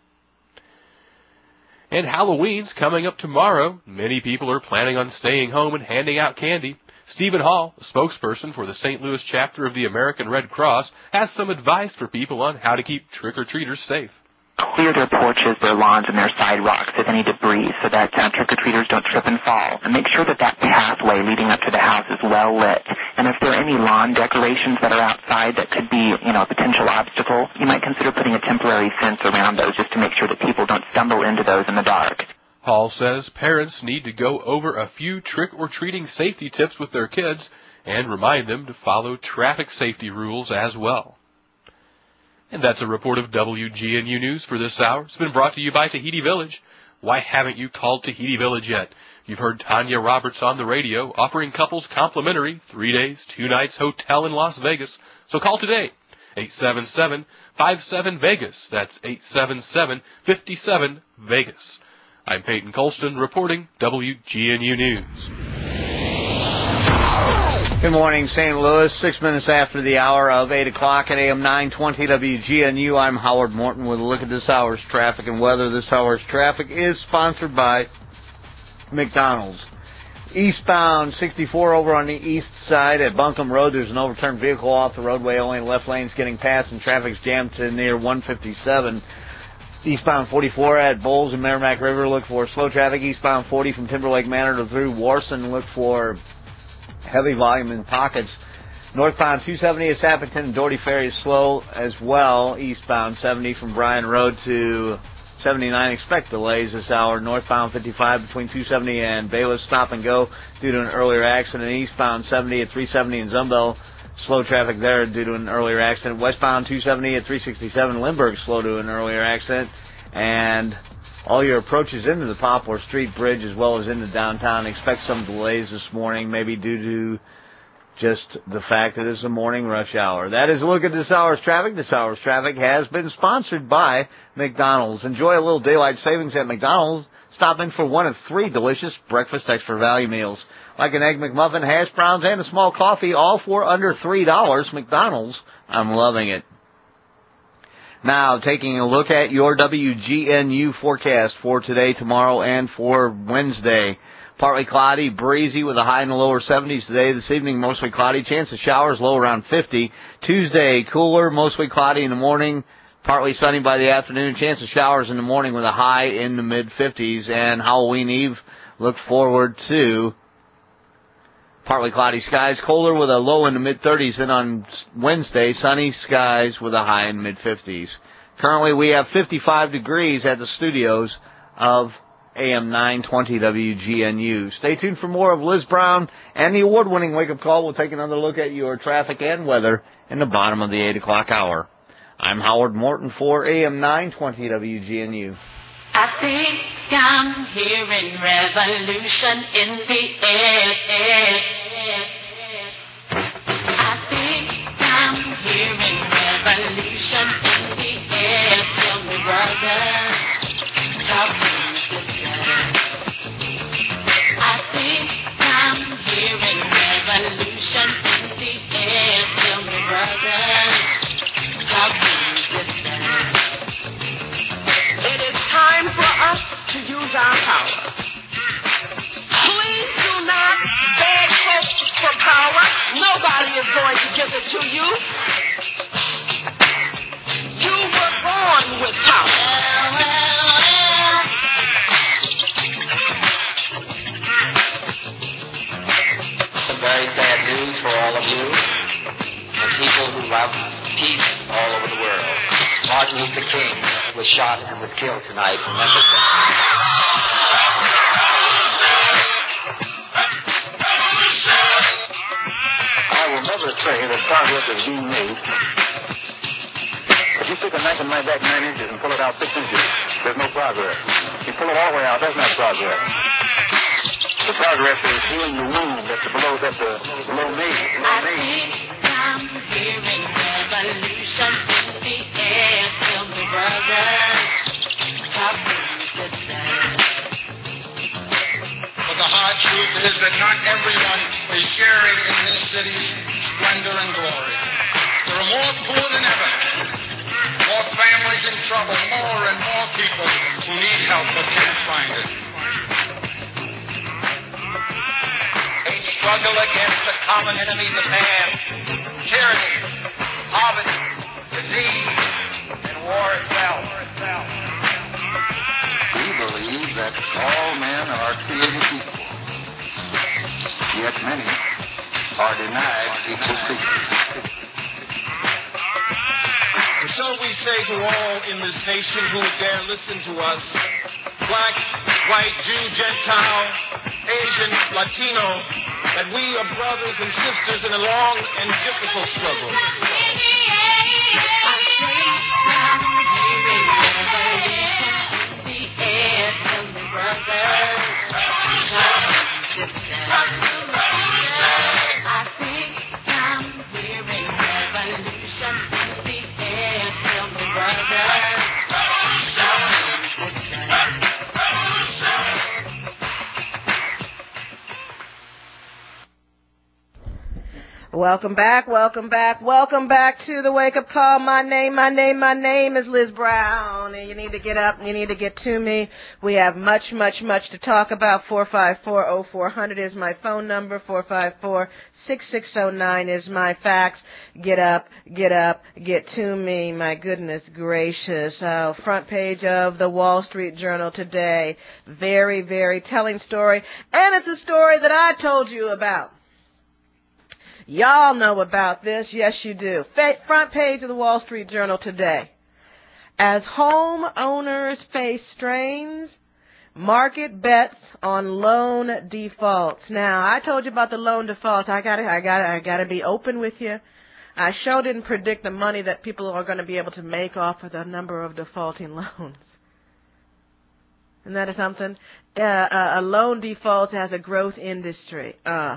And Halloween's coming up tomorrow. Many people are planning on staying home and handing out candy. Stephen Hall, a spokesperson for the Saint Louis chapter of the American Red Cross, has some advice for people on how to keep trick-or-treaters safe. Clear their porches, their lawns, and their sidewalks of any debris so that uh, trick-or-treaters don't trip and fall. And make sure that that pathway leading up to the house is well lit. And if there are any lawn decorations that are outside that could be, you know, a potential obstacle, you might consider putting a temporary fence around those just to make sure that people don't stumble into those in the dark. Hall says parents need to go over a few trick-or-treating safety tips with their kids and remind them to follow traffic safety rules as well. And that's a report of W G N U News for this hour. It's been brought to you by Tahiti Village. Why haven't you called Tahiti Village yet? You've heard Tanya Roberts on the radio offering couples complimentary three days, two nights hotel in Las Vegas. So call today, eight seven seven, five seven, Vegas. That's eight seven seven, five seven, Vegas. I'm Peyton Colston reporting W G N U News. Good morning, Saint Louis. Six minutes after the hour of eight o'clock at A M nine twenty W G N U. I'm Howard Morton with a look at this hour's traffic and weather. This hour's traffic is sponsored by McDonald's. Eastbound sixty-four over on the east side at Buncombe Road. There's an overturned vehicle off the roadway. Only left lane's getting past and traffic's jammed to near one fifty-seven. Eastbound forty-four at Bowles and Merrimack River. Look for slow traffic. Eastbound forty from Timberlake Manor to through Warson. Look for heavy volume in pockets. Northbound two seventy at Sappington and Doherty Ferry is slow as well. Eastbound seventy from Bryan Road to seventy-nine. Expect delays this hour. Northbound fifty-five between two seventy and Bayless, stop and go due to an earlier accident. Eastbound seventy at three seventy in Zumbel. Slow traffic there due to an earlier accident. Westbound two seventy at three sixty-seven Lindbergh, slow to an earlier accident. And all your approaches into the Poplar Street Bridge as well as into downtown, expect some delays this morning, maybe due to just the fact that it's a morning rush hour. That is a look at this hour's traffic. This hour's traffic has been sponsored by McDonald's. Enjoy a little daylight savings at McDonald's. Stop in for one of three delicious breakfast extra value meals, like an Egg McMuffin, hash browns, and a small coffee, all for under three dollars. McDonald's, I'm loving it. Now, taking a look at your W G N U forecast for today, tomorrow, and for Wednesday. Partly cloudy, breezy with a high in the lower seventies today. This evening, mostly cloudy. Chance of showers, low around fifty. Tuesday, cooler, mostly cloudy in the morning. Partly sunny by the afternoon. Chance of showers in the morning with a high in the mid-fifties. And Halloween Eve, look forward to partly cloudy skies, colder with a low in the mid-thirties. And on Wednesday, sunny skies with a high in the mid-fifties. Currently, we have fifty-five degrees at the studios of A M nine twenty W G N U. Stay tuned for more of Liz Brown and the award-winning Wake Up Call. We'll take another look at your traffic and weather in the bottom of the eight o'clock hour. I'm Howard Morton for A M nine twenty W G N U. I think I'm hearing revolution in the air. I think I'm hearing revolution in the air. Tell me, brother, talk to me. to you. You were born with power. Well, well, well. Some very sad news for all of you and people who love peace all over the world. Martin Luther King was shot and was killed tonight in Memphis. I will never say that progress is being made. If you stick a knife in my back nine inches and pull it out six inches, there's no progress. You pull it all the way out, that's not progress. The progress is healing the wound that's below, that's the below me. Below me. I'm hearing revolution in the air. Tell me, brothers, talk to me, sisters. But the hard truth is that not everyone is sharing in this city's splendor and glory. There are more poor than ever, more families in trouble, more and more people who need help but can't find it. They struggle against the common enemies of man, tyranny, poverty, disease, and war itself. We believe that all men are created equal, yet many are denied equal treatment. And so we say to all in this nation who dare listen to us, black, white, Jew, Gentile, Asian, Latino, that we are brothers and sisters in a long and difficult struggle. Welcome back, welcome back, welcome back to the Wake Up Call. My name, my name, my name is Liz Brown, and you need to get up and you need to get to me. We have much, much, much to talk about. four five four, oh four hundred is my phone number. four five four, six six oh nine is my fax. Get up, get up, get to me. My goodness gracious. Uh, front page of the Wall Street Journal today. Very, very telling story. And it's a story that I told you about. Y'all know about this. Yes, you do. Front page of the Wall Street Journal today. As homeowners face strains, market bets on loan defaults. Now, I told you about the loan defaults. I gotta, I gotta, I gotta be open with you. I sure didn't predict the money that people are going to be able to make off of the number of defaulting loans. Isn't that something? Uh, a loan default has a growth industry. Uh,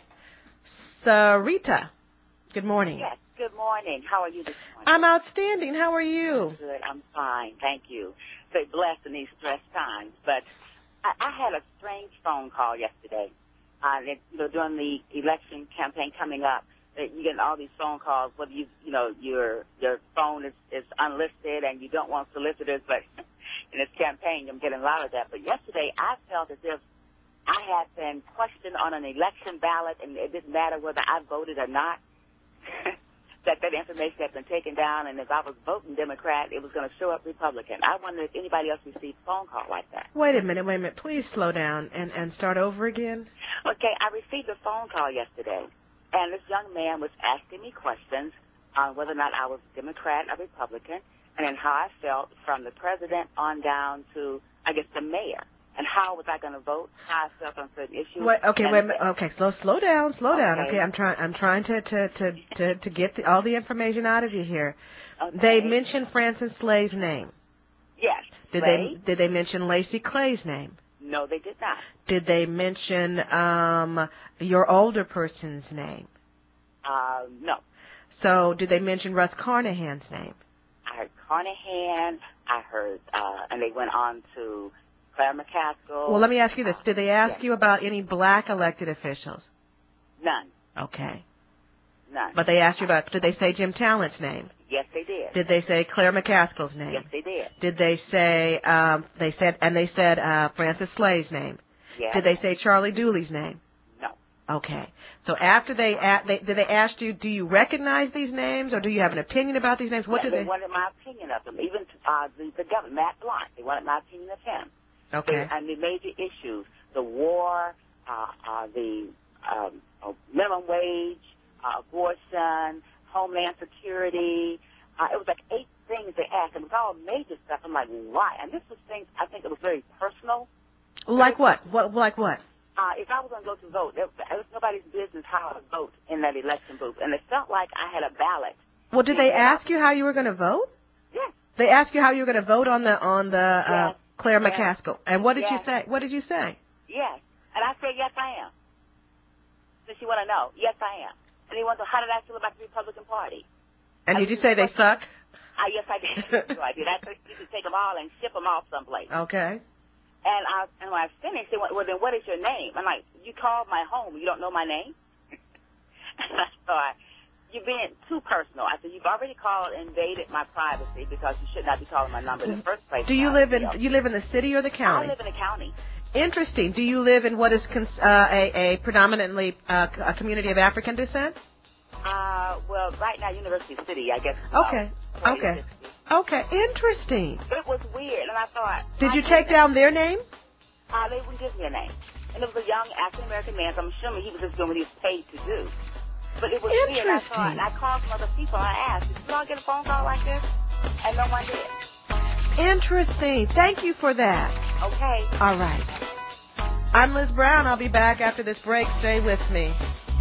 Sarita, good morning. Yes, good morning. How are you this morning? I'm outstanding. How are you? Good. I'm fine. Thank you. Stay blessed in these stressed times. But I, I had a strange phone call yesterday. Uh, that, you know, during the election campaign coming up, that you get all these phone calls, whether you, you know, your your phone is, is unlisted and you don't want solicitors, but in this campaign, I'm getting a lot of that. But yesterday, I felt as if I had been questioned on an election ballot, and it didn't matter whether I voted or not, that that information had been taken down, and if I was voting Democrat, it was going to show up Republican. I wonder if anybody else received a phone call like that. Wait a minute, wait a minute. Please slow down and, and start over again. Okay, I received a phone call yesterday, and this young man was asking me questions on whether or not I was Democrat or Republican, and then how I felt from the president on down to, I guess, the mayor. And how was I going to vote? How I felt on certain issues. Wait, okay, wait a minute. Okay, slow, slow down, slow okay. down. Okay, I'm trying, I'm trying to, to, to, to, to get the, all the information out of you here. Okay. They mentioned Francis Slay's name. Yes. Did Slay? they, did they mention Lacey Clay's name? No, they did not. Did they mention um your older person's name? Uh, no. So, did they mention Russ Carnahan's name? I heard Carnahan. I heard, uh, and they went on to Claire McCaskill. Well, let me ask you this. Did they ask yes. you about any black elected officials? None. Okay. None. But they asked you about, did they say Jim Talent's name? Yes, they did. Did they say Claire McCaskill's name? Yes, they did. Did they say, um, they said, and they said uh, Francis Slay's name? Yes. Did they say Charlie Dooley's name? No. Okay. So after they, a- they did they ask you, do you recognize these names, or do you have an opinion about these names? What yeah, did they they? wanted my opinion of them. Even uh, the, the governor, Matt Blunt, they wanted my opinion of him. Okay. And the major issues, the war, uh, uh, the um, uh, minimum wage, uh, abortion, homeland security. Uh, it was like eight things they asked. It was all major stuff. I'm like, why? And this was things, I think it was very personal. Like what? What? Like what? Uh, if I was going to go to vote, it was nobody's business how I vote in that election booth. And it felt like I had a ballot. Well, did they ask you how you were going to vote? Yes. They asked you how you were going to vote on the on the uh, Yes. Claire Yes. McCaskill. And what did you Yes. say? What did you say? Yes. And I said, yes, I am. Does she want to know? Yes, I am. And he wants to, how did I feel about the Republican Party? And did you say they suck? Uh, yes, I did. So I did. I said you should take them all and ship them off someplace. Okay. And, I, and when I finished, they went, well, then what is your name? I'm like, you called my home. You don't know my name? And I thought, you're being too personal. I said, you've already called and invaded my privacy because you should not be calling my number in the first place. Do you live in you live in the city or the county? I live in the county. Interesting. Do you live in what is cons- uh, a, a predominantly uh, a community of African descent? Uh, well, right now, University City, I guess. Okay. About Okay. Okay. Interesting. It was weird, and I thought. Did you take down their name? Uh, they wouldn't give me a name. And it was a young African-American man, so I'm assuming he was just doing what he was paid to do. But it was weird, and I thought, and I called some other people, and I asked, did you all get a phone call like this? And no one did. Interesting. Thank you for that. Okay. All right. I'm Liz Brown. I'll be back after this break. Stay with me.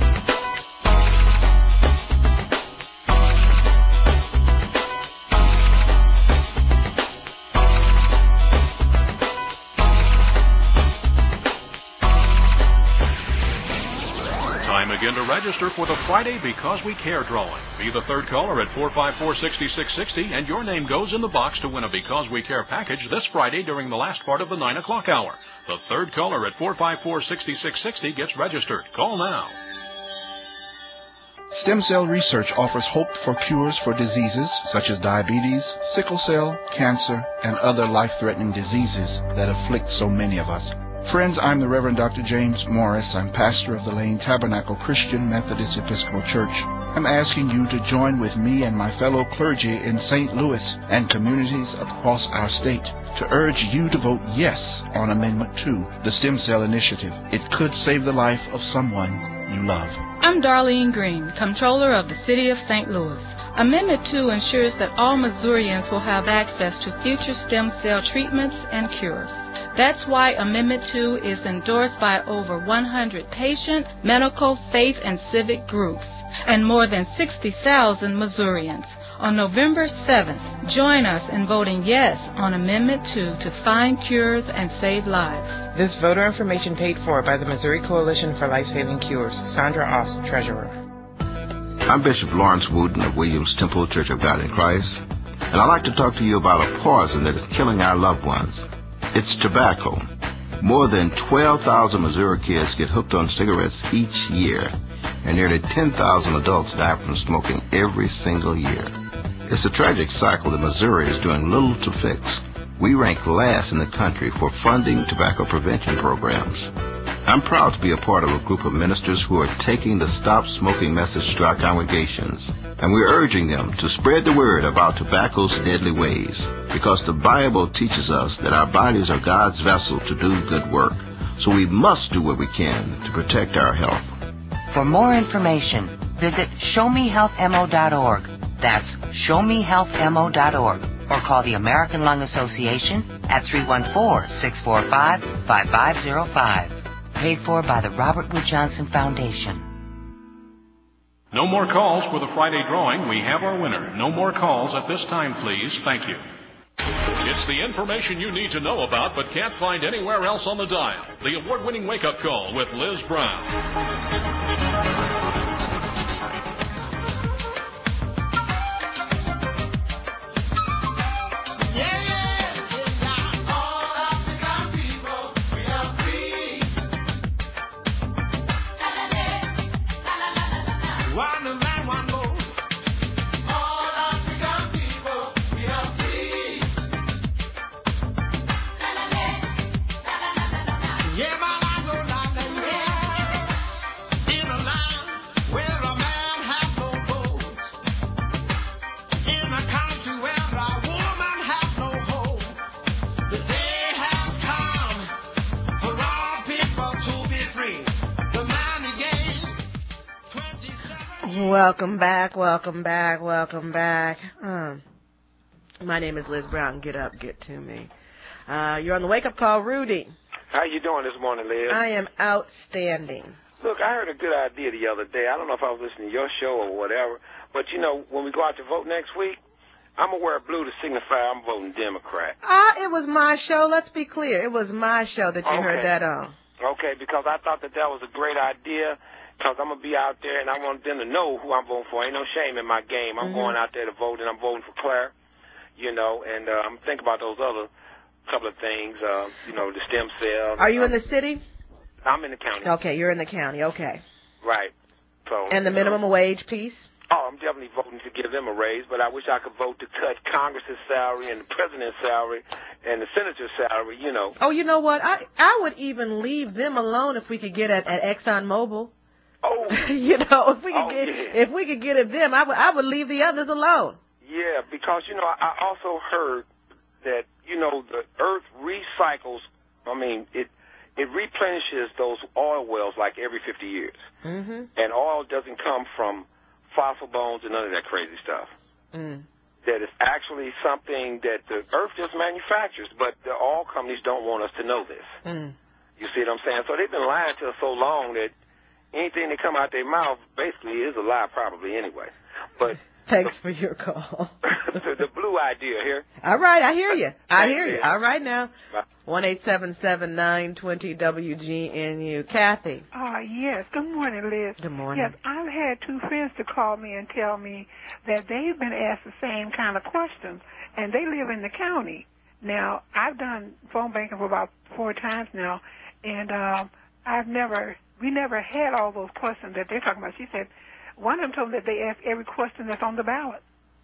Time again to register for the Friday Because We Care drawing. Be the third caller at four five four, six six six zero, and your name goes in the box to win a Because We Care package this Friday during the last part of the nine o'clock hour. The third caller at four five four, six six six zero gets registered. Call now. Stem cell research offers hope for cures for diseases such as diabetes, sickle cell, cancer, and other life-threatening diseases that afflict so many of us. Friends, I'm the Reverend Doctor James Morris. I'm pastor of the Lane Tabernacle Christian Methodist Episcopal Church. I'm asking you to join with me and my fellow clergy in Saint Louis and communities across our state to urge you to vote yes on Amendment two, the Stem Cell Initiative. It could save the life of someone you love. I'm Darlene Green, Comptroller of the City of Saint Louis. Amendment two ensures that all Missourians will have access to future stem cell treatments and cures. That's why Amendment two is endorsed by over one hundred patient, medical, faith, and civic groups, and more than sixty thousand Missourians. On November seventh, join us in voting yes on Amendment two to find cures and save lives. This voter information paid for by the Missouri Coalition for Life-Saving Cures. Sandra Oss, Treasurer. I'm Bishop Lawrence Wooten of Williams Temple Church of God in Christ, and I'd like to talk to you about a poison that is killing our loved ones. It's tobacco. More than twelve thousand Missouri kids get hooked on cigarettes each year, and nearly ten thousand adults die from smoking every single year. It's a tragic cycle that Missouri is doing little to fix. We rank last in the country for funding tobacco prevention programs. I'm proud to be a part of a group of ministers who are taking the Stop Smoking message to our congregations, and we're urging them to spread the word about tobacco's deadly ways, because the Bible teaches us that our bodies are God's vessel to do good work, so we must do what we can to protect our health. For more information, visit show me health m o dot org. That's show me health m o dot org, or call the American Lung Association at three one four, six four five, five five zero five. Paid for by the Robert Wood Johnson Foundation. No more calls for the Friday drawing. We have our winner. No more calls at this time, please. Thank you. It's the information you need to know about but can't find anywhere else on the dial. The award-winning wake-up call with Liz Brown. Welcome back, welcome back, welcome back. Um, my name is Liz Brown. Get up, get to me. Uh, you're on the wake-up call, Rudy. How you doing this morning, Liz? I am outstanding. Look, I heard a good idea the other day. I don't know if I was listening to your show or whatever, but, you know, when we go out to vote next week, I'm going to wear blue to signify I'm voting Democrat. Ah, it was my show. Let's be clear. It was my show that you Okay. heard that on. Okay, because I thought that that was a great idea, because I'm going to be out there, and I want them to know who I'm voting for. Ain't no shame in my game. I'm Mhm. going out there to vote, and I'm voting for Claire, you know, and uh, I'm thinking about those other couple of things, uh, you know, the stem cell. Are you in the city? I'm in the county. Okay, you're in the county. Okay. Right. So. And the minimum wage piece? Oh, I'm definitely voting to give them a raise, but I wish I could vote to cut Congress's salary and the president's salary and the senator's salary, you know. Oh, you know what? I I would even leave them alone if we could get at, at ExxonMobil. Oh. you know, if we could Oh, get yeah. if we could get at them, I would I would leave the others alone. Yeah, because, you know, I I also heard that, you know, the earth recycles, I mean, it it replenishes those oil wells like every fifty years. Mm-hmm. And oil doesn't come from fossil bones and none of that crazy stuff. Mm. That it's actually something that the earth just manufactures, but the oil companies don't want us to know this. Mm. You see what I'm saying? So they've been lying to us so long that anything that come out their mouth basically is a lie probably anyway. But Thanks for your call. the, the blue idea here. All right, I hear you. I Thank hear you. you. All right now. Bye. One eight seven seven nine twenty W G N U. Kathy. Uh, yes. Good morning, Liz. Good morning. Yes, I've had two friends to call me and tell me that they've been asked the same kind of questions, and they live in the county. Now, I've done phone banking for about four times now, and um, I've never, we never had all those questions that they're talking about. She said one of them told me that they ask every question that's on the ballot.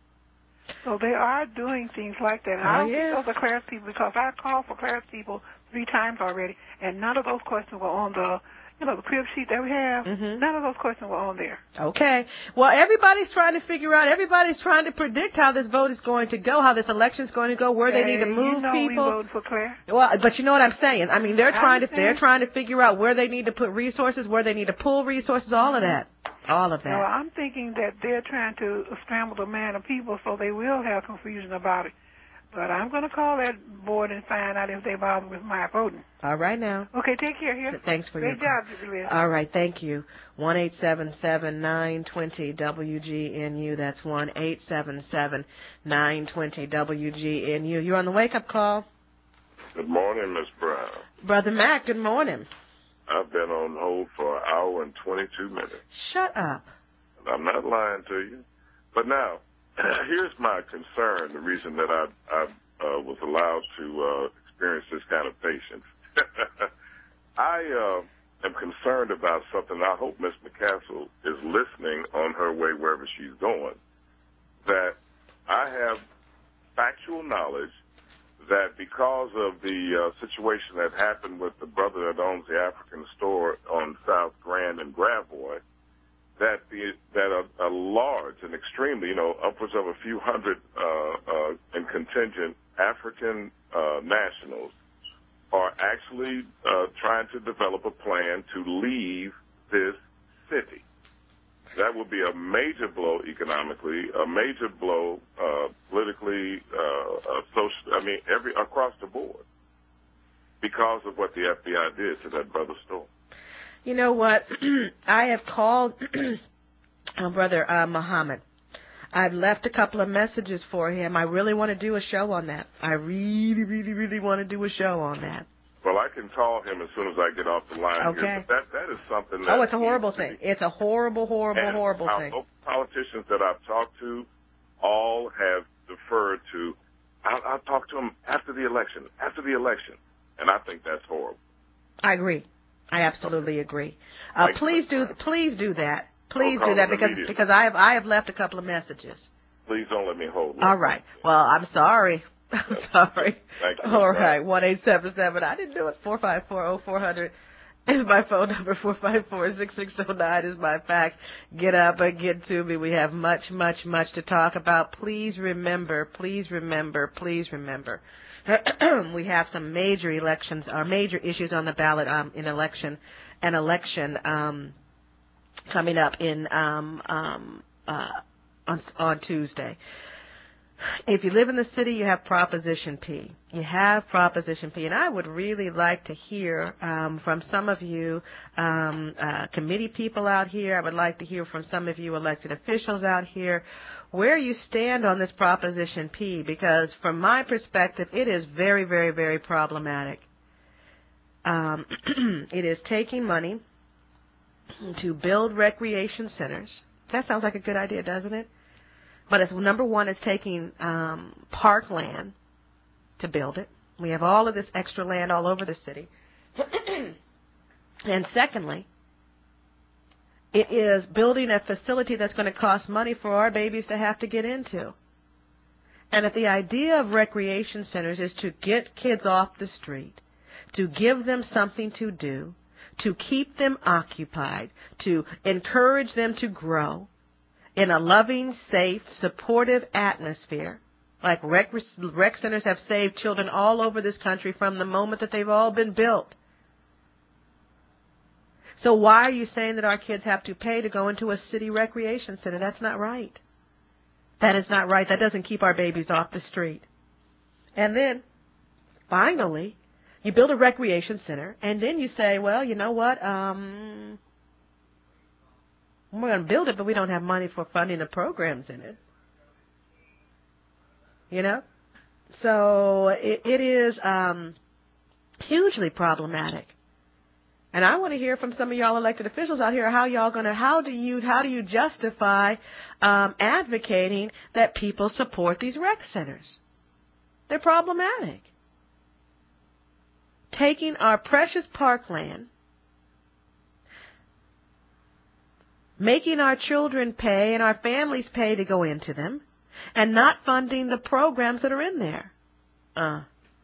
So they are doing things like that. And Oh, I don't yeah. think those are Claire's people, because I called for Claire's people three times already, and none of those questions were on the, you know, the crib sheet that we have. Mhm. None of those questions were on there. Okay. Well, everybody's trying to figure out, everybody's trying to predict how this vote is going to go, how this election is going to go, where they need to Hey, move you know people. we voted for Claire. Well, but you know what I'm saying. I mean, they're I trying to they're understand. trying to figure out where they need to put resources, where they need to pull resources, all of that, all of No, that. I'm thinking that they're trying to scramble the man of people so they will have confusion about it. But I'm going to call that board and find out if they bother with my voting. All right now. Okay, take care here. Thanks for Great your job, Liz. All right, thank you. One eight seven seven nine twenty W G N U. That's one eight seven seven nine twenty W G N U. You're on the wake up call, Good morning, Miss Brown. Brother Mac. Good morning. I've been on hold for an hour and twenty-two minutes. Shut up. I'm not lying to you. But now, here's my concern, the reason that I, I uh, was allowed to uh, experience this kind of patience. I uh, am concerned about something. I hope Miss McCassell is listening on her way wherever she's going, that I have factual knowledge that because of the uh, situation that happened with the brother that owns the African store on South Grand and Gravois, that the that a, a large and extremely, you know, upwards of a few hundred uh, uh, in contingent African uh, nationals are actually uh, trying to develop a plan to leave this city. That would be a major blow economically, a major blow uh, politically, uh, uh, social. I mean, every across the board, because of what the F B I did to that brother's store. You know what? I have called uh, Brother uh, Muhammad. I've left a couple of messages for him. I really want to do a show on that. I really, really, really want to do a show on that. Well, I can call him as soon as I get off the line Okay. here. But that, that is something that Oh, it's a horrible needs to thing. be- It's a horrible, horrible, and horrible our thing. local politicians that I've talked to all have deferred to, I'll, I'll talk to them after the election, after the election. And I think that's horrible. I agree. I absolutely agree. Uh, Thank you, please do, Mister Brown. please do that. Please I'll do that call them because immediately. because I have I have left a couple of messages. Please don't let me hold. All right. Well, I'm sorry. I'm sorry. Thank you. All right. One eight seven seven. I didn't do it. Four five four zero four hundred is my phone number. Four five four six six zero nine is my fax. Get up and get to me. We have much, much, much to talk about. Please remember. Please remember. Please remember. We have some major elections, or major issues on the ballot um, in election, an election um, coming up in um, um, uh, on, on Tuesday. If you live in the city, you have Proposition P. You have Proposition P. And I would really like to hear um, from some of you um, uh, committee people out here. I would like to hear from some of you elected officials out here where you stand on this Proposition P, because from my perspective, it is very, very, very problematic. Um, it is taking money to build recreation centers. That sounds like a good idea, doesn't it? But it's, number one, it's taking um, parkland to build it. We have all of this extra land all over the city. And secondly, it is building a facility that's going to cost money for our babies to have to get into. And if the idea of recreation centers is to get kids off the street, to give them something to do, to keep them occupied, to encourage them to grow in a loving, safe, supportive atmosphere, like rec, rec centers have saved children all over this country from the moment that they've all been built. So why are you saying that our kids have to pay to go into a city recreation center? That's not right. That is not right. That doesn't keep our babies off the street. And then, finally, you build a recreation center, and then you say, well, you know what, um... we're going to build it, but we don't have money for funding the programs in it. You know? So it, it is um, hugely problematic. And I want to hear from some of y'all elected officials out here how y'all going to, how do you, how do you justify um, advocating that people support these rec centers? They're problematic. Taking our precious parkland, making our children pay and our families pay to go into them, and not funding the programs that are in there. Uh,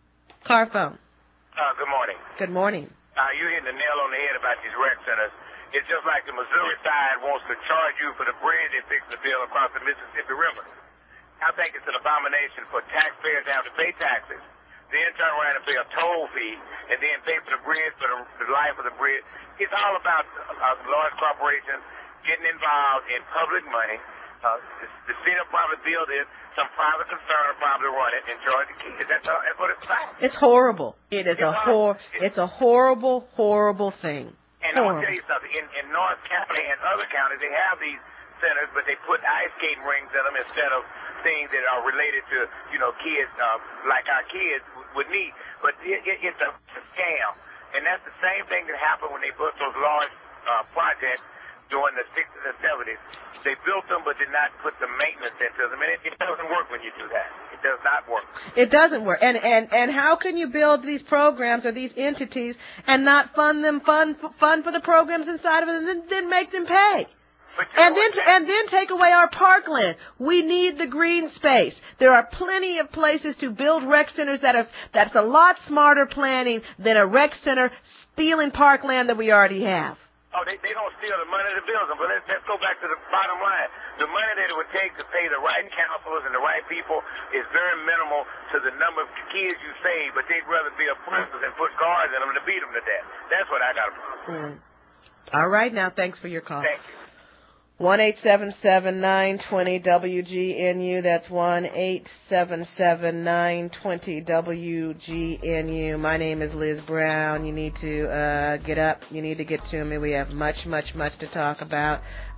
car phone. Uh, good morning. Good morning. Uh, you hit the nail on the head about these rec centers. It's just like the Missouri side wants to charge you for the bridge they fixed to build across the Mississippi River. I think it's an abomination for taxpayers to have to pay taxes, then turn around and pay a toll fee, and then pay for the bridge, for the, the life of the bridge. It's all about uh, large corporations getting involved in public money. Uh, the, the city will probably build it. Some private concern will probably run it and charge the kids. That's, all, that's what it's about. It's horrible. It is it's a hor. It's a horrible, horrible thing. And horrible. I'll tell you something. In, in North County and other counties, they have these centers, but they put ice skating rings in them instead of things that are related to, you know, kids uh, like our kids would need. But it, it, it's a, a scam. And that's the same thing that happened when they built those large uh, projects during the sixties and seventies. They built them but did not put the maintenance into them. And it, it doesn't work when you do that. It does not work. It doesn't work. And, and, and how can you build these programs or these entities and not fund them, fund, fund for the programs inside of it, and then, then make them pay? And then, and then take away our parkland. We need the green space. There are plenty of places to build rec centers that are, that's a lot smarter planning than a rec center stealing parkland that we already have. Oh, they, they don't steal the money to build them. But let's, let's go back to the bottom line. The money that it would take to pay the right counselors and the right people is very minimal to the number of kids you save, but they'd rather be a princess and put guards in them to beat them to death. That's what I got a problem with. Mm. All right, now, thanks for your call. Thank you. one eight seven seven, nine two zero, W G N U. That's one eight seven seven, nine two zero, W G N U. My name is Liz Brown. You need to uh, get up. You need to get to me. We have much, much, much to talk about.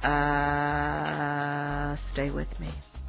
Uh, stay with me.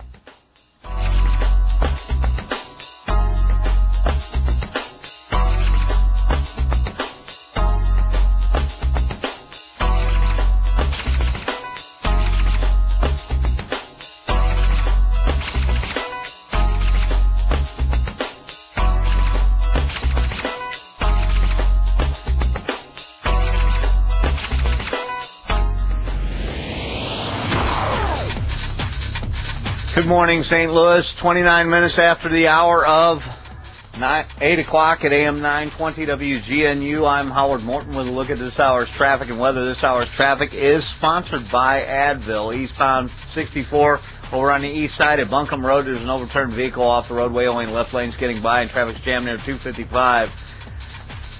Good morning, Saint Louis. twenty-nine minutes after the hour of nine, eight o'clock at A M nine twenty W G N U. I'm Howard Morton with a look at this hour's traffic and weather. This hour's traffic is sponsored by Advil. Eastbound sixty-four over on the east side at Buncombe Road. There's an overturned vehicle off the roadway. Only left lane's getting by and traffic's jammed near two fifty-five.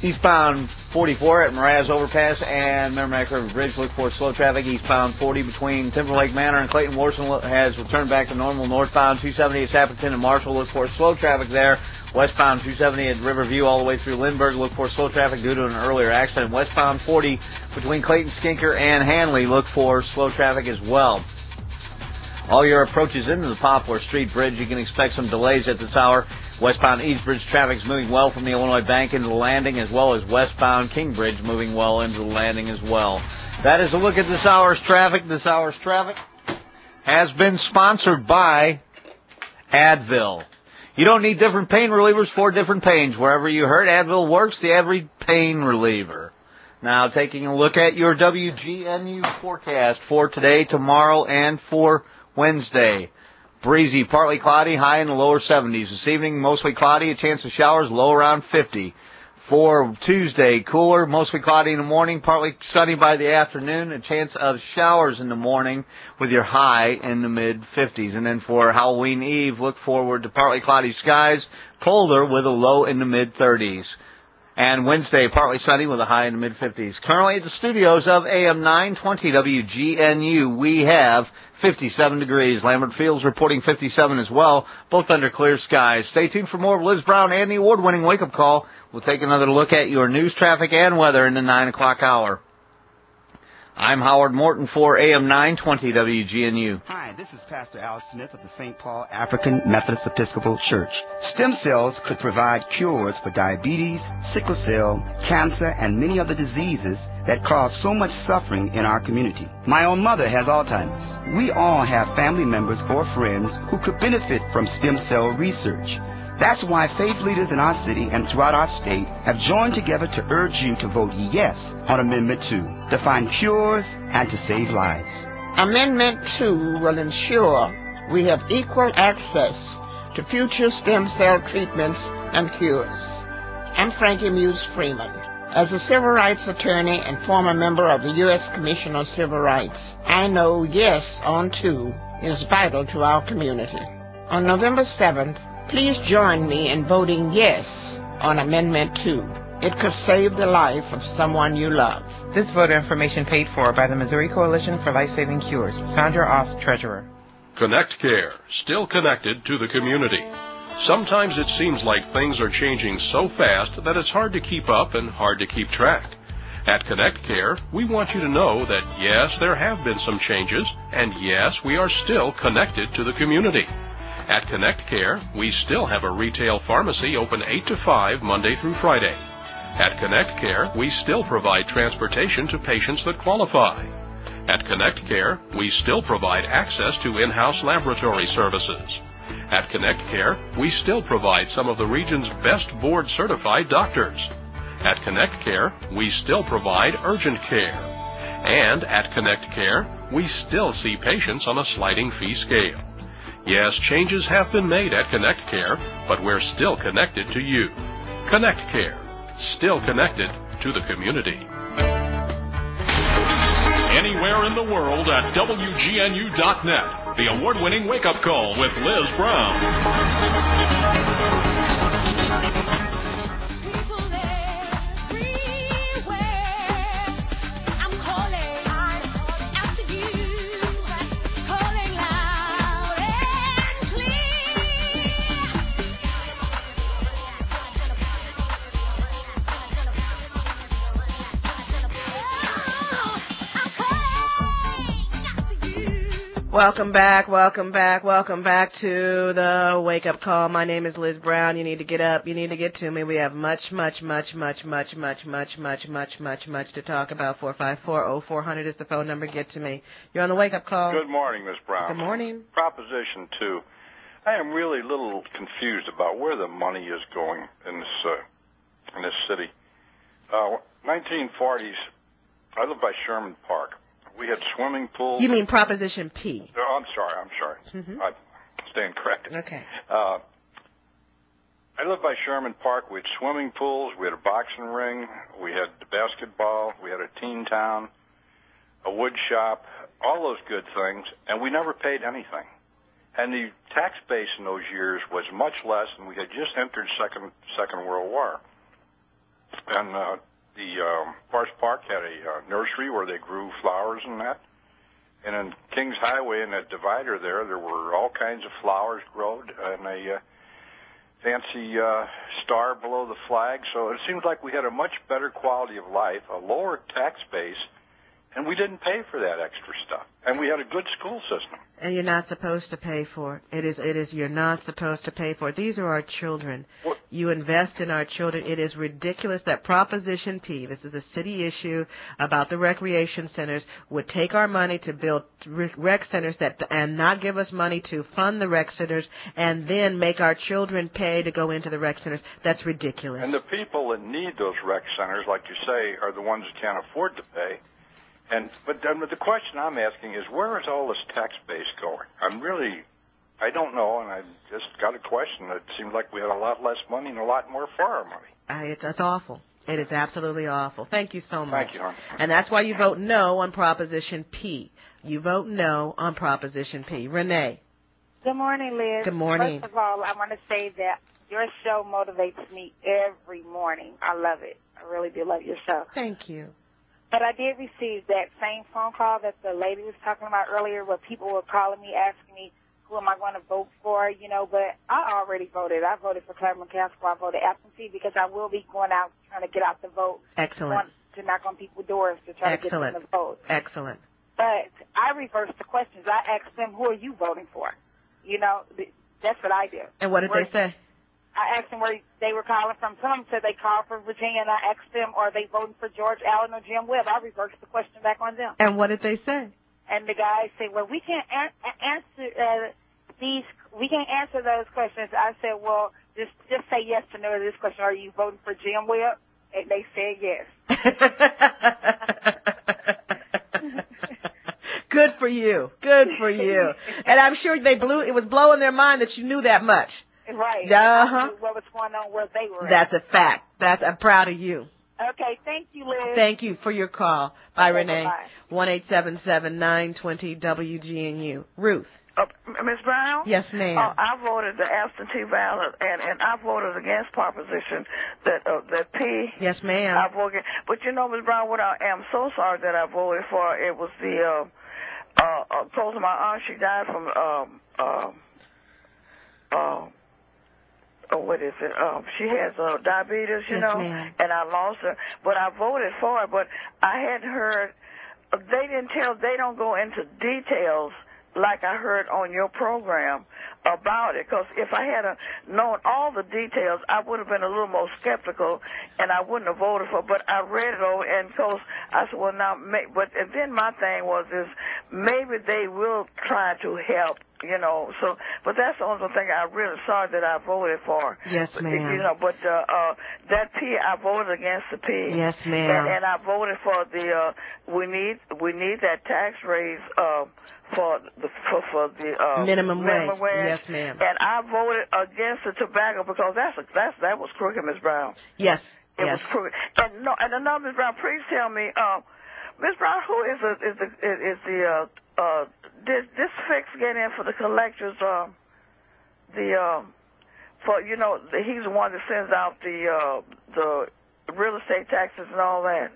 Eastbound forty-four at Mraz Overpass and Merrimack River Bridge, look for slow traffic. Eastbound forty between Timberlake Manor and Clayton Warson has returned back to normal. Northbound two seventy at Saperton and Marshall, look for slow traffic there. Westbound two seventy at Riverview all the way through Lindbergh, look for slow traffic due to an earlier accident. Westbound forty between Clayton Skinker and Hanley, look for slow traffic as well. All your approaches into the Poplar Street Bridge, you can expect some delays at this hour. Westbound East Bridge traffic is moving well from the Illinois Bank into the landing, as well as westbound King Bridge moving well into the landing as well. That is a look at this hour's traffic. This hour's traffic has been sponsored by Advil. You don't need different pain relievers for different pains. Wherever you hurt, Advil works, the every pain reliever. Now, taking a look at your W G N U forecast for today, tomorrow, and for Wednesday. Breezy, partly cloudy, high in the lower seventies. This evening, mostly cloudy, a chance of showers, low around fifty. For Tuesday, cooler, mostly cloudy in the morning, partly sunny by the afternoon, a chance of showers in the morning with your high in the mid-fifties. And then for Halloween Eve, look forward to partly cloudy skies, colder with a low in the mid-thirties. And Wednesday, partly sunny with a high in the mid-fifties. Currently at the studios of A M nine twenty W G N U, we have fifty-seven degrees. Lambert Fields reporting fifty-seven as well, both under clear skies. Stay tuned for more of Liz Brown and the award-winning wake-up call. We'll take another look at your news, traffic, and weather in the nine o'clock hour. I'm Howard Morton for A M nine twenty W G N U. Hi, this is Pastor Al Smith of the Saint Paul African Methodist Episcopal Church. Stem cells could provide cures for diabetes, sickle cell, cancer, and many other diseases that cause so much suffering in our community. My own mother has Alzheimer's. We all have family members or friends who could benefit from stem cell research. That's why faith leaders in our city and throughout our state have joined together to urge you to vote yes on Amendment two to find cures and to save lives. Amendment two will ensure we have equal access to future stem cell treatments and cures. I'm Frankie Muse Freeman. As a civil rights attorney and former member of the U S Commission on Civil Rights, I know yes on two is vital to our community. On November seventh, please join me in voting yes on Amendment two. It could save the life of someone you love. This voter information paid for by the Missouri Coalition for Life-Saving Cures. Sandra Ost, Treasurer. Connect Care, still connected to the community. Sometimes it seems like things are changing so fast that it's hard to keep up and hard to keep track. At Connect Care, we want you to know that yes, there have been some changes, and yes, we are still connected to the community. At Connect Care, we still have a retail pharmacy open eight to five Monday through Friday. At Connect Care, we still provide transportation to patients that qualify. At Connect Care, we still provide access to in-house laboratory services. At Connect Care, we still provide some of the region's best board-certified doctors. At Connect Care, we still provide urgent care. And at Connect Care, we still see patients on a sliding fee scale. Yes, changes have been made at Connect Care, but we're still connected to you. Connect Care, still connected to the community. Anywhere in the world at W G N U dot net, the award-winning wake-up call with Liz Brown. Welcome back, welcome back, welcome back to the wake-up call. My name is Liz Brown. You need to get up. You need to get to me. We have much, much, much, much, much, much, much, much, much, much, much to talk about. four five four, oh four hundred is the phone number. Get to me. You're on the wake-up call. Good morning, Miz Brown. Good morning. Proposition two. I am really a little confused about where the money is going in this uh, in this city. Uh, nineteen forties, I lived by Sherman Park. We had swimming pools. You mean Proposition P? Oh, I'm sorry. I'm sorry. Mm-hmm. I'm staying corrected. Okay. Uh, I lived by Sherman Park. We had swimming pools. We had a boxing ring. We had basketball. We had a teen town, a wood shop, all those good things, and we never paid anything. And the tax base in those years was much less, and we had just entered Second Second World War. and uh, the um, Forest Park had a uh, nursery where they grew flowers and that. And in Kings Highway, in that divider there, there were all kinds of flowers growed and a uh, fancy uh, star below the flag. So it seems like we had a much better quality of life, a lower tax base, and we didn't pay for that extra stuff. And we had a good school system. And you're not supposed to pay for it. It is, it is, you're not supposed to pay for it. These are our children. What? You invest in our children. It is ridiculous that Proposition P, this is a city issue about the recreation centers, would take our money to build rec centers that and not give us money to fund the rec centers and then make our children pay to go into the rec centers. That's ridiculous. And the people that need those rec centers, like you say, are the ones that can't afford to pay. And but then the question I'm asking is, where is all this tax base going? I'm really, I don't know, and I just got a question. It seems like we had a lot less money and a lot more for our money. Uh, it's, it's awful. It is absolutely awful. Thank you so much. Thank you, hon. And that's why you vote no on Proposition P. You vote no on Proposition P. Renee. Good morning, Liz. Good morning. First of all, I want to say that your show motivates me every morning. I love it. I really do love your show. Thank you. But I did receive that same phone call that the lady was talking about earlier where people were calling me, asking me, who am I going to vote for, you know, but I already voted. I voted for Claire McCaskill. I voted absentee because I will be going out trying to get out the vote. Excellent. Going to knock on people's doors to try Excellent. to get them to vote. Excellent. But I reversed the questions. I asked them, who are you voting for? You know, that's what I did. And what did where, they say? I asked them where they were calling from. Some said they called from Virginia, and I asked them, are they voting for George Allen or Jim Webb? I reversed the question back on them. And what did they say? And the guy said, well, we can't a- answer uh, these. We can't answer those questions. I said, well, just just say yes to no to this question. Are you voting for Jim Webb? And they said yes. Good for you. Good for you. And I'm sure they blew. It was blowing their mind that you knew that much. Right. Uh-huh. I knew what was going on where they were. That's a fact. That's. I'm proud of you. Okay. Thank you, Liz. Thank you for your call. Bye, okay, Renee. Bye. One eight seven seven nine twenty W G N U. Ruth. Uh, Miz Brown? Yes, ma'am. Uh, I voted the absentee ballot, and, and I voted against proposition that uh, that P. Yes, ma'am. I voted, but you know, Miz Brown, what I am so sorry that I voted for, it was the uh, uh, uh, close to my aunt. She died from um, uh, uh, oh, what is it? Um, she has uh, diabetes, you yes, know, ma'am. and I lost her. But I voted for it, but I hadn't heard. They didn't tell. They don't go into details like I heard on your program about it, because if I had a known all the details, I would have been a little more skeptical, and I wouldn't have voted for it. But I read it over, and because I said, well, now, may, but and then my thing was is maybe they will try to help, you know. So, but that's the only thing I really sorry that I voted for. Yes, ma'am. You know, but uh, uh, that P, I voted against the P. Yes, ma'am. And, and I voted for the uh, we need we need that tax raise. Uh, For the for, for the uh, minimum, minimum wage. wage, Yes, ma'am. and I voted against the tobacco because that's a, that's that was crooked, Miz Brown. Yes, it yes. was crooked. And no, and another Miz Brown, please tell me, uh, Miz Brown, who is the is the is the uh, uh, did this fix get in for the collectors? Uh, the uh, for you know the, he's the one that sends out the uh, the real estate taxes and all that.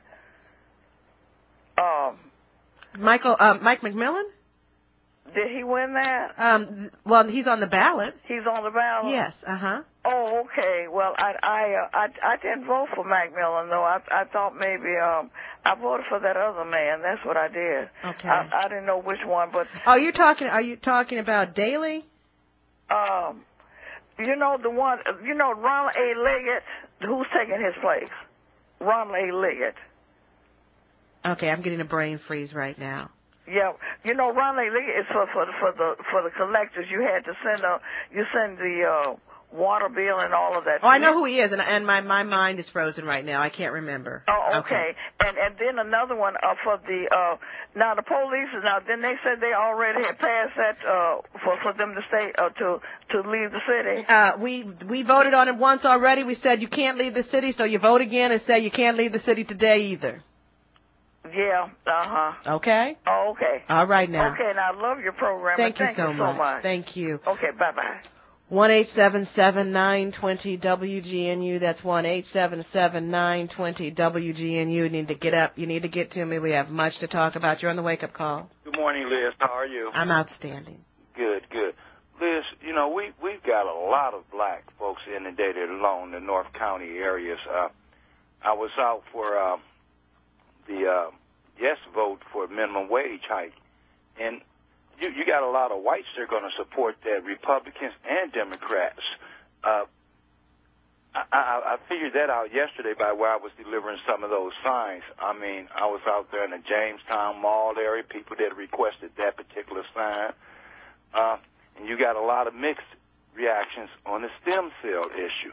Um, Michael uh, Mike McMillan. Did he win that? Um, well, he's on the ballot. He's on the ballot? Yes, uh-huh. Oh, okay. Well, I I uh, I, I didn't vote for Macmillan, though. I I thought maybe um I voted for that other man. That's what I did. Okay. I, I didn't know which one, but Oh, you're talking are you talking about Daley? um you know the one you know Ronald A. Liggett, who's taking his place? Ronald A. Liggett. Okay, I'm getting a brain freeze right now. Yeah, you know, Ronald A. Liggett is for for the for the for the collectors. You had to send a you send the uh, water bill and all of that. Oh, I know who he is, and and my my mind is frozen right now. I can't remember. Oh, okay. okay. And and then another one uh, for the uh, now the police. Now then they said they already had passed that uh, for for them to stay uh, to to leave the city. Uh, we we voted on it once already. We said you can't leave the city, so you vote again and say you can't leave the city today either. Yeah, uh-huh. Okay? Oh, okay. All right now. Okay, and I love your program. Thank, thank you, so, you so much. much. Thank you. Okay, bye-bye. one eight seven seven, nine two zero, W G N U. That's one eight seven seven, nine two zero, W G N U. You need to get up. You need to get to me. We have much to talk about. You're on the wake-up call. Good morning, Liz. How are you? I'm outstanding. Good, good. Liz, you know, we, we've got a lot of black folks inundated along the North County areas. Uh, I was out for uh, the uh, yes vote for minimum wage hike, and You, you got a lot of whites that are going to support that, Republicans and Democrats. Uh, I, I, I figured that out yesterday by where I was delivering some of those signs. I mean, I was out there in the Jamestown Mall area, people that requested that particular sign. Uh, and you got a lot of mixed reactions on the stem cell issue.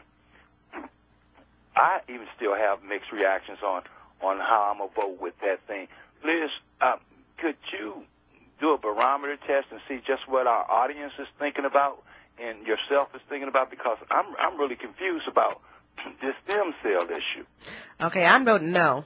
I even still have mixed reactions on, on how I'm going to vote with that thing. Liz, uh, could you do a barometer test and see just what our audience is thinking about and yourself is thinking about, because I'm I'm really confused about this stem cell issue. Okay, I'm voting no.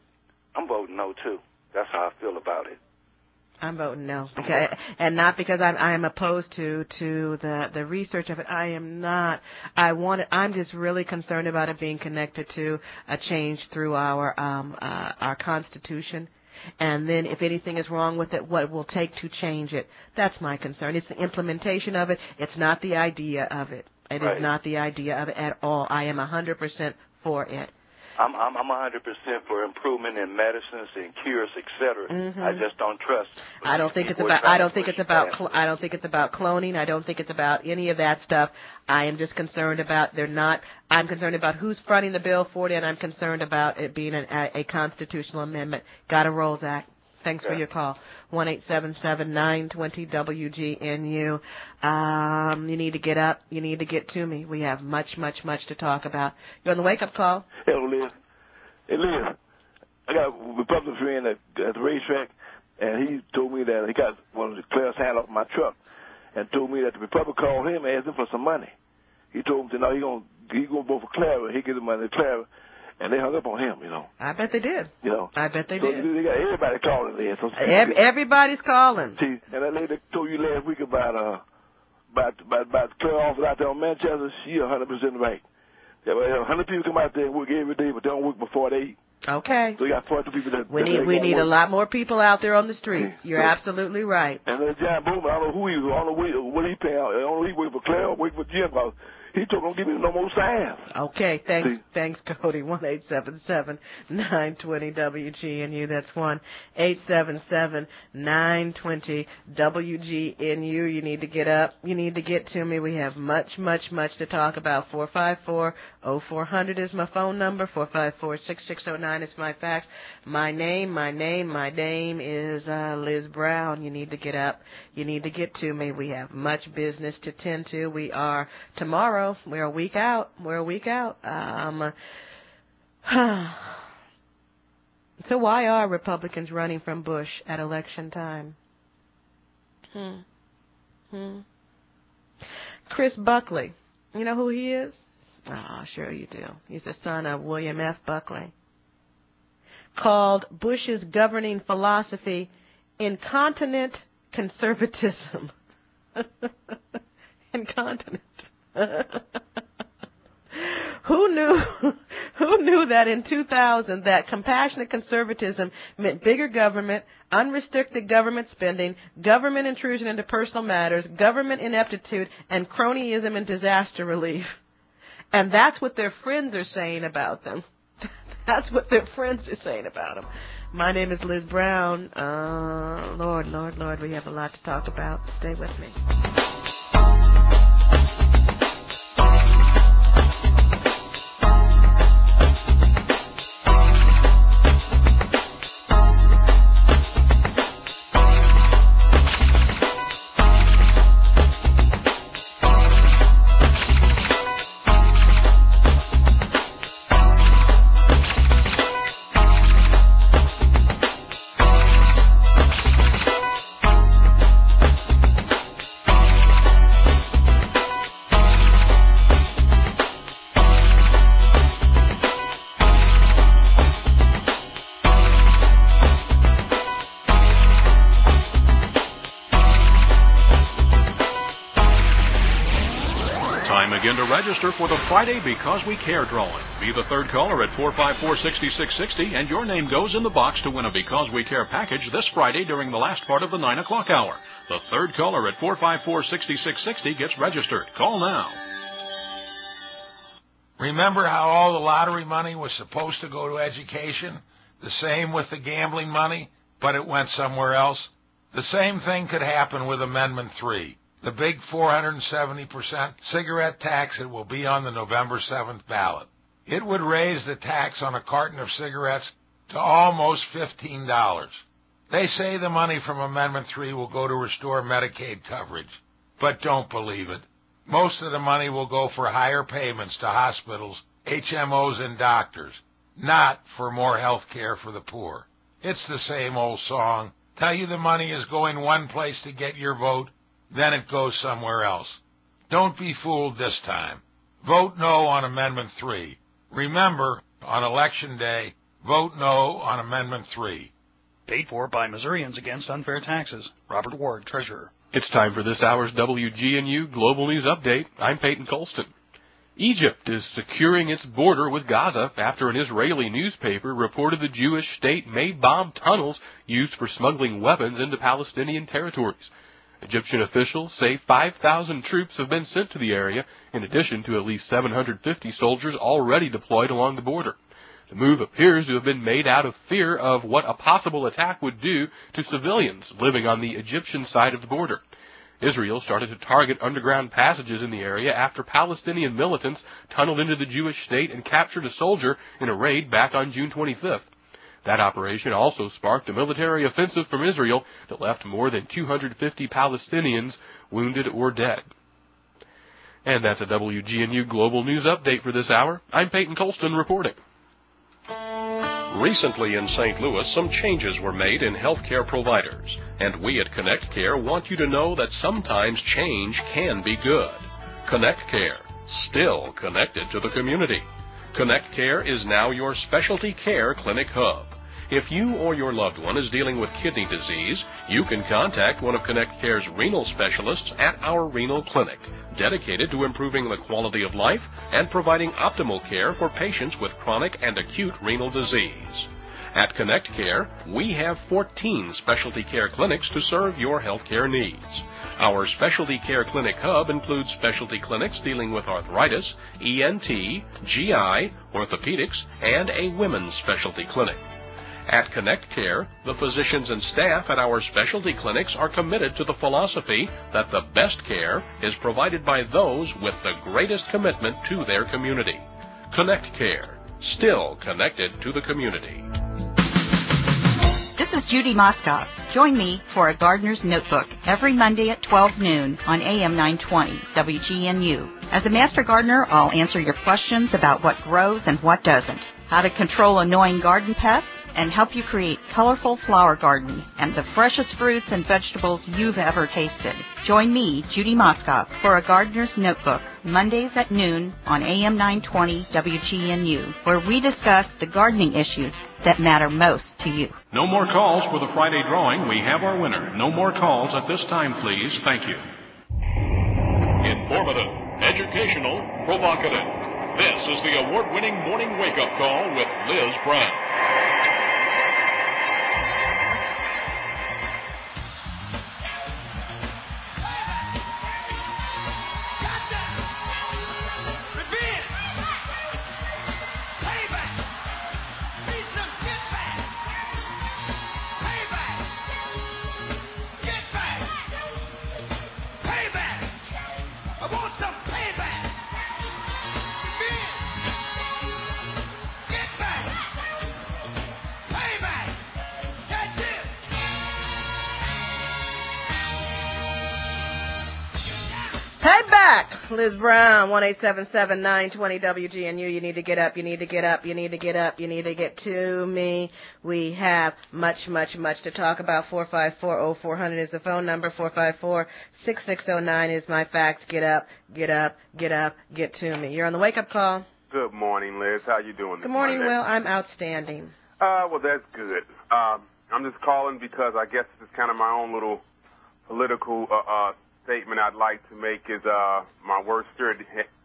I'm voting no too. That's how I feel about it. I'm voting no, because, and not because I'm I am opposed to to the the research of it. I am not. I want it. I'm just really concerned about it being connected to a change through our um uh, our Constitution. And then if anything is wrong with it, what it will take to change it. That's my concern. It's the implementation of it. It's not the idea of it. It right. is not the idea of it at all. I am one hundred percent for it. I'm I'm I'm one hundred percent for improvement in medicines and cures, et cetera. Mm-hmm. I just don't trust. I don't think it's about. I don't think it's about. Cl- I don't think it's about cloning. I don't think it's about any of that stuff. I am just concerned about they're not. I'm concerned about who's fronting the bill for it, and I'm concerned about it being an, a, a constitutional amendment. Got to Rolls Act. Thanks yeah. for your call. one eight seven seven, nine two zero, W G N U. Um, you need to get up. You need to get to me. We have much, much, much to talk about. You're on the wake-up call. Hello, Liz. Hey, Liz, I got a Republican friend at, at the racetrack, and he told me that he got one of the Claire's hand off my truck and told me that the Republican called him and asked him for some money. He told him, to know, he going he gonna vote for Clara. He give the money to Clara. And they hung up on him, you know. I bet they did. You know. I bet they so did. They got everybody calling there. So Every, everybody's calling. See, and that lady told you last week about uh about about about Claire office out there on Manchester. She a hundred percent right. Yeah, well, a hundred people come out there and work every day, but they don't work before they eat. Okay. So you got forty people that. We that need we need work. a lot more people out there on the streets. See, You're so, absolutely right. And then John Bowman, I don't know who he was. I don't know what he paying out. I don't know he work for Claire or work for Jim. He told him, don't give me no more signs. Okay, thanks, See? thanks, Cody. one eight seven seven, nine two zero, W G N U. That's one eight seven seven, nine two zero, W G N U. You need to get up. You need to get to me. We have much, much, much to talk about. four five four, oh four hundred is my phone number. four five four, six six oh nine is my fax. My name, my name, my name is uh, Liz Brown. You need to get up. You need to get to me. We have much business to tend to. We are tomorrow. We're a week out. We're a week out. Um, so why are Republicans running from Bush at election time? Hmm. Hmm. Chris Buckley. You know who he is? Oh, sure you do. He's the son of William F. Buckley. Called Bush's governing philosophy incontinent conservatism. Incontinent. Who knew who knew that in two thousand that compassionate conservatism meant bigger government, unrestricted government spending, government intrusion into personal matters, government ineptitude, and cronyism and disaster relief? And that's what their friends are saying about them. That's what their friends are saying about them. My name is Liz Brown. Uh, Lord, Lord, Lord, we have a lot to talk about. Stay with me. time again to register for the Friday Because We Care drawing. Be the third caller at four five four, six six six zero, and your name goes in the box to win a Because We Care package this Friday during the last part of the nine o'clock hour. The third caller at four five four, six six six zero gets registered. Call now. Remember how all the lottery money was supposed to go to education? The same with the gambling money, but it went somewhere else? The same thing could happen with Amendment three. The big four hundred seventy percent cigarette tax that will be on the November seventh ballot. It would raise the tax on a carton of cigarettes to almost fifteen dollars. They say the money from Amendment three will go to restore Medicaid coverage, but don't believe it. Most of the money will go for higher payments to hospitals, H M Os, and doctors, not for more health care for the poor. It's the same old song. Tell you the money is going one place to get your vote, then it goes somewhere else. Don't be fooled this time. Vote no on Amendment three. Remember, on Election Day, vote no on Amendment three. Paid for by Missourians Against Unfair Taxes. Robert Ward, Treasurer. It's time for this hour's W G N U Global News Update. I'm Peyton Colston. Egypt is securing its border with Gaza after an Israeli newspaper reported the Jewish state may bomb tunnels used for smuggling weapons into Palestinian territories. Egyptian officials say five thousand troops have been sent to the area, in addition to at least seven hundred fifty soldiers already deployed along the border. The move appears to have been made out of fear of what a possible attack would do to civilians living on the Egyptian side of the border. Israel started to target underground passages in the area after Palestinian militants tunneled into the Jewish state and captured a soldier in a raid back on June twenty-fifth. That operation also sparked a military offensive from Israel that left more than two hundred fifty Palestinians wounded or dead. And that's a W G N U Global News Update for this hour. I'm Peyton Colston reporting. Recently in Saint Louis, some changes were made in healthcare providers, and we at Connect Care want you to know that sometimes change can be good. Connect Care, still connected to the community. Connect Care is now your specialty care clinic hub. If you or your loved one is dealing with kidney disease, you can contact one of Connect Care's renal specialists at our renal clinic, dedicated to improving the quality of life and providing optimal care for patients with chronic and acute renal disease. At Connect Care, we have fourteen specialty care clinics to serve your healthcare needs. Our specialty care clinic hub includes specialty clinics dealing with arthritis, E N T, G I, orthopedics, and a women's specialty clinic. At Connect Care, the physicians and staff at our specialty clinics are committed to the philosophy that the best care is provided by those with the greatest commitment to their community. Connect Care, still connected to the community. This is Judy Moskoff. Join me for a Gardener's Notebook every Monday at twelve noon on A M nine twenty W G N U. As a master gardener, I'll answer your questions about what grows and what doesn't, how to control annoying garden pests, and help you create colorful flower gardens and the freshest fruits and vegetables you've ever tasted. Join me, Judy Moskoff, for a Gardener's Notebook, Mondays at noon on A M nine twenty W G N U, where we discuss the gardening issues that matter most to you. No more calls for the Friday drawing. We have our winner. No more calls at this time, please. Thank you. Informative, educational, provocative. This is the award-winning Morning Wake-Up Call with Liz Brown. Liz Brown, one eight seven seven, nine two zero W G N U. You need to get up, you need to get up, you need to get up, you need to get to me. We have much, much, much to talk about. four five four, oh four hundred is the phone number. four five four, six six oh nine is my fax. Get up, get up, get up, get to me. You're on the wake-up call. Good morning, Liz. How you doing? Good morning, Will. I'm outstanding. Uh, well, that's good. Um, I'm just calling because I guess it's kind of my own little political uh, uh statement I'd like to make is uh, my worst fear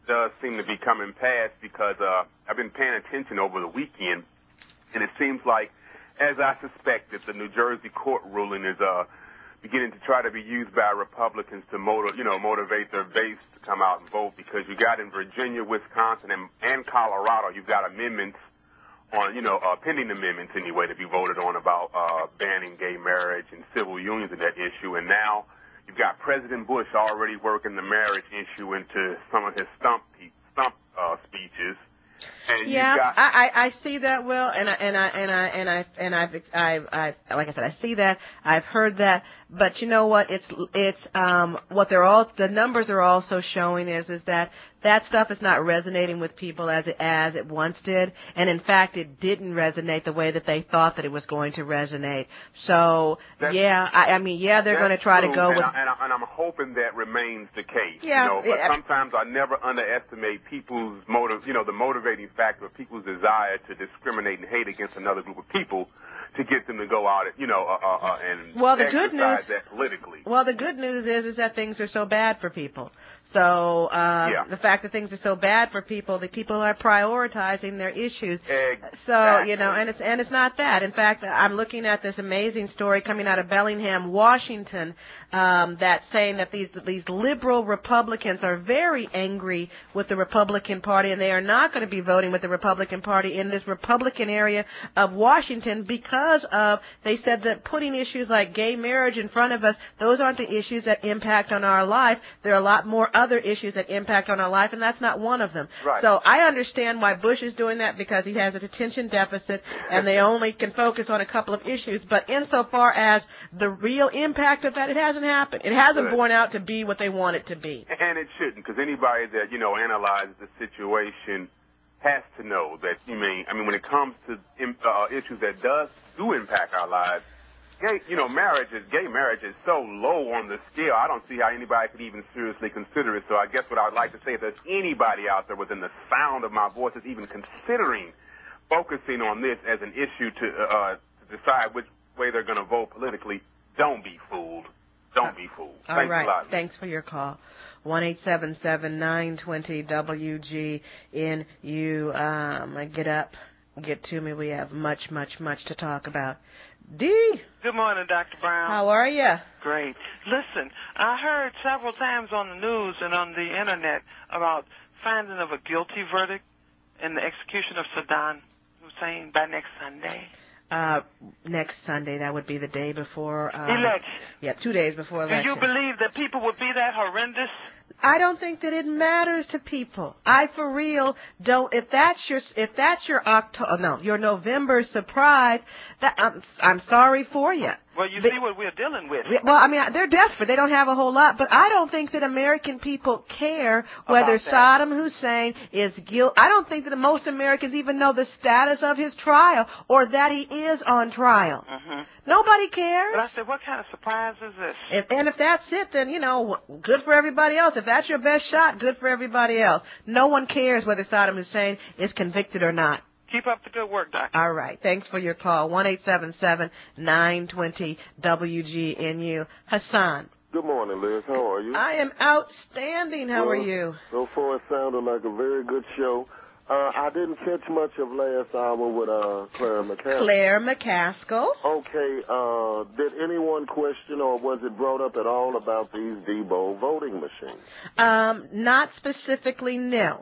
does seem to be coming past because uh, I've been paying attention over the weekend, and it seems like, as I suspected, the New Jersey court ruling is uh, beginning to try to be used by Republicans to motiv- you know, motivate their base to come out and vote, because you got in Virginia, Wisconsin, and, and Colorado, you've got amendments on, you know, uh, pending amendments anyway to be voted on about uh, banning gay marriage and civil unions in that issue. And now you've got President Bush already working the marriage issue into some of his stump stump uh, speeches. And yeah, got- I, I I see that, Will, and I and I and I and I and I've I've I like I said, I see that. I've heard that, but you know what? It's it's um what they're all the numbers are also showing is is that that stuff is not resonating with people as it as it once did, and in fact, it didn't resonate the way that they thought that it was going to resonate. So That's, yeah, I, I mean, yeah, they're going to try true, to go and with. I, and, I, and I'm hoping that remains the case. Yeah, you know, but it, sometimes I never underestimate people's motive. You know, the motivating factor of people's desire to discriminate and hate against another group of people to get them to go out, and, you know, uh, uh, uh, and well, the exercise good news, that politically. Well, the good news is is that things are so bad for people. So uh, yeah. the fact that things are so bad for people, the people are prioritizing their issues. Exactly. So you know, and it's and it's not that. In fact, I'm looking at this amazing story coming out of Bellingham, Washington, um, that's saying that these these liberal Republicans are very angry with the Republican Party, and they are not going to be voting with the Republican Party in this Republican area of Washington because of, they said that putting issues like gay marriage in front of us, those aren't the issues that impact on our life. There are a lot more other issues that impact on our life, and that's not one of them. Right. So I understand why Bush is doing that, because he has a attention deficit, and they only can focus on a couple of issues. But insofar as the real impact of that, it hasn't happened. It hasn't Good. borne out to be what they want it to be. And it shouldn't, because anybody that, you know, analyzes the situation has to know that, you mean, I mean, when it comes to uh, issues that does do impact our lives, gay, you know, marriage is, gay marriage is so low on the scale, I don't see how anybody could even seriously consider it. So I guess what I would like to say, if there's anybody out there within the sound of my voice that's even considering focusing on this as an issue to, uh, to decide which way they're going to vote politically, don't be fooled. Don't be fooled. All Thanks right. a lot. Thanks for your call. one eight seven seven nine two zero W G N U. Um, get up. Get to me. We have much, much, much to talk about. Dee. Good morning, Doctor Brown. How are you? Great. Listen, I heard several times on the news and on the Internet about finding of a guilty verdict in the execution of Saddam Hussein by next Sunday. Uh, next Sunday, that would be the day before um, election. Yeah, two days before election. Do you believe that people would be that horrendous? I don't think that it matters to people. I, for real, don't. If that's your, if that's your October, no, your November surprise, that I'm, I'm sorry for you. Well, you but, see what we're dealing with. Well, I mean, they're desperate. They don't have a whole lot. But I don't think that American people care whether Saddam Hussein is guilty. I don't think that most Americans even know the status of his trial or that he is on trial. Mm-hmm. Nobody cares. But I said, what kind of surprise is this? If, and if that's it, then, you know, good for everybody else. If that's your best shot, good for everybody else. No one cares whether Saddam Hussein is convicted or not. Keep up the good work, Doctor. All right. Thanks for your call. one eight seven seven nine two zero W G N U. Hassan. Good morning, Liz. How are you? I am outstanding. How well, are you? So far, it sounded like a very good show. Uh, I didn't catch much of last hour with uh, Claire McCaskill. Claire McCaskill. Okay. Uh, did anyone question or was it brought up at all about these Debo voting machines? Um, not specifically, no.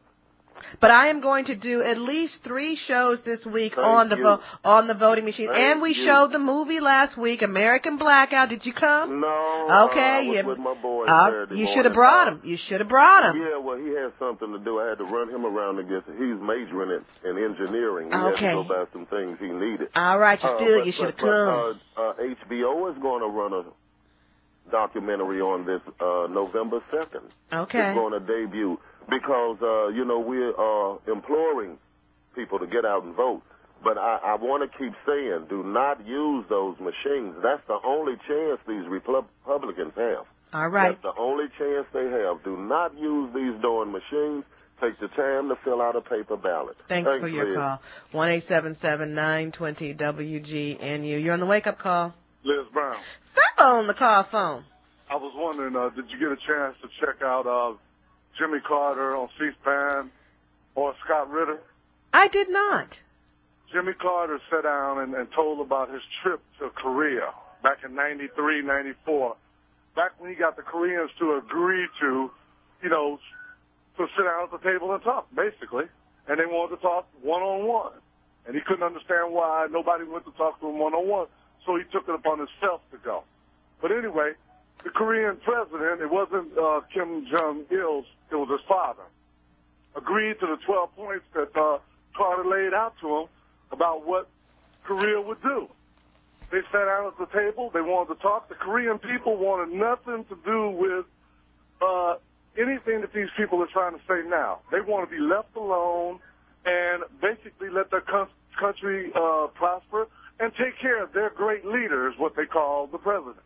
But I am going to do at least three shows this week Thank on the vo- on the voting machine. Thank and we you. showed the movie last week, American Blackout. Did you come? No. Okay. Uh, I was you, with my boy uh, Saturday you should have morning. brought him. You should have brought him. Yeah, well, he had something to do. I had to run him around and get. He's majoring in, in engineering. He Okay. had to go buy some things he needed. All right, you Uh, still but- you should have but- come. but, uh, uh, H B O is going to run a documentary on this uh, November second. Okay. It's going to debut because, uh, you know, we're uh, imploring people to get out and vote. But I, I want to keep saying, do not use those machines. That's the only chance these Republicans have. All right. That's the only chance they have. Do not use these darn machines. Take the time to fill out a paper ballot. Thanks, Thanks for your Liz. call. one eight seven seven nine two zero W G N U. You're on the wake-up call. Liz Brown. Stop on the call phone. I was wondering, uh, did you get a chance to check out uh, Jimmy Carter on C-SPAN or Scott Ritter? I did not. Jimmy Carter sat down and, and told about his trip to Korea back in ninety-three, ninety-four, back when he got the Koreans to agree to, you know, to sit down at the table and talk, basically. And they wanted to talk one-on-one. And he couldn't understand why nobody went to talk to him one-on-one, so he took it upon himself to go. But anyway, the Korean president, it wasn't uh, Kim Jong-il's, it was his father, agreed to the twelve points that uh, Carter laid out to him about what Korea would do. They sat down at the table. They wanted to talk. The Korean people wanted nothing to do with uh, anything that these people are trying to say now. They want to be left alone and basically let their con- country uh, prosper and take care of their great leader, is what they call the president.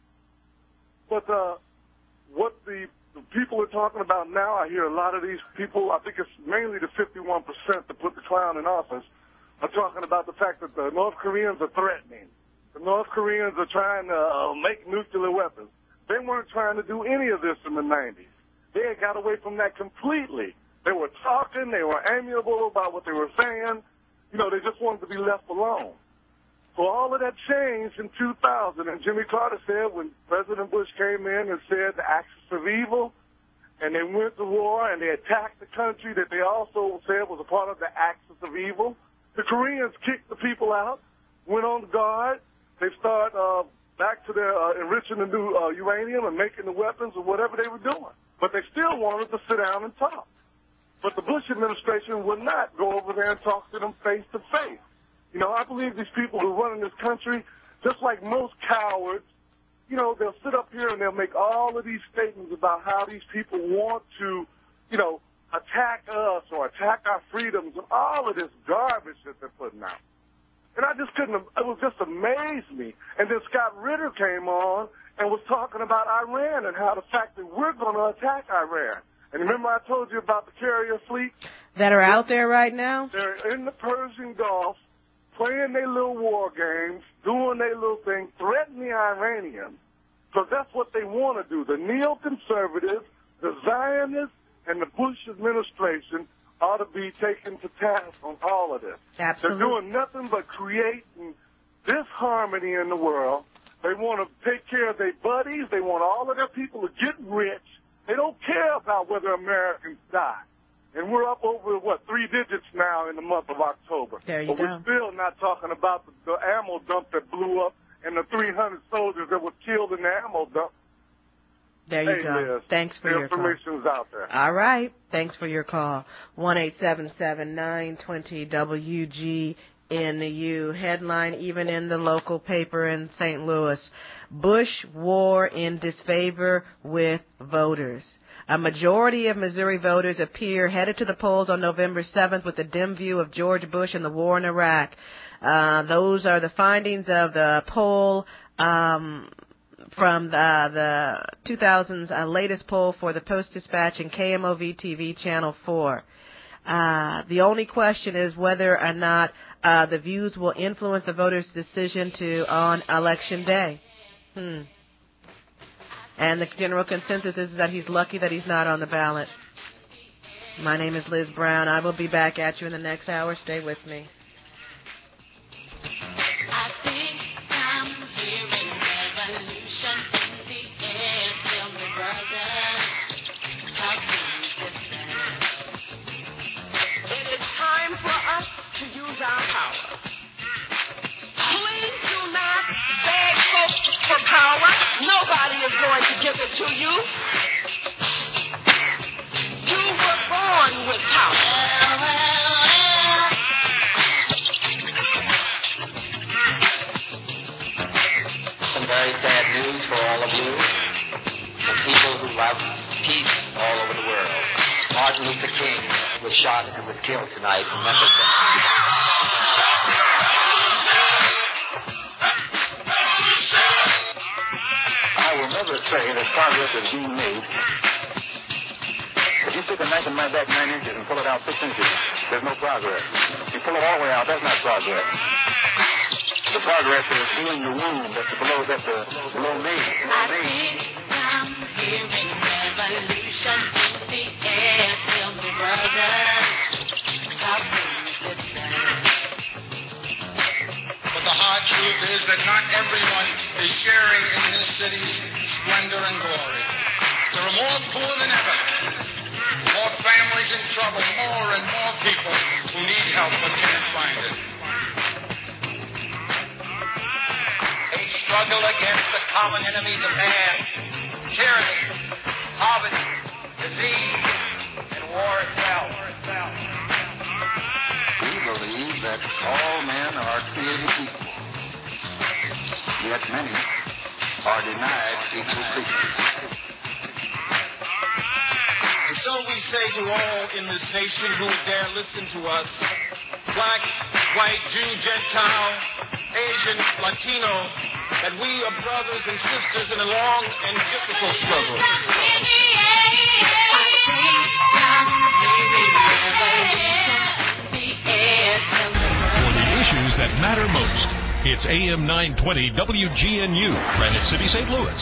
But uh, what the, the people are talking about now, I hear a lot of these people, I think it's mainly the fifty-one percent that put the clown in office, are talking about the fact that the North Koreans are threatening. The North Koreans are trying to uh, make nuclear weapons. They weren't trying to do any of this in the nineties. They had got away from that completely. They were talking. They were amiable about what they were saying. You know, they just wanted to be left alone. So all of that changed in two thousand. And Jimmy Carter said when President Bush came in and said the axis of evil, and they went to war and they attacked the country that they also said was a part of the axis of evil, the Koreans kicked the people out, went on guard. They started uh, back to their uh, enriching the new uh, uranium and making the weapons or whatever they were doing. But they still wanted to sit down and talk. But the Bush administration would not go over there and talk to them face to face. You know, I believe these people who run in this country, just like most cowards, you know, they'll sit up here and they'll make all of these statements about how these people want to, you know, attack us or attack our freedoms and all of this garbage that they're putting out. And I just couldn't, it was just amazed me. And then Scott Ritter came on and was talking about Iran and how the fact that we're going to attack Iran. And remember I told you about the carrier fleet? That are out there right now? They're in the Persian Gulf, playing their little war games, doing their little thing, threatening the Iranians. Because that's what they want to do. The neoconservatives, the Zionists, and the Bush administration ought to be taken to task on all of this. Absolutely. They're doing nothing but creating disharmony in the world. They want to take care of their buddies. They want all of their people to get rich. They don't care about whether Americans die. And we're up over, what, three digits now in the month of October. There you but go. But we're still not talking about the, the ammo dump that blew up and the three hundred soldiers that were killed in the ammo dump. There you hey, go. Liz, Thanks for the your call. information's out there. All right. Thanks for your call. one eight seven seven, nine two zero, W G N U. Headline even in the local paper in Saint Louis. Bush war in disfavor with voters. A majority of Missouri voters appear headed to the polls on November seventh with a dim view of George Bush and the war in Iraq. Uh, those are the findings of the poll um, from the, the two thousands uh, latest poll for the Post-Dispatch and K M O V T V Channel four. Uh, the only question is whether or not uh, the views will influence the voters' decision to on Election Day. Hmm. And the general consensus is that he's lucky that he's not on the ballot. My name is Liz Brown. I will be back at you in the next hour. Stay with me. I think I'm hearing revolution in the air. Tell me, brother, how can you listen? It is time for us to use our power. Please do not beg folks for power. Nobody is going to give it to you. You were born with power. Well, well, well. Some very sad news for all of you, the people who love peace all over the world. Martin Luther King was shot and was killed tonight in Memphis. I will never say that progress is being made. If you stick a knife in my back nine inches and pull it out six inches, there's no progress. If you pull it all the way out, that's not progress. The progress is healing the wound that's below, that's the below me. I think I'm hearing revolution in the air. truth is that not everyone is sharing in this city's splendor and glory. There are more poor than ever, more families in trouble, more and more people who need help but can't find it. They struggle against the common enemies of man, tyranny, poverty, disease, and war itself. We believe that all men are created equal, yet many are denied equal treatment. And so we say to all in this nation who dare listen to us, black, white, Jew, Gentile, Asian, Latino, that we are brothers and sisters in a long and difficult struggle. For the issues that matter most, it's A M nine twenty W G N U, Granite City, Saint Louis.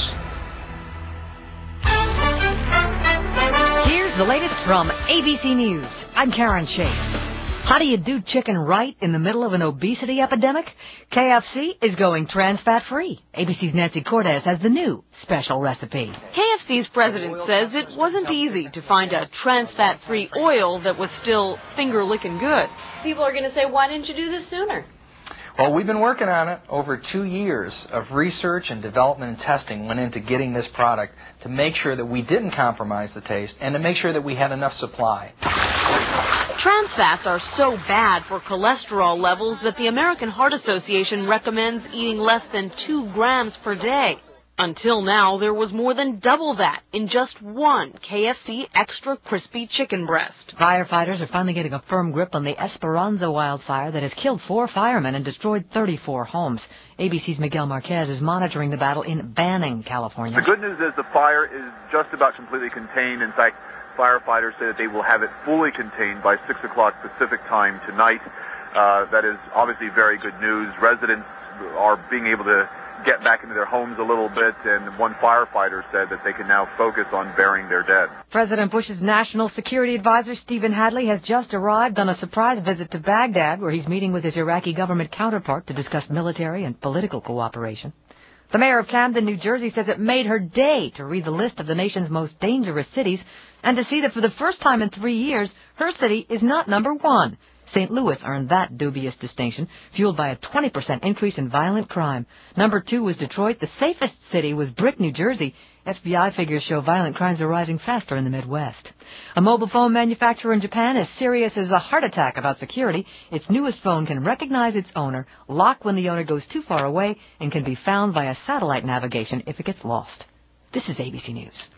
Here's the latest from A B C News. I'm Karen Chase. How do you do chicken right in the middle of an obesity epidemic? K F C is going trans-fat-free. A B C's Nancy Cortez has the new special recipe. K F C's president says it wasn't easy to find a trans-fat-free oil that was still finger-licking good. People are going to say, why didn't you do this sooner? Well, we've been working on it. Over two years of research and development and testing went into getting this product to make sure that we didn't compromise the taste and to make sure that we had enough supply. Trans fats are so bad for cholesterol levels that the American Heart Association recommends eating less than two grams per day. Until now, there was more than double that in just one K F C extra crispy chicken breast. Firefighters are finally getting a firm grip on the Esperanza wildfire that has killed four firemen and destroyed thirty-four homes. A B C's Miguel Marquez is monitoring the battle in Banning, California. The good news is the fire is just about completely contained. In fact, firefighters say that they will have it fully contained by six o'clock Pacific time tonight. Uh, that is obviously very good news. Residents are being able to get back into their homes a little bit, and one firefighter said that they can now focus on burying their dead. President Bush's national security advisor, Stephen Hadley, has just arrived on a surprise visit to Baghdad, where he's meeting with his Iraqi government counterpart to discuss military and political cooperation. The mayor of Camden, New Jersey, says it made her day to read the list of the nation's most dangerous cities and to see that for the first time in three years, her city is not number one. Saint Louis earned that dubious distinction, fueled by a twenty percent increase in violent crime. Number two was Detroit. The safest city was Brick, New Jersey. F B I figures show violent crimes are rising faster in the Midwest. A mobile phone manufacturer in Japan is serious as a heart attack about security. Its newest phone can recognize its owner, lock when the owner goes too far away, and can be found via satellite navigation if it gets lost. This is A B C News.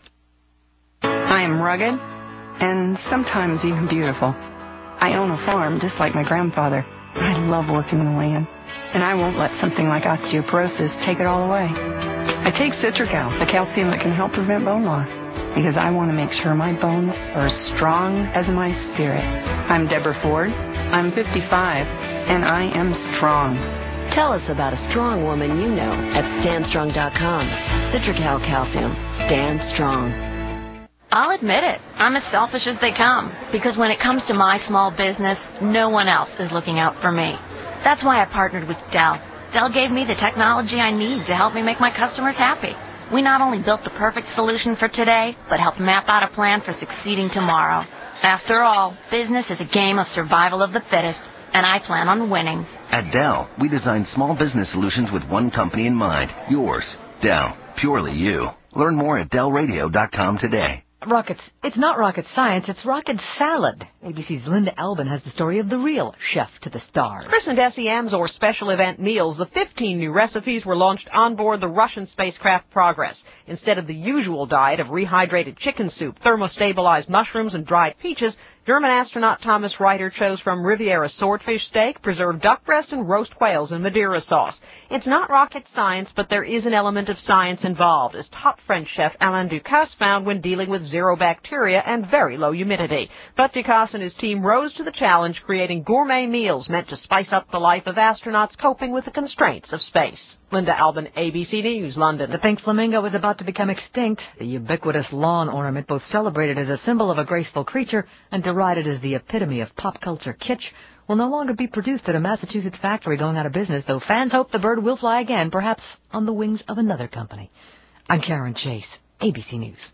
I am rugged and sometimes even beautiful. I own a farm just like my grandfather. I love working the land, and I won't let something like osteoporosis take it all away. I take Citracal, the calcium that can help prevent bone loss, because I want to make sure my bones are as strong as my spirit. I'm Deborah Ford. I'm fifty-five, and I am strong. Tell us about a strong woman you know at stand strong dot com. Citracal Calcium. Stand strong. I'll admit it. I'm as selfish as they come. Because when it comes to my small business, no one else is looking out for me. That's why I partnered with Dell. Dell gave me the technology I need to help me make my customers happy. We not only built the perfect solution for today, but helped map out a plan for succeeding tomorrow. After all, business is a game of survival of the fittest, and I plan on winning. At Dell, we design small business solutions with one company in mind. Yours. Dell. Purely you. Learn more at Dell Radio dot com today. Rockets. It's not rocket science, it's rocket salad. A B C's Linda Albin has the story of the real chef to the stars. Christened S E Ms, or Special Event Meals, the fifteen new recipes were launched on board the Russian spacecraft Progress. Instead of the usual diet of rehydrated chicken soup, thermostabilized mushrooms, and dried peaches, German astronaut Thomas Reiter chose from Riviera swordfish steak, preserved duck breast, and roast quails in Madeira sauce. It's not rocket science, but there is an element of science involved, as top French chef Alain Ducasse found when dealing with zero bacteria and very low humidity. But Ducasse and his team rose to the challenge, creating gourmet meals meant to spice up the life of astronauts coping with the constraints of space. Linda Albin, A B C News, London. The pink flamingo is about to become extinct. The ubiquitous lawn ornament, both celebrated as a symbol of a graceful creature and derided as the epitome of pop culture kitsch, will no longer be produced at a Massachusetts factory going out of business, though fans hope the bird will fly again, perhaps on the wings of another company. I'm Karen Chase, A B C News.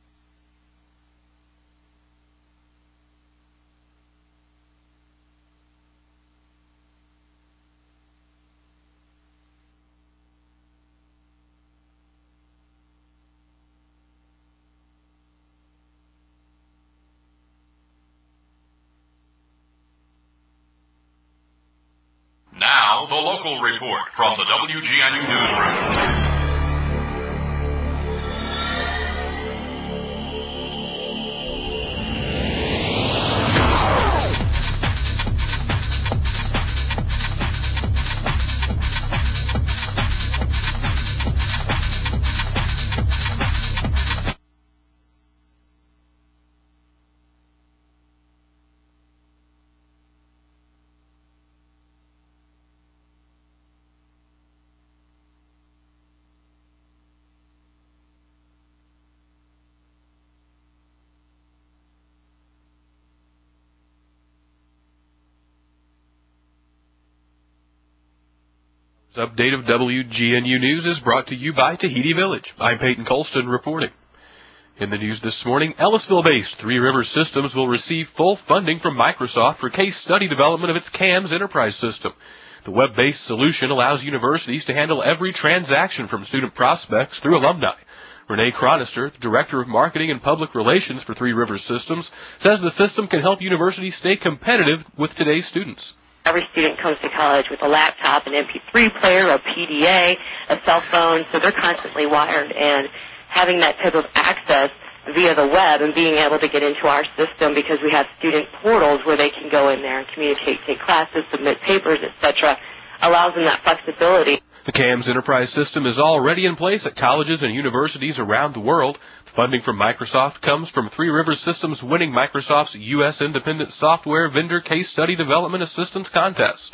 Now, the local report from the W G N U Newsroom. This update of W G N U News is brought to you by Tahiti Village. I'm Peyton Colston reporting. In the news this morning, Ellisville-based Three Rivers Systems will receive full funding from Microsoft for case study development of its C A M S enterprise system. The web-based solution allows universities to handle every transaction from student prospects through alumni. Renee Chronister, the Director of Marketing and Public Relations for Three Rivers Systems, says the system can help universities stay competitive with today's students. Every student comes to college with a laptop, an M P three player, a P D A, a cell phone, so they're constantly wired. And having that type of access via the web and being able to get into our system, because we have student portals where they can go in there and communicate, take classes, submit papers, et cetera, allows them that flexibility. The C A M S enterprise system is already in place at colleges and universities around the world. Funding from Microsoft comes from Three Rivers Systems winning Microsoft's U S Independent Software Vendor Case Study Development Assistance Contest.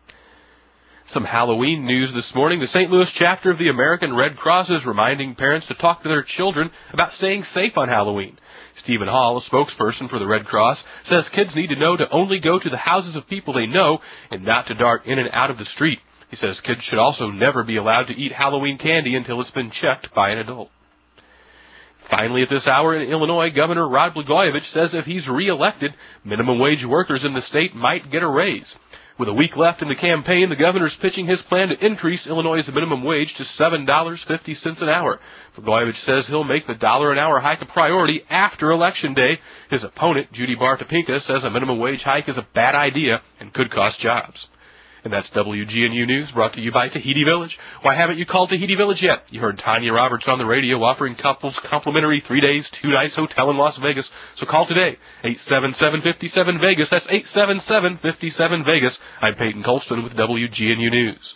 Some Halloween news this morning. The Saint Louis chapter of the American Red Cross is reminding parents to talk to their children about staying safe on Halloween. Stephen Hall, a spokesperson for the Red Cross, says kids need to know to only go to the houses of people they know and not to dart in and out of the street. He says kids should also never be allowed to eat Halloween candy until it's been checked by an adult. Finally, at this hour in Illinois, Governor Rod Blagojevich says if he's reelected, minimum wage workers in the state might get a raise. With a week left in the campaign, the governor's pitching his plan to increase Illinois' minimum wage to seven dollars and fifty cents an hour. Blagojevich says he'll make the dollar an hour hike a priority after Election Day. His opponent, Judy Bartopinka, says a minimum wage hike is a bad idea and could cost jobs. And that's W G N U News, brought to you by Tahiti Village. Why haven't you called Tahiti Village yet? You heard Tanya Roberts on the radio offering couples complimentary three days, two nights hotel in Las Vegas. So call today, eight seven seven, five seven, Vegas. That's eight seven seven, five seven, Vegas. I'm Peyton Colston with W G N U News.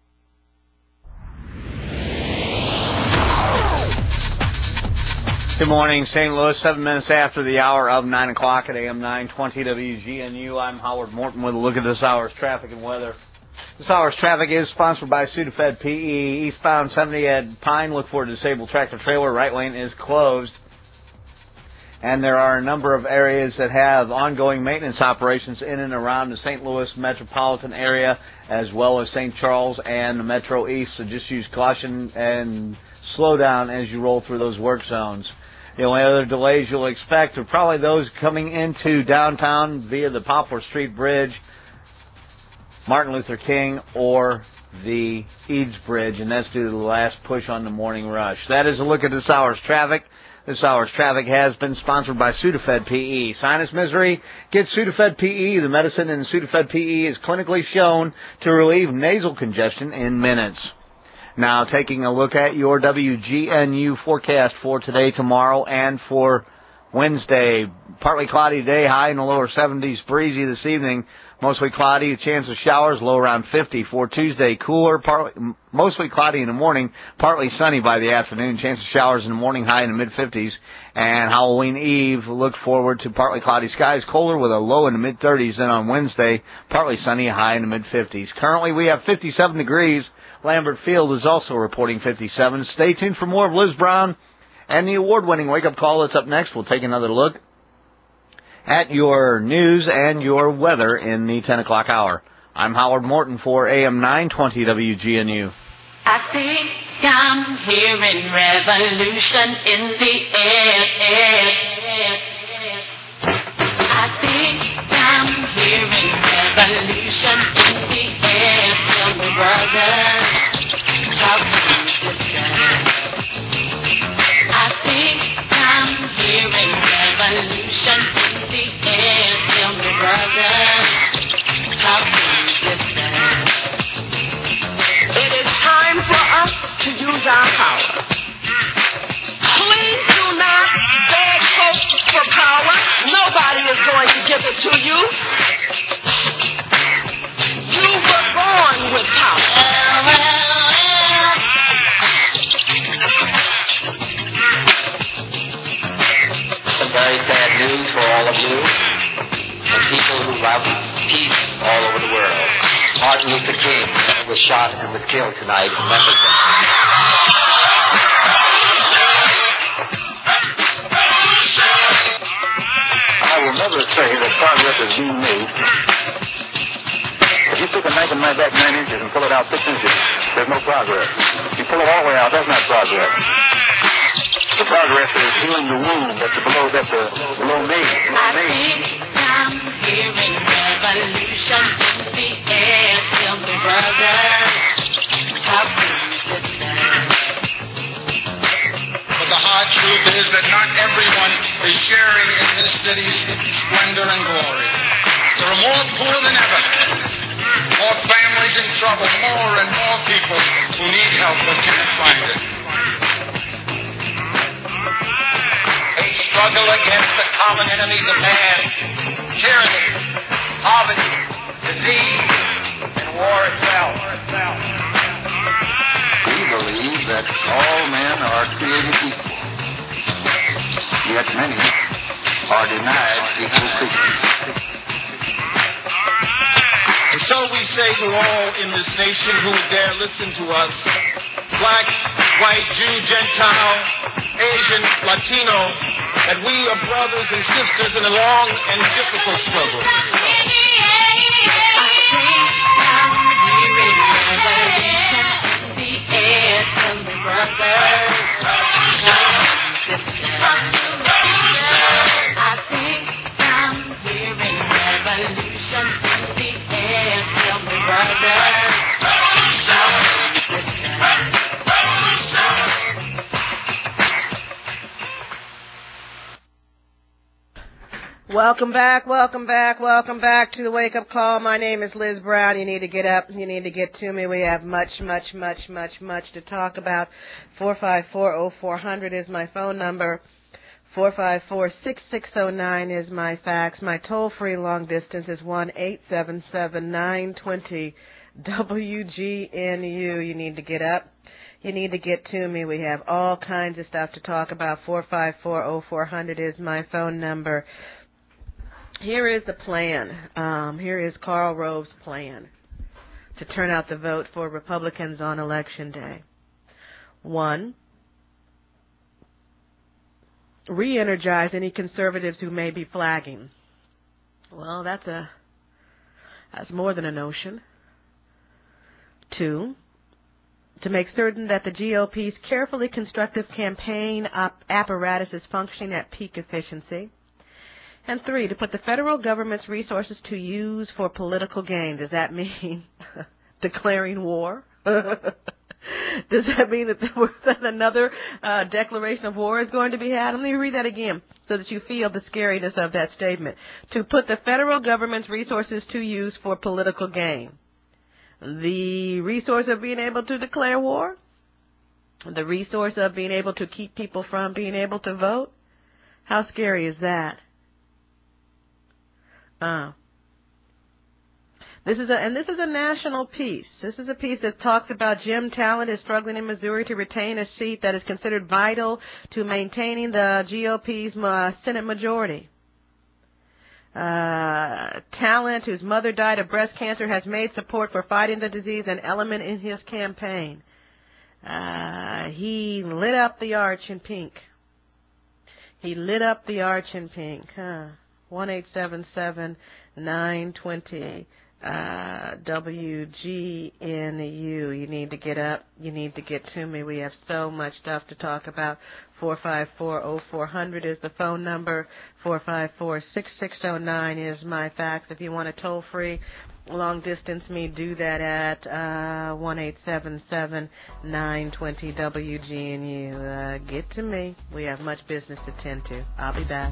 Good morning, Saint Louis. Seven minutes after the hour of nine o'clock at A M nine twenty W G N U. I'm Howard Morton with a look at this hour's traffic and weather. This hour's traffic is sponsored by Sudafed P E. Eastbound seventy at Pine. Look for a disabled tractor trailer. Right lane is closed. And there are a number of areas that have ongoing maintenance operations in and around the Saint Louis metropolitan area, as well as Saint Charles and the Metro East. So just use caution and slow down as you roll through those work zones. The only other delays you'll expect are probably those coming into downtown via the Poplar Street Bridge, Martin Luther King, or the Eads Bridge, and that's due to the last push on the morning rush. That is a look at this hour's traffic. This hour's traffic has been sponsored by Sudafed P E. Sinus misery? Get Sudafed P E. The medicine in Sudafed P E is clinically shown to relieve nasal congestion in minutes. Now, taking a look at your W G N U forecast for today, tomorrow, and for Wednesday. Partly cloudy day, high in the lower seventies, breezy this evening. Mostly cloudy, a chance of showers, low around fifty. For Tuesday, cooler, partly, mostly cloudy in the morning, partly sunny by the afternoon. Chance of showers in the morning, high in the mid-fifties. And Halloween Eve, look forward to partly cloudy skies, colder with a low in the mid-thirties. Then on Wednesday, partly sunny, high in the mid-fifties. Currently, we have fifty-seven degrees. Lambert Field is also reporting fifty-seven. Stay tuned for more of Liz Brown and the award-winning Wake Up Call that's up next. We'll take another look at your news and your weather in the ten o'clock hour. I'm Howard Morton for A M nine twenty W G N U. I think I'm hearing revolution in the air, air, air, air. I think I'm hearing revolution in the air. Tell me, brother, talk to me, sister. I think I'm hearing revolution in the air. Tell me, brother, talk to me, sister. It is time for us to use our power. Please do not beg folks for power. Nobody is going to give it to you. You were born with power. Some very sad news for all of you, the people who love peace all over the world. Martin Luther King was shot and was killed tonight in Memphis. I will never say that progress is being made. If you took a knife and knife back nine inches and pull it out six inches, there's no progress. If you pull it all the way out, that's not progress. The progress is healing the wound that's below, that's the below me. I think I'm hearing revolution in the air. Tell me, brother, talk to me, sister. But the hard truth is that not everyone is sharing in this city's splendor and glory. There are more poor than ever, more families in trouble, more and more people who need help but can't find it. A struggle against the common enemies of man, tyranny, poverty, disease, and war itself. We believe that all men are created equal, yet many are denied equal treatment. And so we say to all in this nation who dare listen to us, black, white, Jew, Gentile, Asian, Latino, that we are brothers and sisters in a long and difficult struggle. Welcome back, welcome back, welcome back to the Wake Up Call. My name is Liz Brown. You need to get up. You need to get to me. We have much, much, much, much, much to talk about. four five four, oh four hundred is my phone number. four five four, six six oh nine is my fax. My toll-free long distance is one eight seven seven, nine two zero, W G N U. You need to get up. You need to get to me. We have all kinds of stuff to talk about. four five four, oh four hundred is my phone number. Here is the plan. Um, here is Karl Rove's plan to turn out the vote for Republicans on Election Day. One, re-energize any conservatives who may be flagging. Well, that's a that's more than a notion. Two, to make certain that the G O P's carefully constructed campaign op- apparatus is functioning at peak efficiency. And three, to put the federal government's resources to use for political gain. Does that mean declaring war? Does that mean that, that another uh, declaration of war is going to be had? Let me read that again so that you feel the scariness of that statement. To put the federal government's resources to use for political gain. The resource of being able to declare war? The resource of being able to keep people from being able to vote? How scary is that? Uh, this is a, and this is a national piece. This is a piece that talks about Jim Talent is struggling in Missouri to retain a seat that is considered vital to maintaining the G O P's uh, Senate majority. Uh, Talent, whose mother died of breast cancer, has made support for fighting the disease an element in his campaign. Uh, he lit up the arch in pink. He lit up the arch in pink, huh? one eight seven seven nine two zero uh, W G N U. You need to get up. You need to get to me. We have so much stuff to talk about. four five four, oh four hundred is the phone number. four five four, six six zero nine is my fax. If you want to toll free, long distance me, do that at uh, one eight seven seven nine two zero W G N U. Uh, get to me. We have much business to tend to. I'll be back.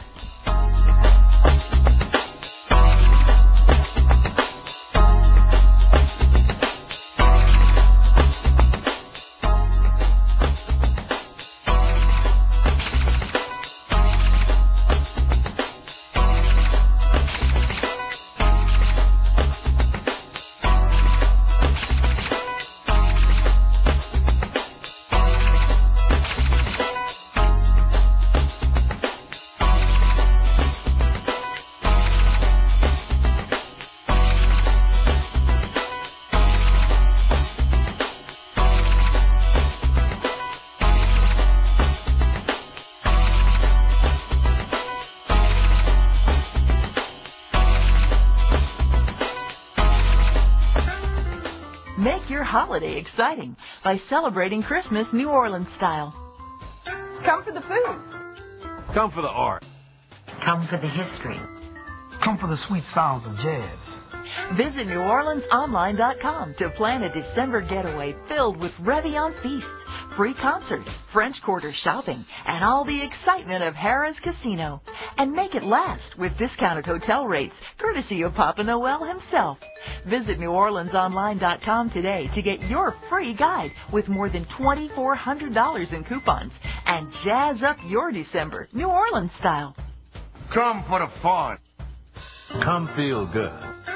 Holiday exciting by celebrating Christmas New Orleans style. Come for the food. Come for the art. Come for the history. Come for the sweet sounds of jazz. Visit New Orleans Online dot com to plan a December getaway filled with Réveillon feasts, free concerts, French Quarter shopping, and all the excitement of Harrah's Casino. And make it last with discounted hotel rates, courtesy of Papa Noel himself. Visit New Orleans Online dot com today to get your free guide with more than two thousand four hundred dollars in coupons and jazz up your December New Orleans style. Come for the fun. Come feel good.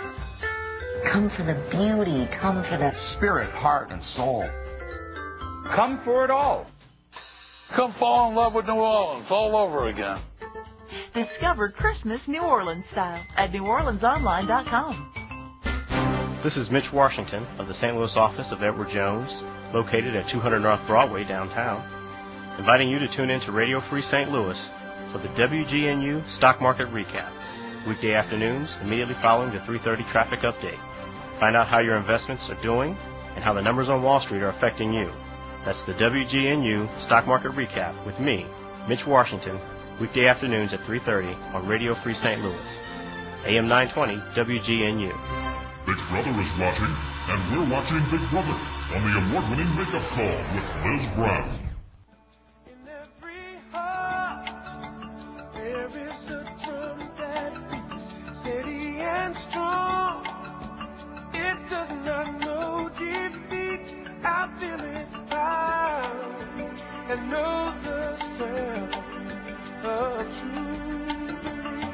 Come for the beauty. Come for the spirit, heart, and soul. Come for it all. Come fall in love with New Orleans all over again. Discover Christmas New Orleans style at New Orleans Online dot com. This is Mitch Washington of the Saint Louis office of Edward Jones, located at two hundred North Broadway downtown, inviting you to tune in to Radio Free Saint Louis for the W G N U Stock Market Recap, weekday afternoons immediately following the three thirty traffic update. Find out how your investments are doing and how the numbers on Wall Street are affecting you. That's the W G N U Stock Market Recap with me, Mitch Washington, weekday afternoons at three thirty on Radio Free Saint Louis, A M nine twenty W G N U. Big Brother is watching, and we're watching Big Brother on the award-winning Makeup Call with Liz Brown. In every heart, there is a drum that beats steady and strong. It does not know defeat. I feel it high and know the sound of true belief.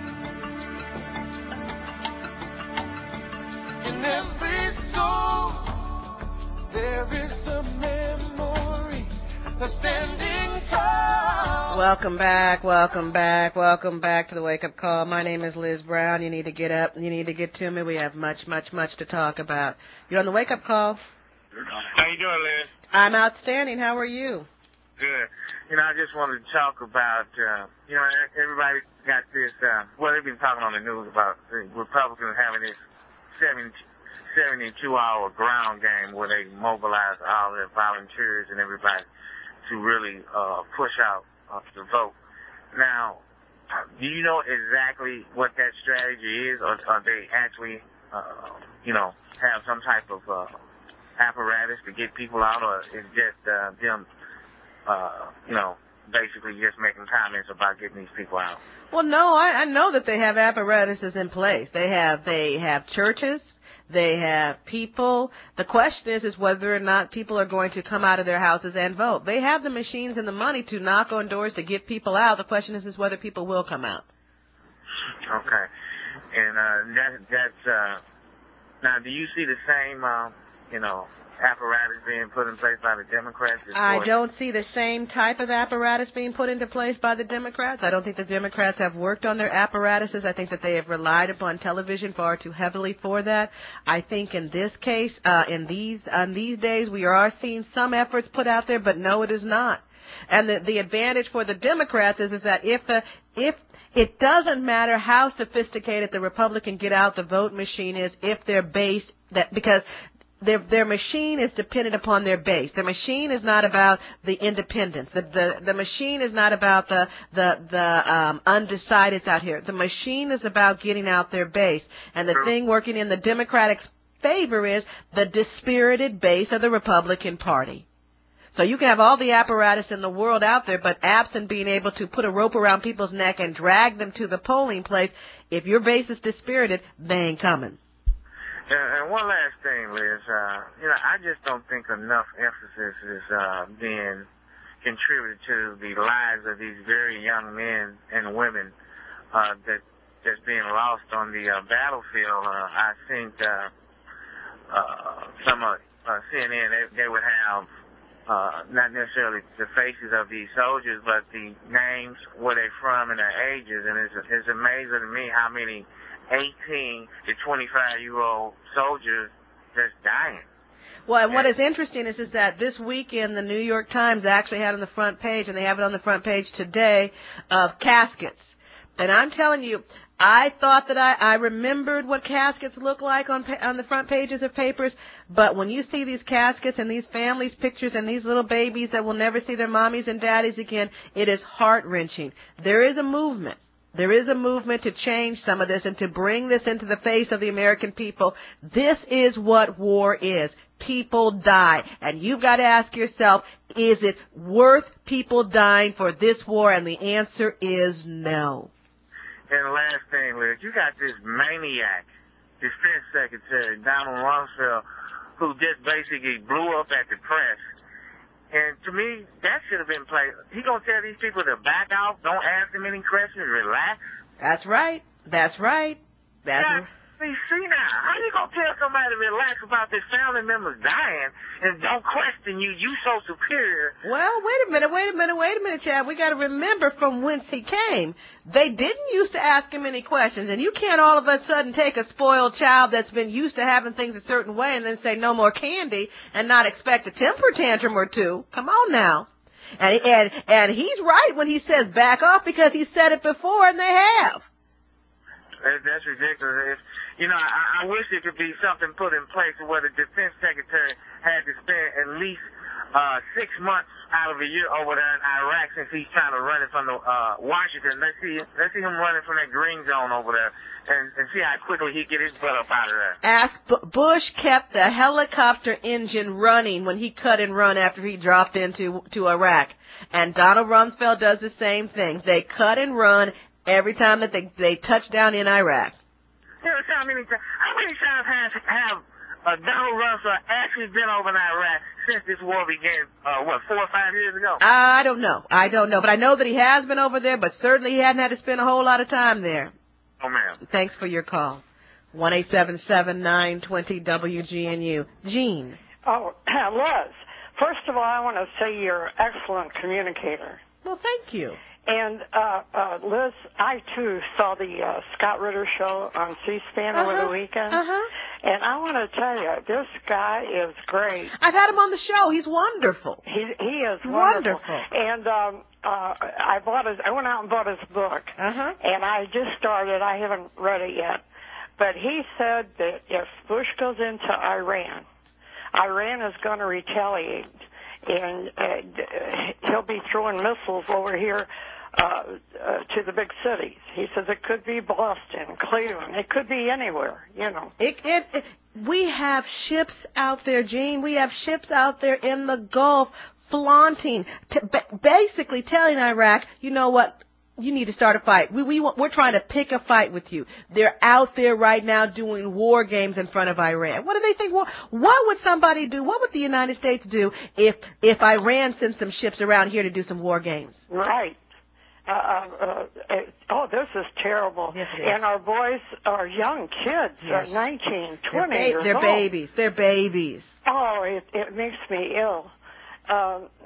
In every soul, there is a memory of standing tall. Welcome back, welcome back, welcome back to the Wake Up Call. My name is Liz Brown. You need to get up. You need to get to me. We have much, much, much to talk about. You're on the Wake Up Call. How you doing, Liz? I'm outstanding. How are you? Good. You know, I just wanted to talk about, uh, you know, everybody got this, uh, well, they've been talking on the news about the Republicans having this seventy-two hour ground game where they mobilize all their volunteers and everybody to really uh, push out uh, the vote. Now, do you know exactly what that strategy is, or are they actually, uh, you know, have some type of uh, apparatus to get people out, or is just uh, them, uh, you know, basically just making comments about getting these people out? Well, no, I, I know that they have apparatuses in place. They have they have churches. They have people. The question is, is whether or not people are going to come out of their houses and vote. They have the machines and the money to knock on doors to get people out. The question is, is whether people will come out. Okay. And uh, that, that's, uh, now, do you see the same, uh, you know, apparatus being put in place by the Democrats? I don't see the same type of apparatus being put into place by the Democrats. I don't think the Democrats have worked on their apparatuses. I think that they have relied upon television far too heavily for that. I think in this case, uh, in these, on these days, we are seeing some efforts put out there, but no, it is not. And the, the advantage for the Democrats is, is that if the, if it doesn't matter how sophisticated the Republican get out the vote machine is, if their base, that, because their, their machine is dependent upon their base. The machine is not about the independents. The, the, the machine is not about the, the, the, um, undecideds out here. The machine is about getting out their base. And the thing working in the Democratic favor is the dispirited base of the Republican Party. So you can have all the apparatus in the world out there, but absent being able to put a rope around people's neck and drag them to the polling place, if your base is dispirited, they ain't coming. And, and one last thing, Liz. Uh, you know, I just don't think enough emphasis is uh, being contributed to the lives of these very young men and women uh, that that's being lost on the uh, battlefield. Uh, I think uh, uh, some of uh, C N N they, they would have. Uh, not necessarily the faces of these soldiers, but the names, where they're from, and their ages. And it's, it's amazing to me how many eighteen to twenty-five-year-old soldiers just dying. Well, and what is interesting is, is that this weekend the New York Times actually had on the front page, and they have it on the front page today, of caskets. And I'm telling you, I thought that I, I remembered what caskets look like on on the front pages of papers, but when you see these caskets and these families' pictures and these little babies that will never see their mommies and daddies again, it is heart-wrenching. There is a movement. There is a movement to change some of this and to bring this into the face of the American people. This is what war is. People die. And you've got to ask yourself, is it worth people dying for this war? And the answer is no. And the last thing, Liz, you got this maniac, Defense Secretary Donald Rumsfeld, who just basically blew up at the press. And to me, that should have been played. He gonna tell these people to back out, don't ask them any questions, relax. That's right. That's right. That's right. See, see now, how you gonna tell somebody to relax about their family members dying and don't question you? You so superior. Well, wait a minute, wait a minute, wait a minute, Chad. We got to remember from whence he came. They didn't used to ask him any questions, and you can't all of a sudden take a spoiled child that's been used to having things a certain way and then say no more candy and not expect a temper tantrum or two. Come on now. And and and he's right when he says back off, because he said it before and they have. That's ridiculous. If, you know, I, I wish there could be something put in place where the defense secretary had to spend at least uh, six months out of a year over there in Iraq, since he's trying to run it from the, uh, Washington. Let's see, let's see him running from that green zone over there, and, and see how quickly he get his butt up out of there. Ask B- Bush kept the helicopter engine running when he cut and run after he dropped into to Iraq, and Donald Rumsfeld does the same thing. They cut and run every time that they they touch down in Iraq. You know, how many times, how many times have, have uh, Donald Rumsfeld actually been over in Iraq since this war began, uh, what, four or five years ago? I don't know. I don't know. But I know that he has been over there, but certainly he hadn't had to spend a whole lot of time there. Oh, ma'am. Thanks for your call. one eight seven seven, nine two zero, W G N U. Jean. Oh, Liz, first of all, I want to say you're an excellent communicator. Well, thank you. And, uh, uh, Liz, I, too, saw the uh, Scott Ritter show on C-SPAN uh-huh. over the weekend. Uh-huh. And I want to tell you, this guy is great. I've had him on the show. He's wonderful. He he is wonderful. Wonderful. And um, uh, I bought his. I went out and bought his book. Uh-huh. And I just started. I haven't read it yet. But he said that if Bush goes into Iran, Iran is going to retaliate. And uh, he'll be throwing missiles over here uh, uh, to the big cities. He says it could be Boston, Cleveland. It could be anywhere, you know. It, it, it, we have ships out there, Gene. We have ships out there in the Gulf flaunting, t- basically telling Iraq, you know what, you need to start a fight. We, we, we're trying to pick a fight with you. They're out there right now doing war games in front of Iran. What do they think? What, what would somebody do? What would the United States do if if Iran sent some ships around here to do some war games? Right. Uh, uh, uh, oh, this is terrible. Yes, it is. And our boys are young kids, Yes. uh, nineteen, They're, twenty ba- years they're old. babies. They're babies. Oh, it, it makes me ill. Um,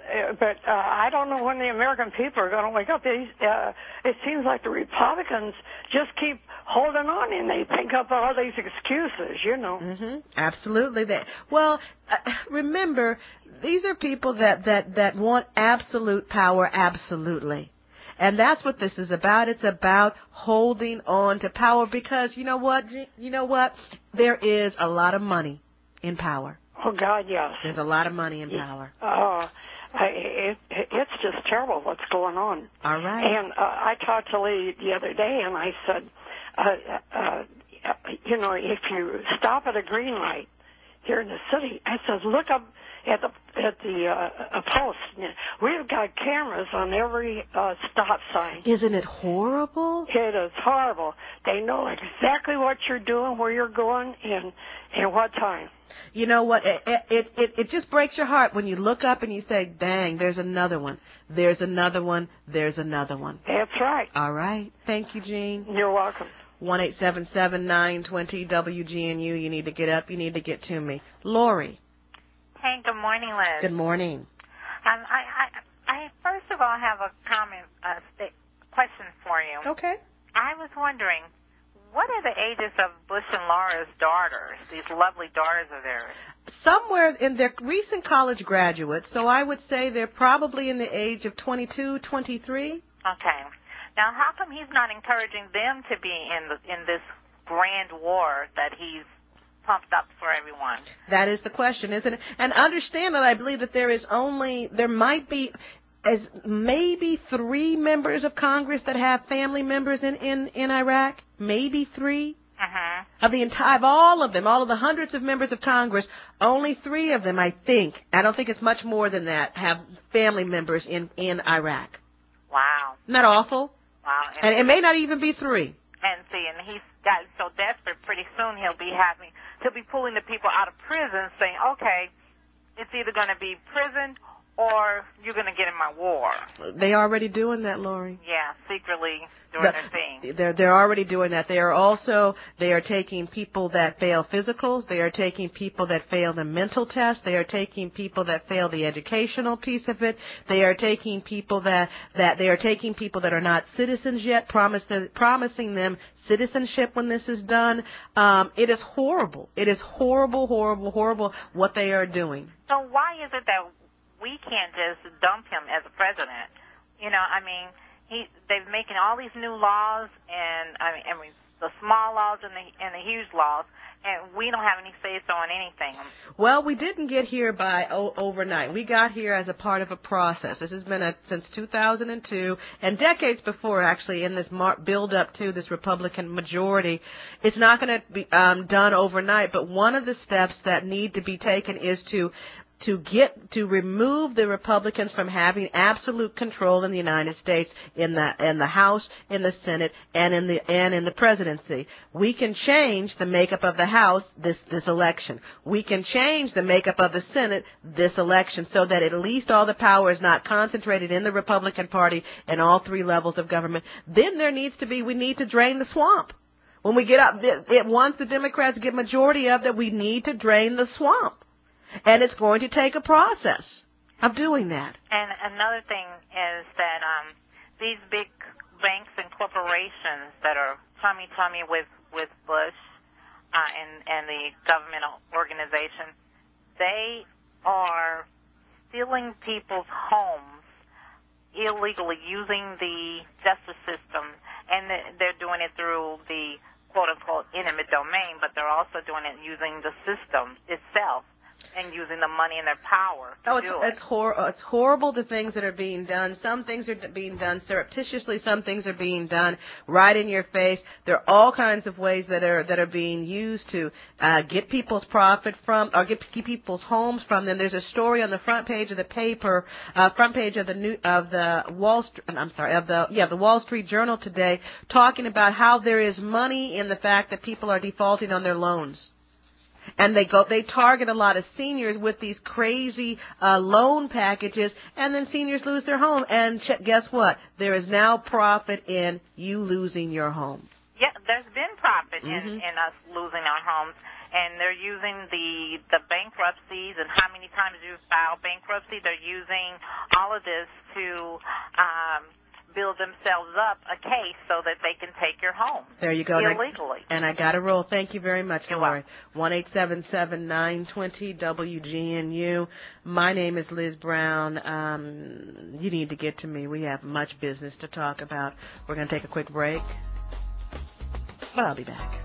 uh, but uh, I don't know when the American people are going to wake up. They, uh, it seems like the Republicans just keep holding on, and they think up all these excuses, you know. Mm-hmm. Absolutely. They, well, uh, remember, these are people that, that, that want absolute power absolutely. And that's what this is about. It's about holding on to power because, you know what? You know what? There is a lot of money in power. Oh, God, yes. There's a lot of money in power. Uh, I, it, it's just terrible what's going on. All right. And uh, I talked to Lee the other day, and I said, uh, uh, you know, if you stop at a green light here in the city, I said, look up at the at the uh, a post. We've got cameras on every uh, stop sign. Isn't it horrible? It is horrible. They know exactly what you're doing, where you're going, and and what time. You know what? It, it it it just breaks your heart when you look up and you say, "Dang, there's another one. There's another one. There's another one." That's right. All right. Thank you, Jean. You're welcome. One eight seven seven nine twenty W G N U. You need to get up. You need to get to me. Lori. Hey, good morning, Liz. Good morning. Um, I, I, I first of all have a comment, uh, st- question for you. Okay. I was wondering, what are the ages of Bush and Laura's daughters, these lovely daughters of theirs? Somewhere in their recent college graduates, so I would say they're probably in the age of twenty-two, twenty-three. Okay. Now, how come he's not encouraging them to be in the, in this grand war that he's pumped up for everyone? That is the question, isn't it? And understand that I believe that there is only, there might be as maybe three members of Congress that have family members in, in, in Iraq. Maybe three. Uh-huh. Of the entire, of all of them, all of the hundreds of members of Congress, only three of them, I think, I don't think it's much more than that, have family members in, in Iraq. Wow. Isn't that awful? Wow. And, and it may not even be three. And see, and he's got so desperate, pretty soon he'll be having, he'll be pulling the people out of prison saying, okay, it's either going to be prison or you're going to get in my war. They already doing that, Lori. Yeah, secretly doing The, their thing. they're they're already doing that. They are also they are taking people that fail physicals. They are taking people that fail the mental test. They are taking people that fail the educational piece of it. They are taking people that that they are taking people that are not citizens yet, promising promising them citizenship when this is done. Um, it is horrible. It is horrible, horrible, horrible what they are doing. So why is it that we can't just dump him as a president? You know, I mean, he they're making all these new laws, and I mean, I mean the small laws and the and the huge laws, and we don't have any say so on anything. Well, we didn't get here by o- overnight. We got here as a part of a process. This has been a, since two thousand two, and decades before, actually, in this mar- build up to this Republican majority. It's not going to be um, done overnight, but one of the steps that need to be taken is to to get to remove the Republicans from having absolute control in the United States, in the in the House, in the Senate, and in the and in the presidency. We can change the makeup of the House this this election. We can change the makeup of the Senate this election, so that at least all the power is not concentrated in the Republican Party and all three levels of government. Then there needs to be we need to drain the swamp. When we get up, it, it once the Democrats get majority of that, we need to drain the swamp. And it's going to take a process of doing that. And another thing is that um, these big banks and corporations that are tummy-tummy with, with Bush uh, and, and the governmental organization, they are stealing people's homes illegally using the justice system. And they're doing it through the quote-unquote eminent domain, but they're also doing it using the system itself and using the money and their power to oh, it's, do it. It's, hor- it's horrible, the things that are being done. Some things are being done surreptitiously. Some things are being done right in your face. There are all kinds of ways that are that are being used to uh, get people's profit from, or get people's homes from them. There's a story on the front page of the paper, uh, front page of the new of the Wall Street. I'm sorry, of the yeah the Wall Street Journal today, talking about how there is money in the fact that people are defaulting on their loans. And they go, they target a lot of seniors with these crazy uh, loan packages, and then seniors lose their home. And ch- guess what? There is now profit in you losing your home. Yeah, there's been profit mm-hmm. in, in us losing our homes. and they're using the the bankruptcies and how many times you file bankruptcy. They're using all of this to um, build themselves up a case so that they can take your home. There you go. Illegally. And I got to roll. Thank you very much, Lori. one eight seven seven, nine two zero, W G N U. My name is Liz Brown. Um, you need to get to me. We have much business to talk about. We're going to take a quick break, but I'll be back.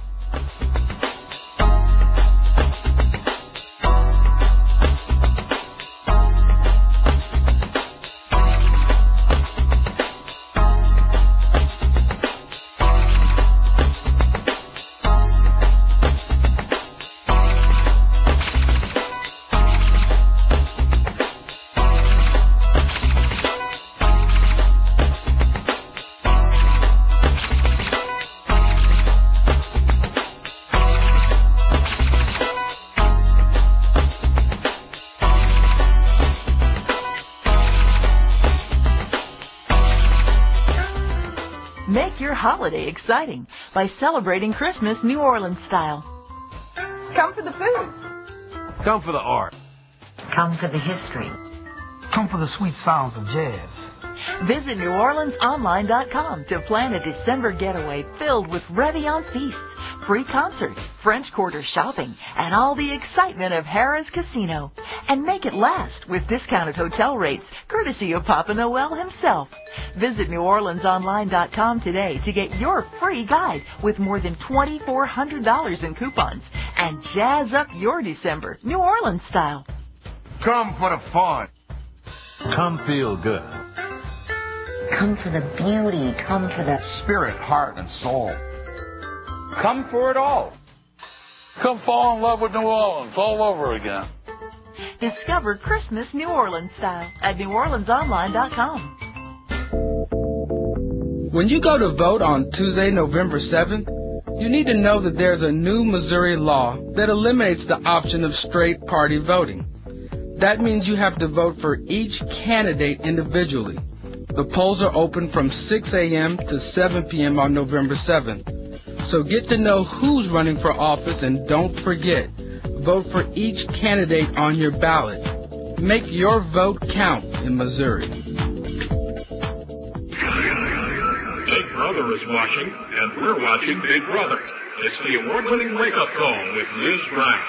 Holiday exciting by celebrating Christmas New Orleans style. Come for the food. Come for the art. Come for the history. Come for the sweet sounds of jazz. Visit New Orleans Online dot com to plan a December getaway filled with Réveillon feasts, free concerts, French Quarter shopping, and all the excitement of Harrah's Casino. And make it last with discounted hotel rates, courtesy of Papa Noel himself. Visit New Orleans Online dot com today to get your free guide with more than two thousand four hundred dollars in coupons and jazz up your December New Orleans style. Come for the fun. Come feel good. Come for the beauty. Come for the spirit, heart, and soul. Come for it all. Come fall in love with New Orleans all over again. Discover Christmas New Orleans style at New Orleans Online dot com. When you go to vote on Tuesday, November seventh, you need to know that there's a new Missouri law that eliminates the option of straight party voting. That means you have to vote for each candidate individually. The polls are open from six a.m. to seven p.m. on November seventh. So get to know who's running for office, and don't forget, vote for each candidate on your ballot. Make your vote count in Missouri. Big Brother is watching, and we're watching Big Brother. It's the award-winning wake-up call with Liz Brown.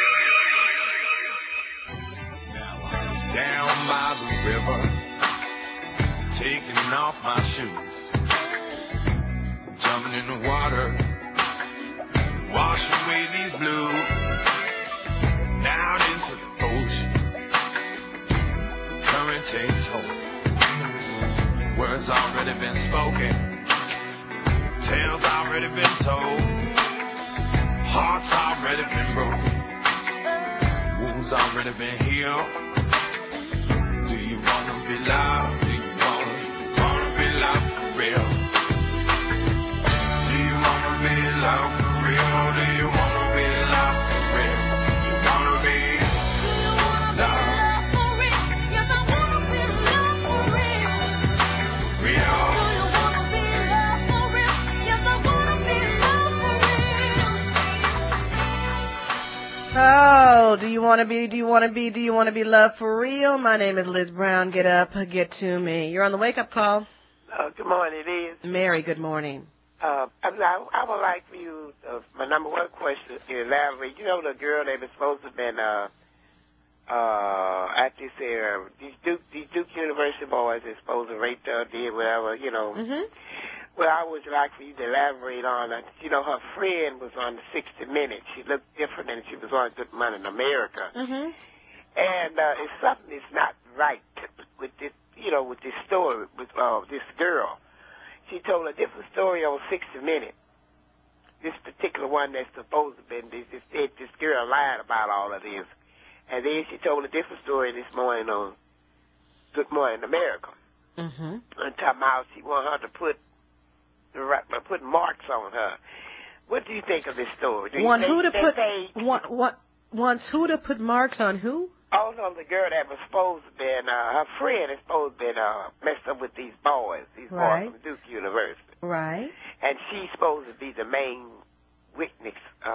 Down by the river, taking off my shoes, jumping in the water, wash away these blues, down into the ocean, current takes hold, words already been spoken, tales already been told, hearts already been broken, wounds already been healed. Do you wanna be loved? Do you wanna, wanna be loved for real? Do you wanna be loved for real? Do you wanna be loved for real? You wanna be loved for real? Yes, I wanna be loved for real. Real. Do you wanna be loved for real? Yes, I wanna be loved for real. Oh, do you want to be, do you want to be, do you want to be loved for real? My name is Liz Brown. Get up, get to me. You're on the wake-up call. Uh, good morning, Liz. Mary, good morning. Uh, I, I would like for you, uh, my number one question, to elaborate. You know the girl that was supposed to have been uh, uh, at this area, these Duke, these Duke University boys is supposed to rape her, did whatever, you know. Mm-hmm. Well, I would like for you to elaborate on it. You know, her friend was on sixty minutes. She looked different than she was on Good Morning America. Mm-hmm. And uh, it's something that's not right with this, you know, with this story with uh, this girl. She told a different story on sixty minutes. This particular one that's supposed to have been, this, this, this girl lied about all of this. And then she told a different story this morning on Good Morning America. Mm-hmm. And talking about she wanted her to put put marks on her. What do you think of this story? Do you Want think who to they put paid- want, what wants who to put marks on who? Oh, no, the girl that was supposed to be, uh, her friend is supposed to be uh, messed up with these boys, these Right. boys from Duke University. Right. And she's supposed to be the main witness uh, against this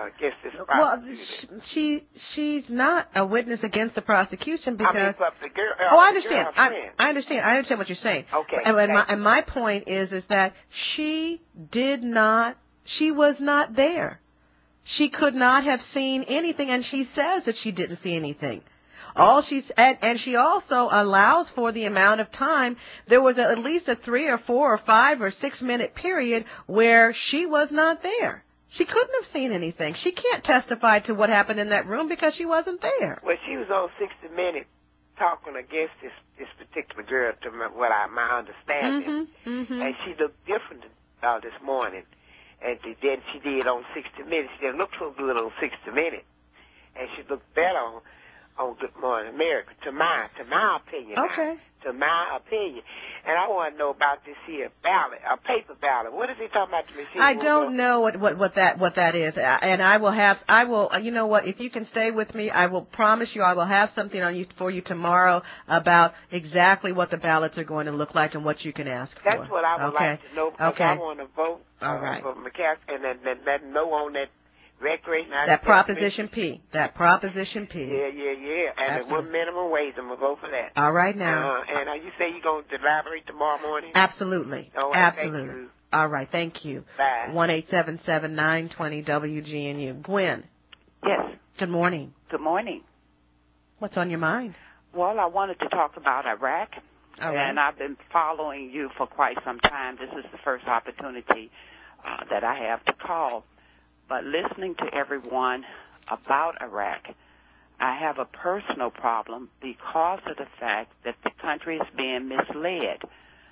this Well, prosecutor. she she's not a witness against the prosecution because. I mean, but the girl. Uh, oh, I the understand. girl's I, friend. I understand. I understand what you're saying. Okay. And, and, my, thank and my point is, is that she did not. She was not there. She could not have seen anything, and she says that she didn't see anything. All she's and, and she also allows for the amount of time. There was a, at least a three or four or five or six minute period where she was not there. She couldn't have seen anything. She can't testify to what happened in that room because she wasn't there. Well, she was on sixty minutes talking against this this particular girl, to my, what I my understanding, mm-hmm, mm-hmm. and she looked different uh, this morning, and she did she did on sixty minutes. She didn't look so good on sixty minutes, and she looked better on. on Good Morning America, to my to my opinion. Okay. Now, to my opinion. And I want to know about this here ballot, a paper ballot. What is he talking about to me? I don't know what, what, what that what that is. And I will have I will you know what, if you can stay with me, I will promise you I will have something on you for you tomorrow about exactly what the ballots are going to look like and what you can ask for. That's what I would okay. like to know, because okay. I want to vote All uh, right. for McCaskill and then let, let know on that recreation. That Proposition P. That Proposition P. Yeah, yeah, yeah. And at one minimum wage, I'm going to vote for that. All right now. Uh, and uh, you say you're going to elaborate tomorrow morning? Absolutely. All right, Absolutely. Thank you. All right, thank you. Bye. one eight seven seven, nine two zero, W G N U. Gwen. Yes. Good morning. Good morning. What's on your mind? Well, I wanted to talk about Iraq. All right. And I've been following you for quite some time. This is the first opportunity uh, that I have to call. But listening to everyone about Iraq, I have a personal problem because of the fact that the country is being misled.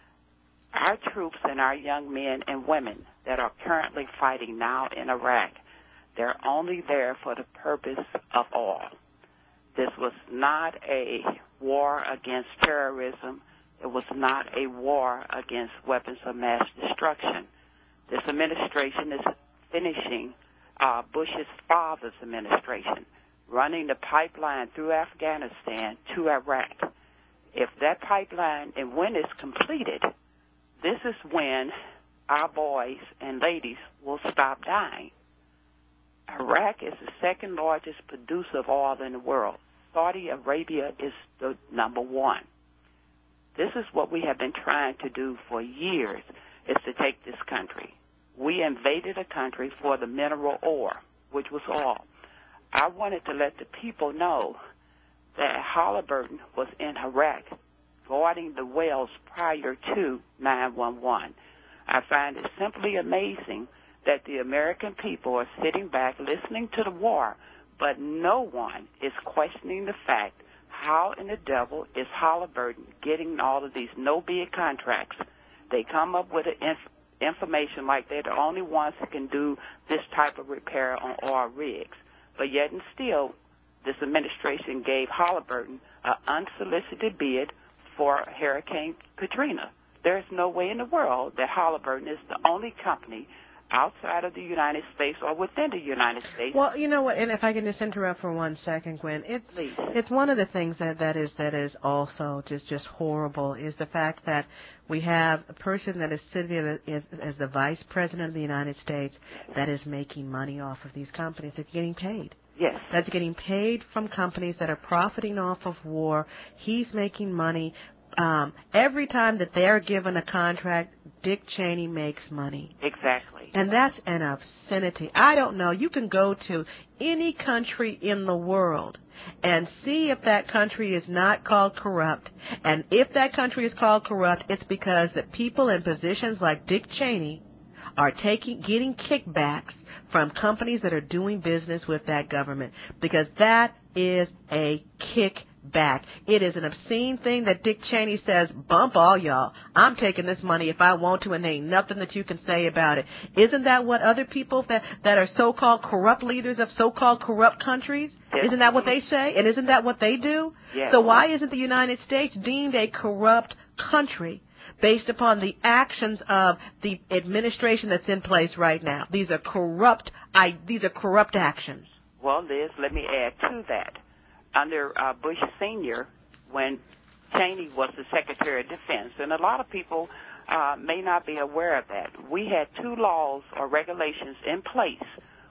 Our troops and our young men and women that are currently fighting now in Iraq, they're only there for the purpose of oil. This was not a war against terrorism. It was not a war against weapons of mass destruction. This administration is finishing Uh, Bush's father's administration, running the pipeline through Afghanistan to Iraq. If that pipeline, and when it's completed, this is when our boys and ladies will stop dying. Iraq is the second largest producer of oil in the world. Saudi Arabia is the number one. This is what we have been trying to do for years, is to take this country. We invaded a country for the mineral ore, which was oil. I wanted to let the people know that Halliburton was in Iraq guarding the wells prior to nine one one. I find it simply amazing that the American people are sitting back listening to the war, but no one is questioning the fact how in the devil is Halliburton getting all of these no-bid contracts. They come up with an inf- information like they're the only ones who can do this type of repair on oil rigs. But yet and still, this administration gave Halliburton an unsolicited bid for Hurricane Katrina. There's no way in the world that Halliburton is the only company outside of the United States or within the United States. Well, you know what, and if I can just interrupt for one second, Gwen, it's Please. it's one of the things that, that is that is also just, just horrible is the fact that we have a person that is sitting as, as the Vice President of the United States that is making money off of these companies. It's getting paid. Yes. That's getting paid from companies that are profiting off of war. He's making money. Um, every time that they're given a contract, Dick Cheney makes money. Exactly. And that's an obscenity. I don't know. You can go to any country in the world and see if that country is not called corrupt. And if that country is called corrupt, it's because the people in positions like Dick Cheney are taking, getting kickbacks from companies that are doing business with that government. Because that is a kickback. Back. It is an obscene thing that Dick Cheney says, bump all y'all. I'm taking this money if I want to, and there ain't nothing that you can say about it. Isn't that what other people that, that are so-called corrupt leaders of so-called corrupt countries, yes. Isn't that what they say? And isn't that what they do? Yes. So why isn't the United States deemed a corrupt country based upon the actions of the administration that's in place right now? These are corrupt, I, these are corrupt actions. Well, Liz, let me add to that. Under uh, Bush Senior, when Cheney was the Secretary of Defense, and a lot of people uh, may not be aware of that, we had two laws or regulations in place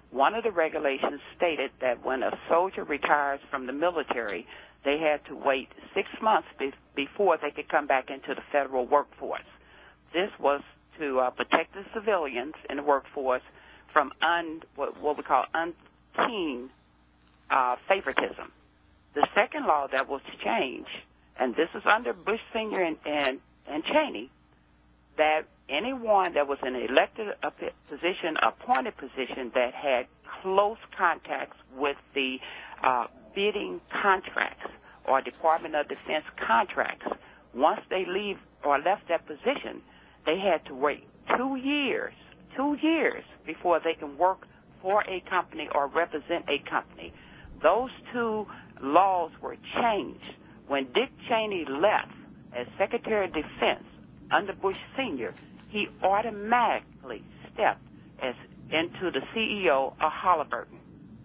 one of the regulations stated that when a soldier retires from the military, they had to wait six months be- before they could come back into the federal workforce. This was to uh, protect the civilians in the workforce from un, what, what we call unseen uh, favoritism. The second law that was changed, and this is under Bush Senior and, and, and Cheney, that anyone that was in an elected position, appointed position, that had close contacts with the uh, bidding contracts or Department of Defense contracts, once they leave or left that position, they had to wait two years, two years before they can work for a company or represent a company. Those two laws were changed. When Dick Cheney left as Secretary of Defense under Bush Senior, he automatically stepped as into the C E O of Halliburton.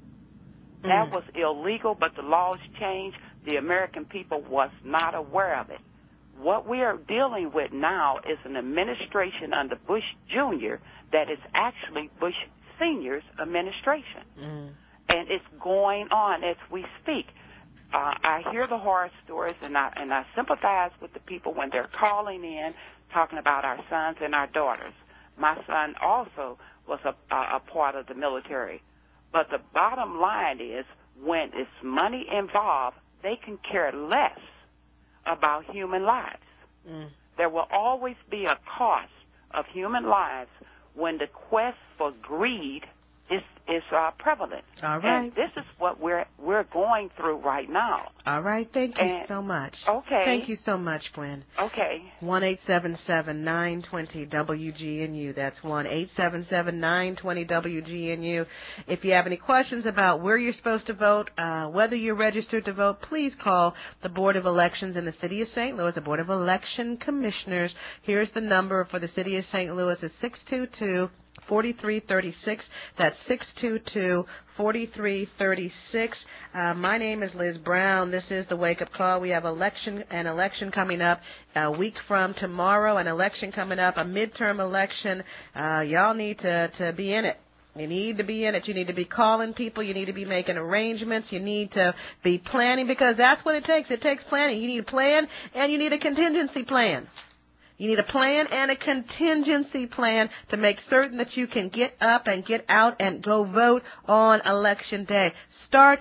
Mm. That was illegal, but the laws changed. The American people was not aware of it. What we are dealing with now is an administration under Bush Junior that is actually Bush Senior's administration. Mm. And it's going on as we speak. Uh, I hear the horror stories, and I, and I sympathize with the people when they're calling in, talking about our sons and our daughters. My son also was a, a, a part of the military. But the bottom line is, when it's money involved, they can care less about human lives. Mm. There will always be a cost of human lives when the quest for greed is is uh, prevalent. All right. And this is what we're we're going through right now. All right. Thank you and, so much. Okay. Thank you so much, Gwen. Okay. one eight seven seven, nine two zero, W G N U. That's one eight seven seven, nine two zero, W G N U. If you have any questions about where you're supposed to vote, uh, whether you're registered to vote, please call the Board of Elections in the City of Saint Louis, the Board of Election Commissioners. Here's the number for the City of Saint Louis. It's six two two, four three three six. That's six two two, four three three six. Uh, my name is Liz Brown. This is the Wake Up Call. We have election an election coming up a week from tomorrow, an election coming up, a midterm election. Uh, y'all need to, to be in it. You need to be in it. You need to be calling people. You need to be making arrangements. You need to be planning, because that's what it takes. It takes planning. You need a plan, and you need a contingency plan. You need a plan and a contingency plan to make certain that you can get up and get out and go vote on Election Day. Start.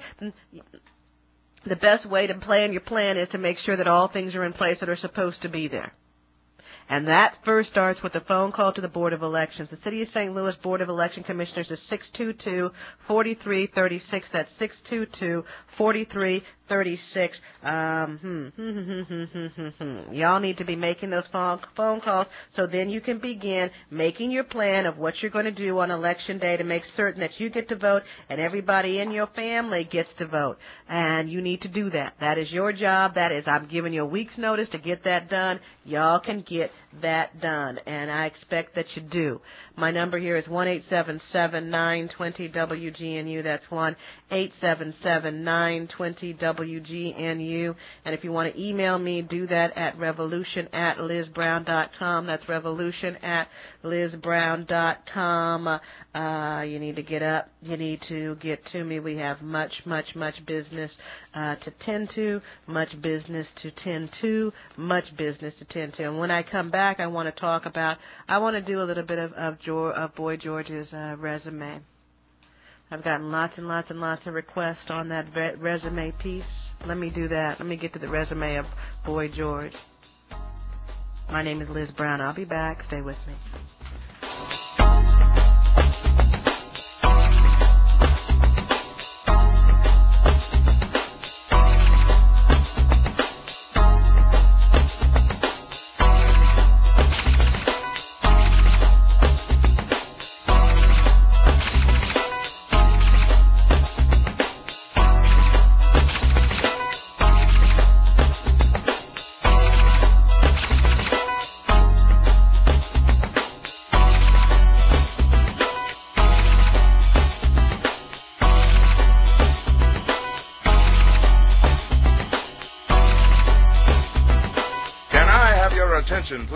The best way to plan your plan is to make sure that all things are in place that are supposed to be there. And that first starts with a phone call to the Board of Elections. The City of Saint Louis Board of Election Commissioners is six two two, four three three six. That's six two two, four three three six. Um, hmm, hmm, hmm, hmm, hmm, hmm. Y'all need to be making those phone, phone calls so then you can begin making your plan of what you're going to do on Election Day to make certain that you get to vote and everybody in your family gets to vote. And you need to do that. That is your job. That is, I'm giving you a week's notice to get that done. Y'all can get that done, and I expect that you do. My number here is one eight seven seven, nine two zero, W G N U. That's one eight seven seven, nine two zero, W G N U. And if you want to email me, do that at revolution at lizbrown dot com. That's revolution at lizbrown dot com. Uh, you need to get up. You need to get to me. We have much, much, much business uh, to tend to, much business to tend to, much business to tend to. And when I come back, I want to talk about, I want to do a little bit of, of, George, of Boy George's uh, resume. I've gotten lots and lots and lots of requests on that re- resume piece. Let me do that. Let me get to the resume of Boy George. My name is Liz Brown. I'll be back. Stay with me. Attention, please.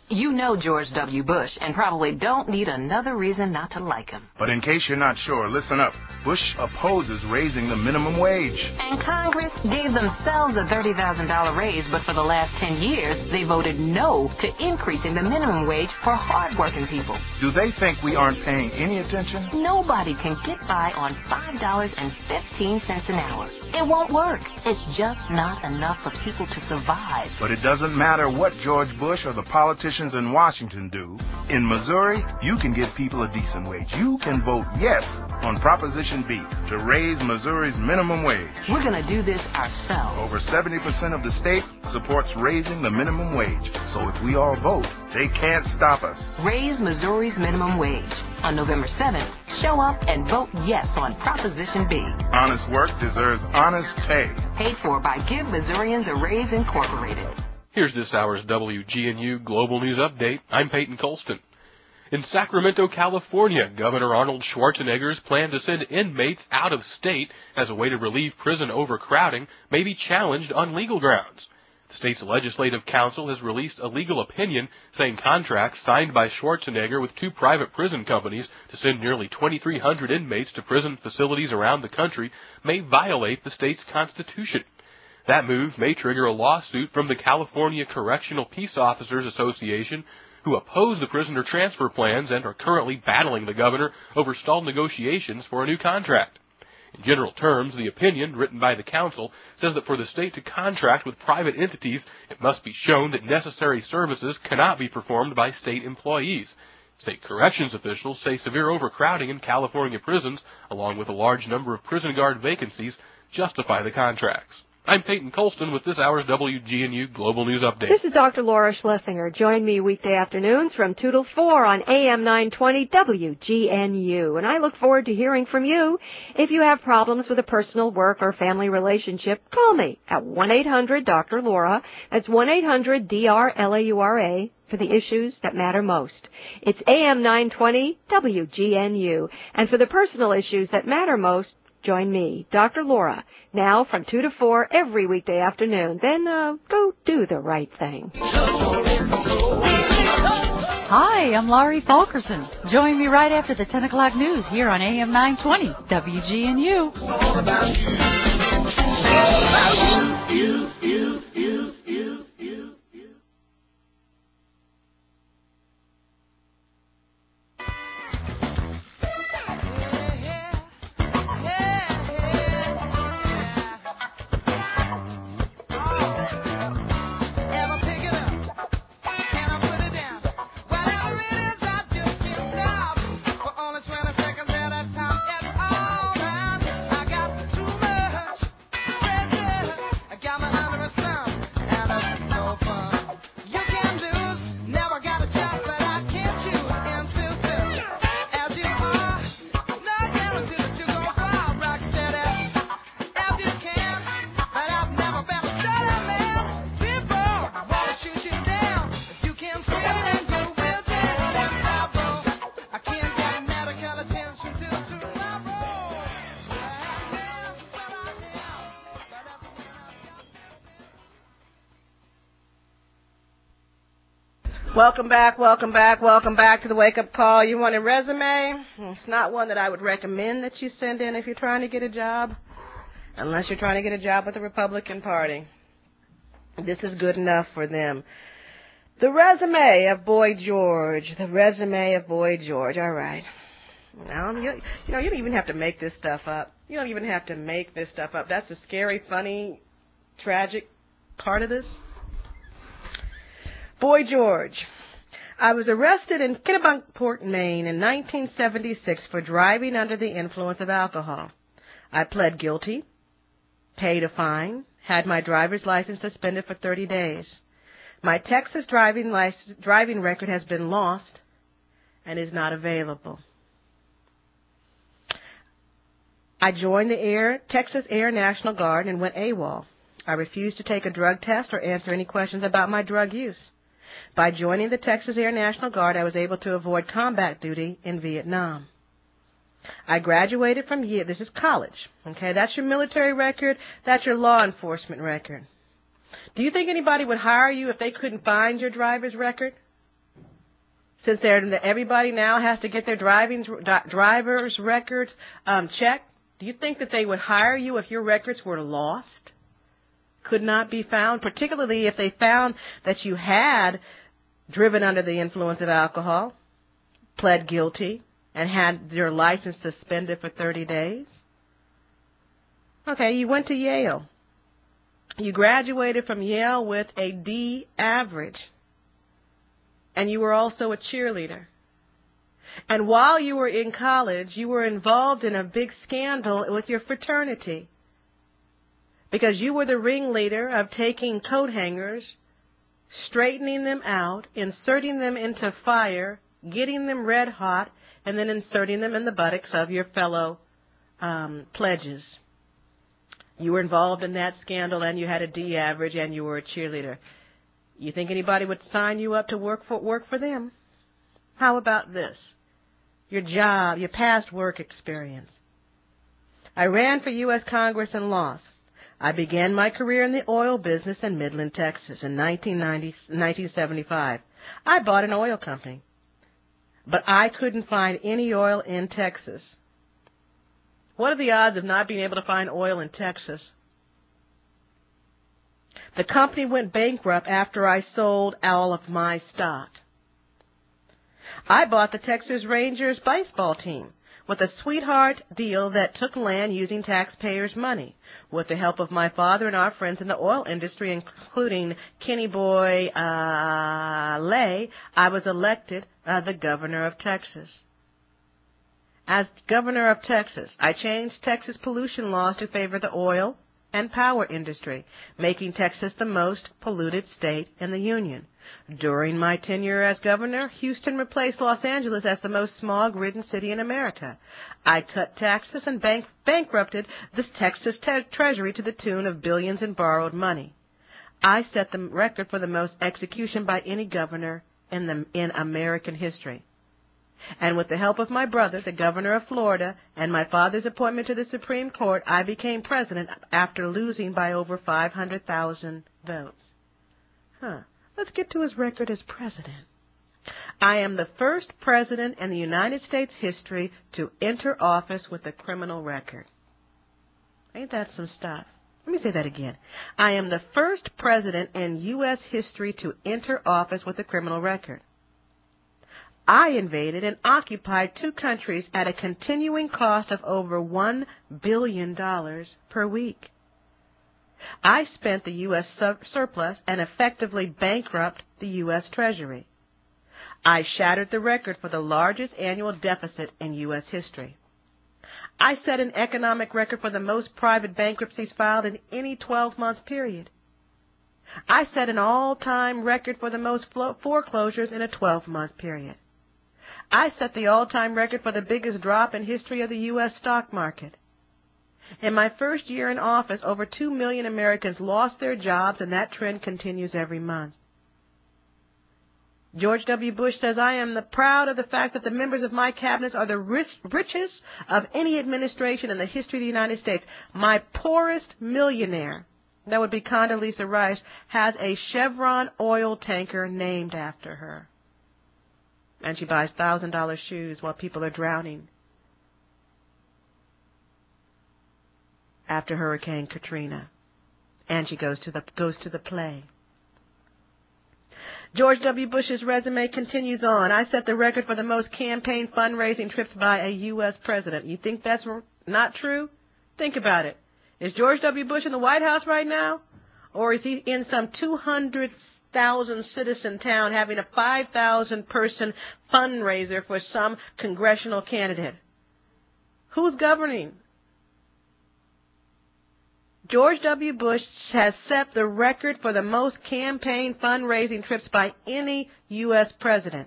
You know George W. Bush and probably don't need another reason not to like him. But in case you're not sure, listen up. Bush opposes raising the minimum wage. And Congress gave themselves a thirty thousand dollars raise, but for the last ten years, they voted no to increasing the minimum wage for hardworking people. Do they think we aren't paying any attention? Nobody can get by on five dollars and fifteen cents an hour. It won't work. It's just not enough for people to survive. But it doesn't matter what George Bush or the politicians in Washington do. In Missouri, you can give people a decent wage. You can vote yes on Proposition B to raise Missouri's minimum wage. We're going to do this ourselves. Over seventy percent of the state supports raising the minimum wage. So if we all vote, they can't stop us. Raise Missouri's minimum wage. On November seventh, show up and vote yes on Proposition B. Honest work deserves honest pay. Paid for by Give Missourians a Raise Incorporated. Here's this hour's W G N U Global News Update. I'm Peyton Colston. In Sacramento, California, Governor Arnold Schwarzenegger's plan to send inmates out of state as a way to relieve prison overcrowding may be challenged on legal grounds. The state's legislative council has released a legal opinion saying contracts signed by Schwarzenegger with two private prison companies to send nearly twenty-three hundred inmates to prison facilities around the country may violate the state's constitution. That move may trigger a lawsuit from the California Correctional Peace Officers Association, who oppose the prisoner transfer plans and are currently battling the governor over stalled negotiations for a new contract. In general terms, the opinion, written by the council, says that for the state to contract with private entities, it must be shown that necessary services cannot be performed by state employees. State corrections officials say severe overcrowding in California prisons, along with a large number of prison guard vacancies, justify the contracts. I'm Peyton Colston with this hour's W G N U Global News Update. This is Doctor Laura Schlesinger. Join me weekday afternoons from two till four on A M nine twenty W G N U. And I look forward to hearing from you. If you have problems with a personal, work, or family relationship, call me at one eight hundred Doctor Laura. That's one eight hundred D R L A U R A for the issues that matter most. It's A M nine twenty W G N U. And for the personal issues that matter most, join me, Doctor Laura, now from two to four every weekday afternoon. Then uh, go do the right thing. Hi, I'm Laurie Fulkerson. Join me right after the ten o'clock news here on A M nine twenty W G N U. All about you. All about you, you, you, you, you, you. Welcome back, welcome back, welcome back to the Wake Up Call. You want a resume? It's not one that I would recommend that you send in if you're trying to get a job, unless you're trying to get a job with the Republican Party. This is good enough for them. The resume of Boy George. The resume of Boy George. All right. Now, you, you know, you don't even have to make this stuff up. You don't even have to make this stuff up. That's the scary, funny, tragic part of this. Boy George. I was arrested in Kennebunkport, Maine in nineteen seventy-six for driving under the influence of alcohol. I pled guilty, paid a fine, had my driver's license suspended for thirty days. My Texas driving license, driving record has been lost and is not available. I joined the Air, Texas Air National Guard and went AWOL. I refused to take a drug test or answer any questions about my drug use. By joining the Texas Air National Guard, I was able to avoid combat duty in Vietnam. I graduated from Yale. This is college. Okay, that's your military record. That's your law enforcement record. Do you think anybody would hire you if they couldn't find your driver's record? since they're, everybody now has to get their driving, driver's records um, checked, do you think that they would hire you if your records were lost, could not be found, particularly if they found that you had driven under the influence of alcohol, pled guilty, and had your license suspended for thirty days? Okay, you went to Yale. You graduated from Yale with a D average. And you were also a cheerleader. And while you were in college, you were involved in a big scandal with your fraternity. Because you were the ringleader of taking coat hangers, straightening them out, inserting them into fire, getting them red hot, and then inserting them in the buttocks of your fellow um, pledges. You were involved in that scandal, and you had a D average, and you were a cheerleader. You think anybody would sign you up to work for work for them? How about this? Your job, your past work experience. I ran for U S Congress and lost. I began my career in the oil business in Midland, Texas in nineteen seventy-five. I bought an oil company, but I couldn't find any oil in Texas. What are the odds of not being able to find oil in Texas? The company went bankrupt after I sold all of my stock. I bought the Texas Rangers baseball team with a sweetheart deal that took land using taxpayers' money. With the help of my father and our friends in the oil industry, including Kenny Boy uh, Lay, I was elected uh, the governor of Texas. As governor of Texas, I changed Texas pollution laws to favor the oil and power industry, making Texas the most polluted state in the Union. During my tenure as governor, Houston replaced Los Angeles as the most smog-ridden city in America. I cut taxes and bank- bankrupted the Texas te- Treasury to the tune of billions in borrowed money. I set the record for the most execution by any governor in, the, in American history. And with the help of my brother, the governor of Florida, and my father's appointment to the Supreme Court, I became president after losing by over five hundred thousand votes. Huh. Let's get to his record as president. I am the first president in the United States history to enter office with a criminal record. Ain't that some stuff? Let me say that again. I am the first president in U S history to enter office with a criminal record. I invaded and occupied two countries at a continuing cost of over one billion dollars per week. I spent the U S sur- surplus and effectively bankrupt the U S Treasury. I shattered the record for the largest annual deficit in U S history. I set an economic record for the most private bankruptcies filed in any twelve-month period. I set an all-time record for the most flo- foreclosures in a twelve-month period. I set the all-time record for the biggest drop in history of the U S stock market. In my first year in office, over two million Americans lost their jobs, and that trend continues every month. George W. Bush says, I am the proud of the fact that the members of my cabinet are the rich, richest of any administration in the history of the United States. My poorest millionaire, that would be Condoleezza Rice, has a Chevron oil tanker named after her. And she buys one thousand dollar shoes while people are drowning after Hurricane Katrina. And she goes to the goes to the play. George W. Bush's resume continues on. I set the record for the most campaign fundraising trips by a U S president. You think that's not true? Think about it. Is George W. Bush in the White House right now? Or is he in some two hundred thousand citizen town having a five thousand person fundraiser for some congressional candidate? Who's governing? George W. Bush has set the record for the most campaign fundraising trips by any U S president.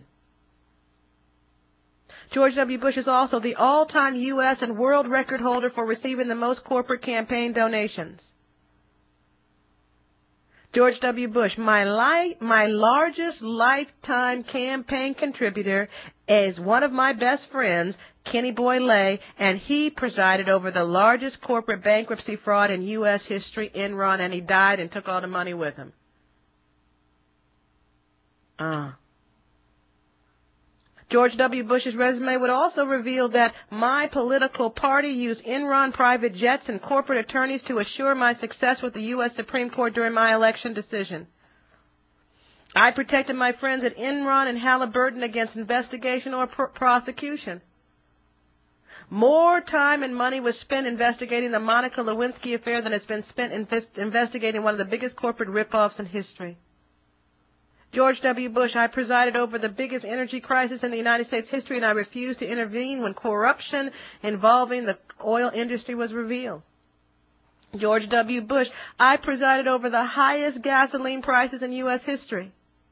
George W. Bush is also the all-time U S and world record holder for receiving the most corporate campaign donations. George W. Bush, my, li- my largest lifetime campaign contributor is one of my best friends, Kenny Boy Lay, and he presided over the largest corporate bankruptcy fraud in U S history, Enron, and he died and took all the money with him. Uh. George W. Bush's resume would also reveal that my political party used Enron private jets and corporate attorneys to assure my success with the U S Supreme Court during my election decision. I protected my friends at Enron and Halliburton against investigation or pr- prosecution. More time and money was spent investigating the Monica Lewinsky affair than has been spent invest- investigating one of the biggest corporate ripoffs in history. George W. Bush, I presided over the biggest energy crisis in the United States history, and I refused to intervene when corruption involving the oil industry was revealed. George W. Bush, I presided over the highest gasoline prices in U S history.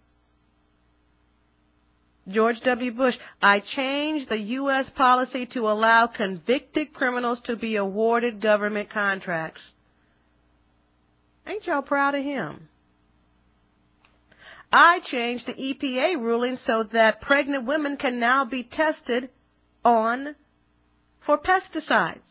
George W. Bush, I changed the U S policy to allow convicted criminals to be awarded government contracts. Ain't y'all proud of him? I changed the E P A ruling so that pregnant women can now be tested on for pesticides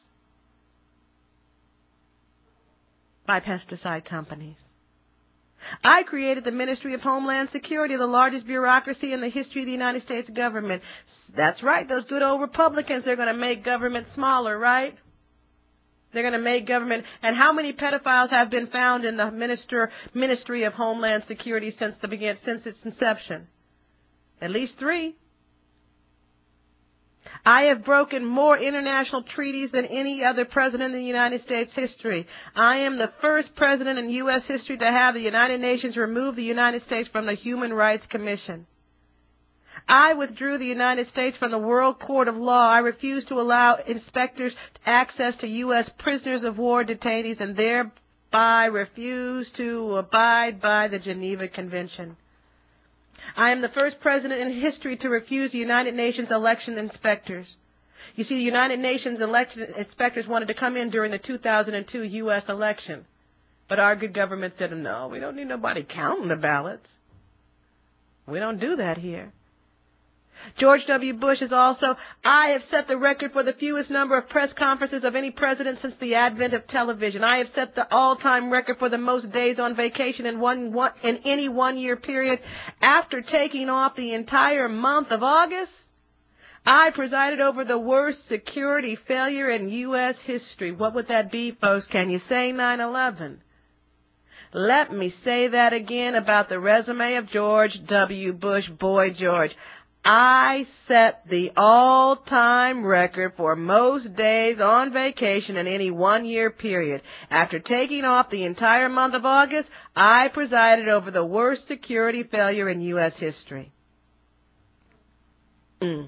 by pesticide companies. I created the Ministry of Homeland Security, the largest bureaucracy in the history of the United States government. That's right, those good old Republicans, they're going to make government smaller, right? They're going to make government. And how many pedophiles have been found in the minister, Ministry of Homeland Security since the begin, since its inception? At least three. I have broken more international treaties than any other president in the United States history. I am the first president in U S history to have the United Nations remove the United States from the Human Rights Commission. I withdrew the United States from the World Court of Law. I refused to allow inspectors access to U S prisoners of war detainees and thereby refused to abide by the Geneva Convention. I am the first president in history to refuse the United Nations election inspectors. You see, the United Nations election inspectors wanted to come in during the two thousand two U S election. But our good government said, no, we don't need nobody counting the ballots. We don't do that here. George W. Bush is also, I have set the record for the fewest number of press conferences of any president since the advent of television. I have set the all-time record for the most days on vacation in one, one in any one-year period. After taking off the entire month of August, I presided over the worst security failure in U S history. What would that be, folks? Can you say nine eleven? Let me say that again about the resume of George W. Bush. Boy, George. I set the all-time record for most days on vacation in any one-year period. After taking off the entire month of August, I presided over the worst security failure in U S history. Mm.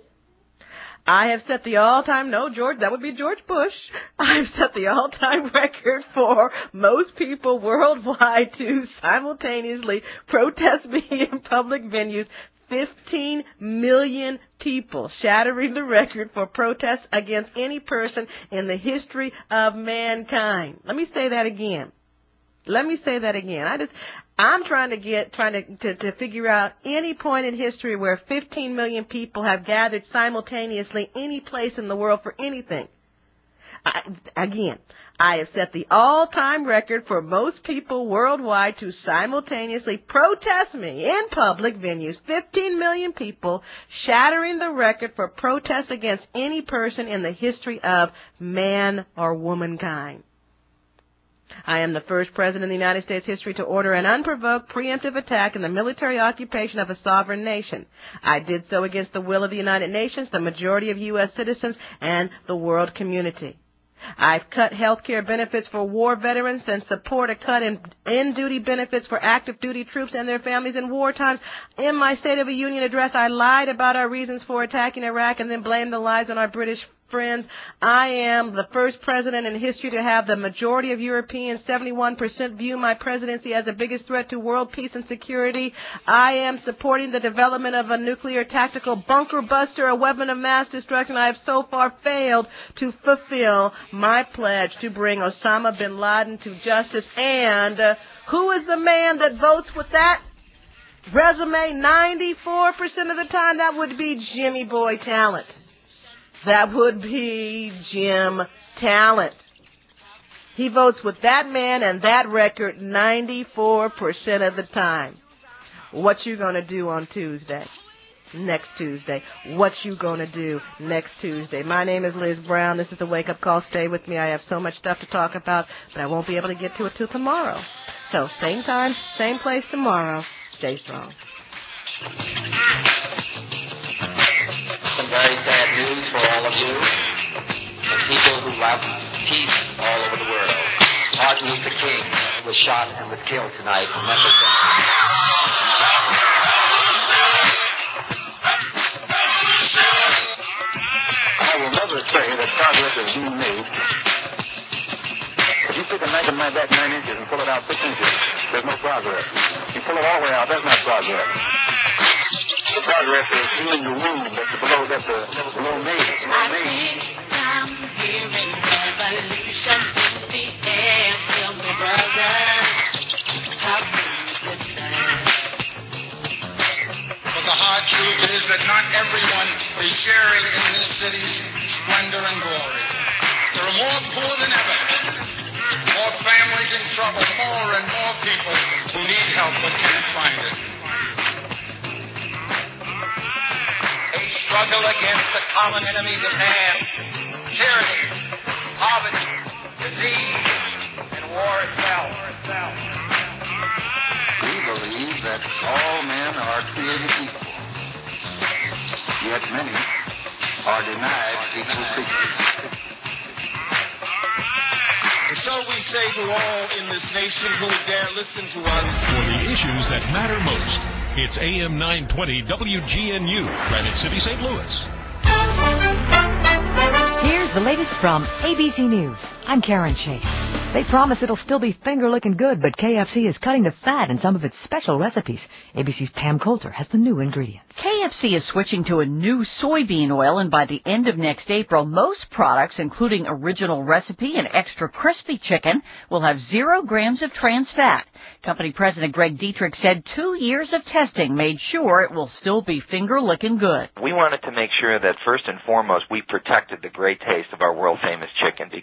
I have set the all-time, no, George, that would be George Bush. I have set the all-time record for most people worldwide to simultaneously protest me in public venues. fifteen million people, shattering the record for protests against any person in the history of mankind. Let me say that again. Let me say that again. I just, I'm trying to get, trying to, to, to figure out any point in history where fifteen million people have gathered simultaneously any place in the world for anything. I, again, I have set the all-time record for most people worldwide to simultaneously protest me in public venues. fifteen million people, shattering the record for protests against any person in the history of man or womankind. I am the first president in the United States history to order an unprovoked preemptive attack in the military occupation of a sovereign nation. I did so against the will of the United Nations, the majority of U S citizens, and the world community. I've cut health care benefits for war veterans and support a cut in in-duty benefits for active duty troops and their families in wartime. In my State of the Union address, I lied about our reasons for attacking Iraq and then blamed the lies on our British friends. I am the first president in history to have the majority of Europeans, seventy-one percent, view my presidency as the biggest threat to world peace and security. I am supporting the development of a nuclear tactical bunker buster, a weapon of mass destruction. I have so far failed to fulfill my pledge to bring Osama bin Laden to justice. And uh, who is the man that votes with that resume ninety-four percent of the time? That would be Jimmy Boy Talent. That would be Jim Talent. He votes with that man and that record ninety-four percent of the time. What you gonna do on Tuesday? next Tuesday. What you gonna do next Tuesday? My name is Liz Brown. This is the Wake Up Call. Stay with me. I have so much stuff to talk about, but I won't be able to get to it till tomorrow. So same time, same place tomorrow. Stay strong. Some very sad news for all of you, the people who love peace all over the world. Martin Luther King was shot and was killed tonight in Memphis. I will never say that progress is being made. If you take a knife and knife back nine inches and pull it out six inches, there's no progress. You pull it all the way out, that's not progress. The progress is healing the wound that's below, that's the below made. Below made. I'm hearing revolution in the air. Tell me, brother, how can you listen? But the hard truth is that not everyone is sharing in this city's splendor and glory. There are more poor than ever, more families in trouble, more and more people who need help but can't find it. A struggle against the common enemies of man, tyranny, poverty, disease, and war itself. We believe that all men are created equal, yet many are denied equal treatment. And so we say to all in this nation who dare listen to us, for the issues that matter most, it's A M nine twenty W G N U, Granite City, Saint Louis. Here's the latest from A B C News. I'm Karen Chase. They promise it'll still be finger-looking good, but K F C is cutting the fat in some of its special recipes. A B C's Pam Coulter has the new ingredients. K F C is switching to a new soybean oil, and by the end of next April, most products, including original recipe and extra crispy chicken, will have zero grams of trans fat. Company President Greg Dietrich said two years of testing made sure it will still be finger-licking good. We wanted to make sure that first and foremost we protected the great taste of our world-famous chicken.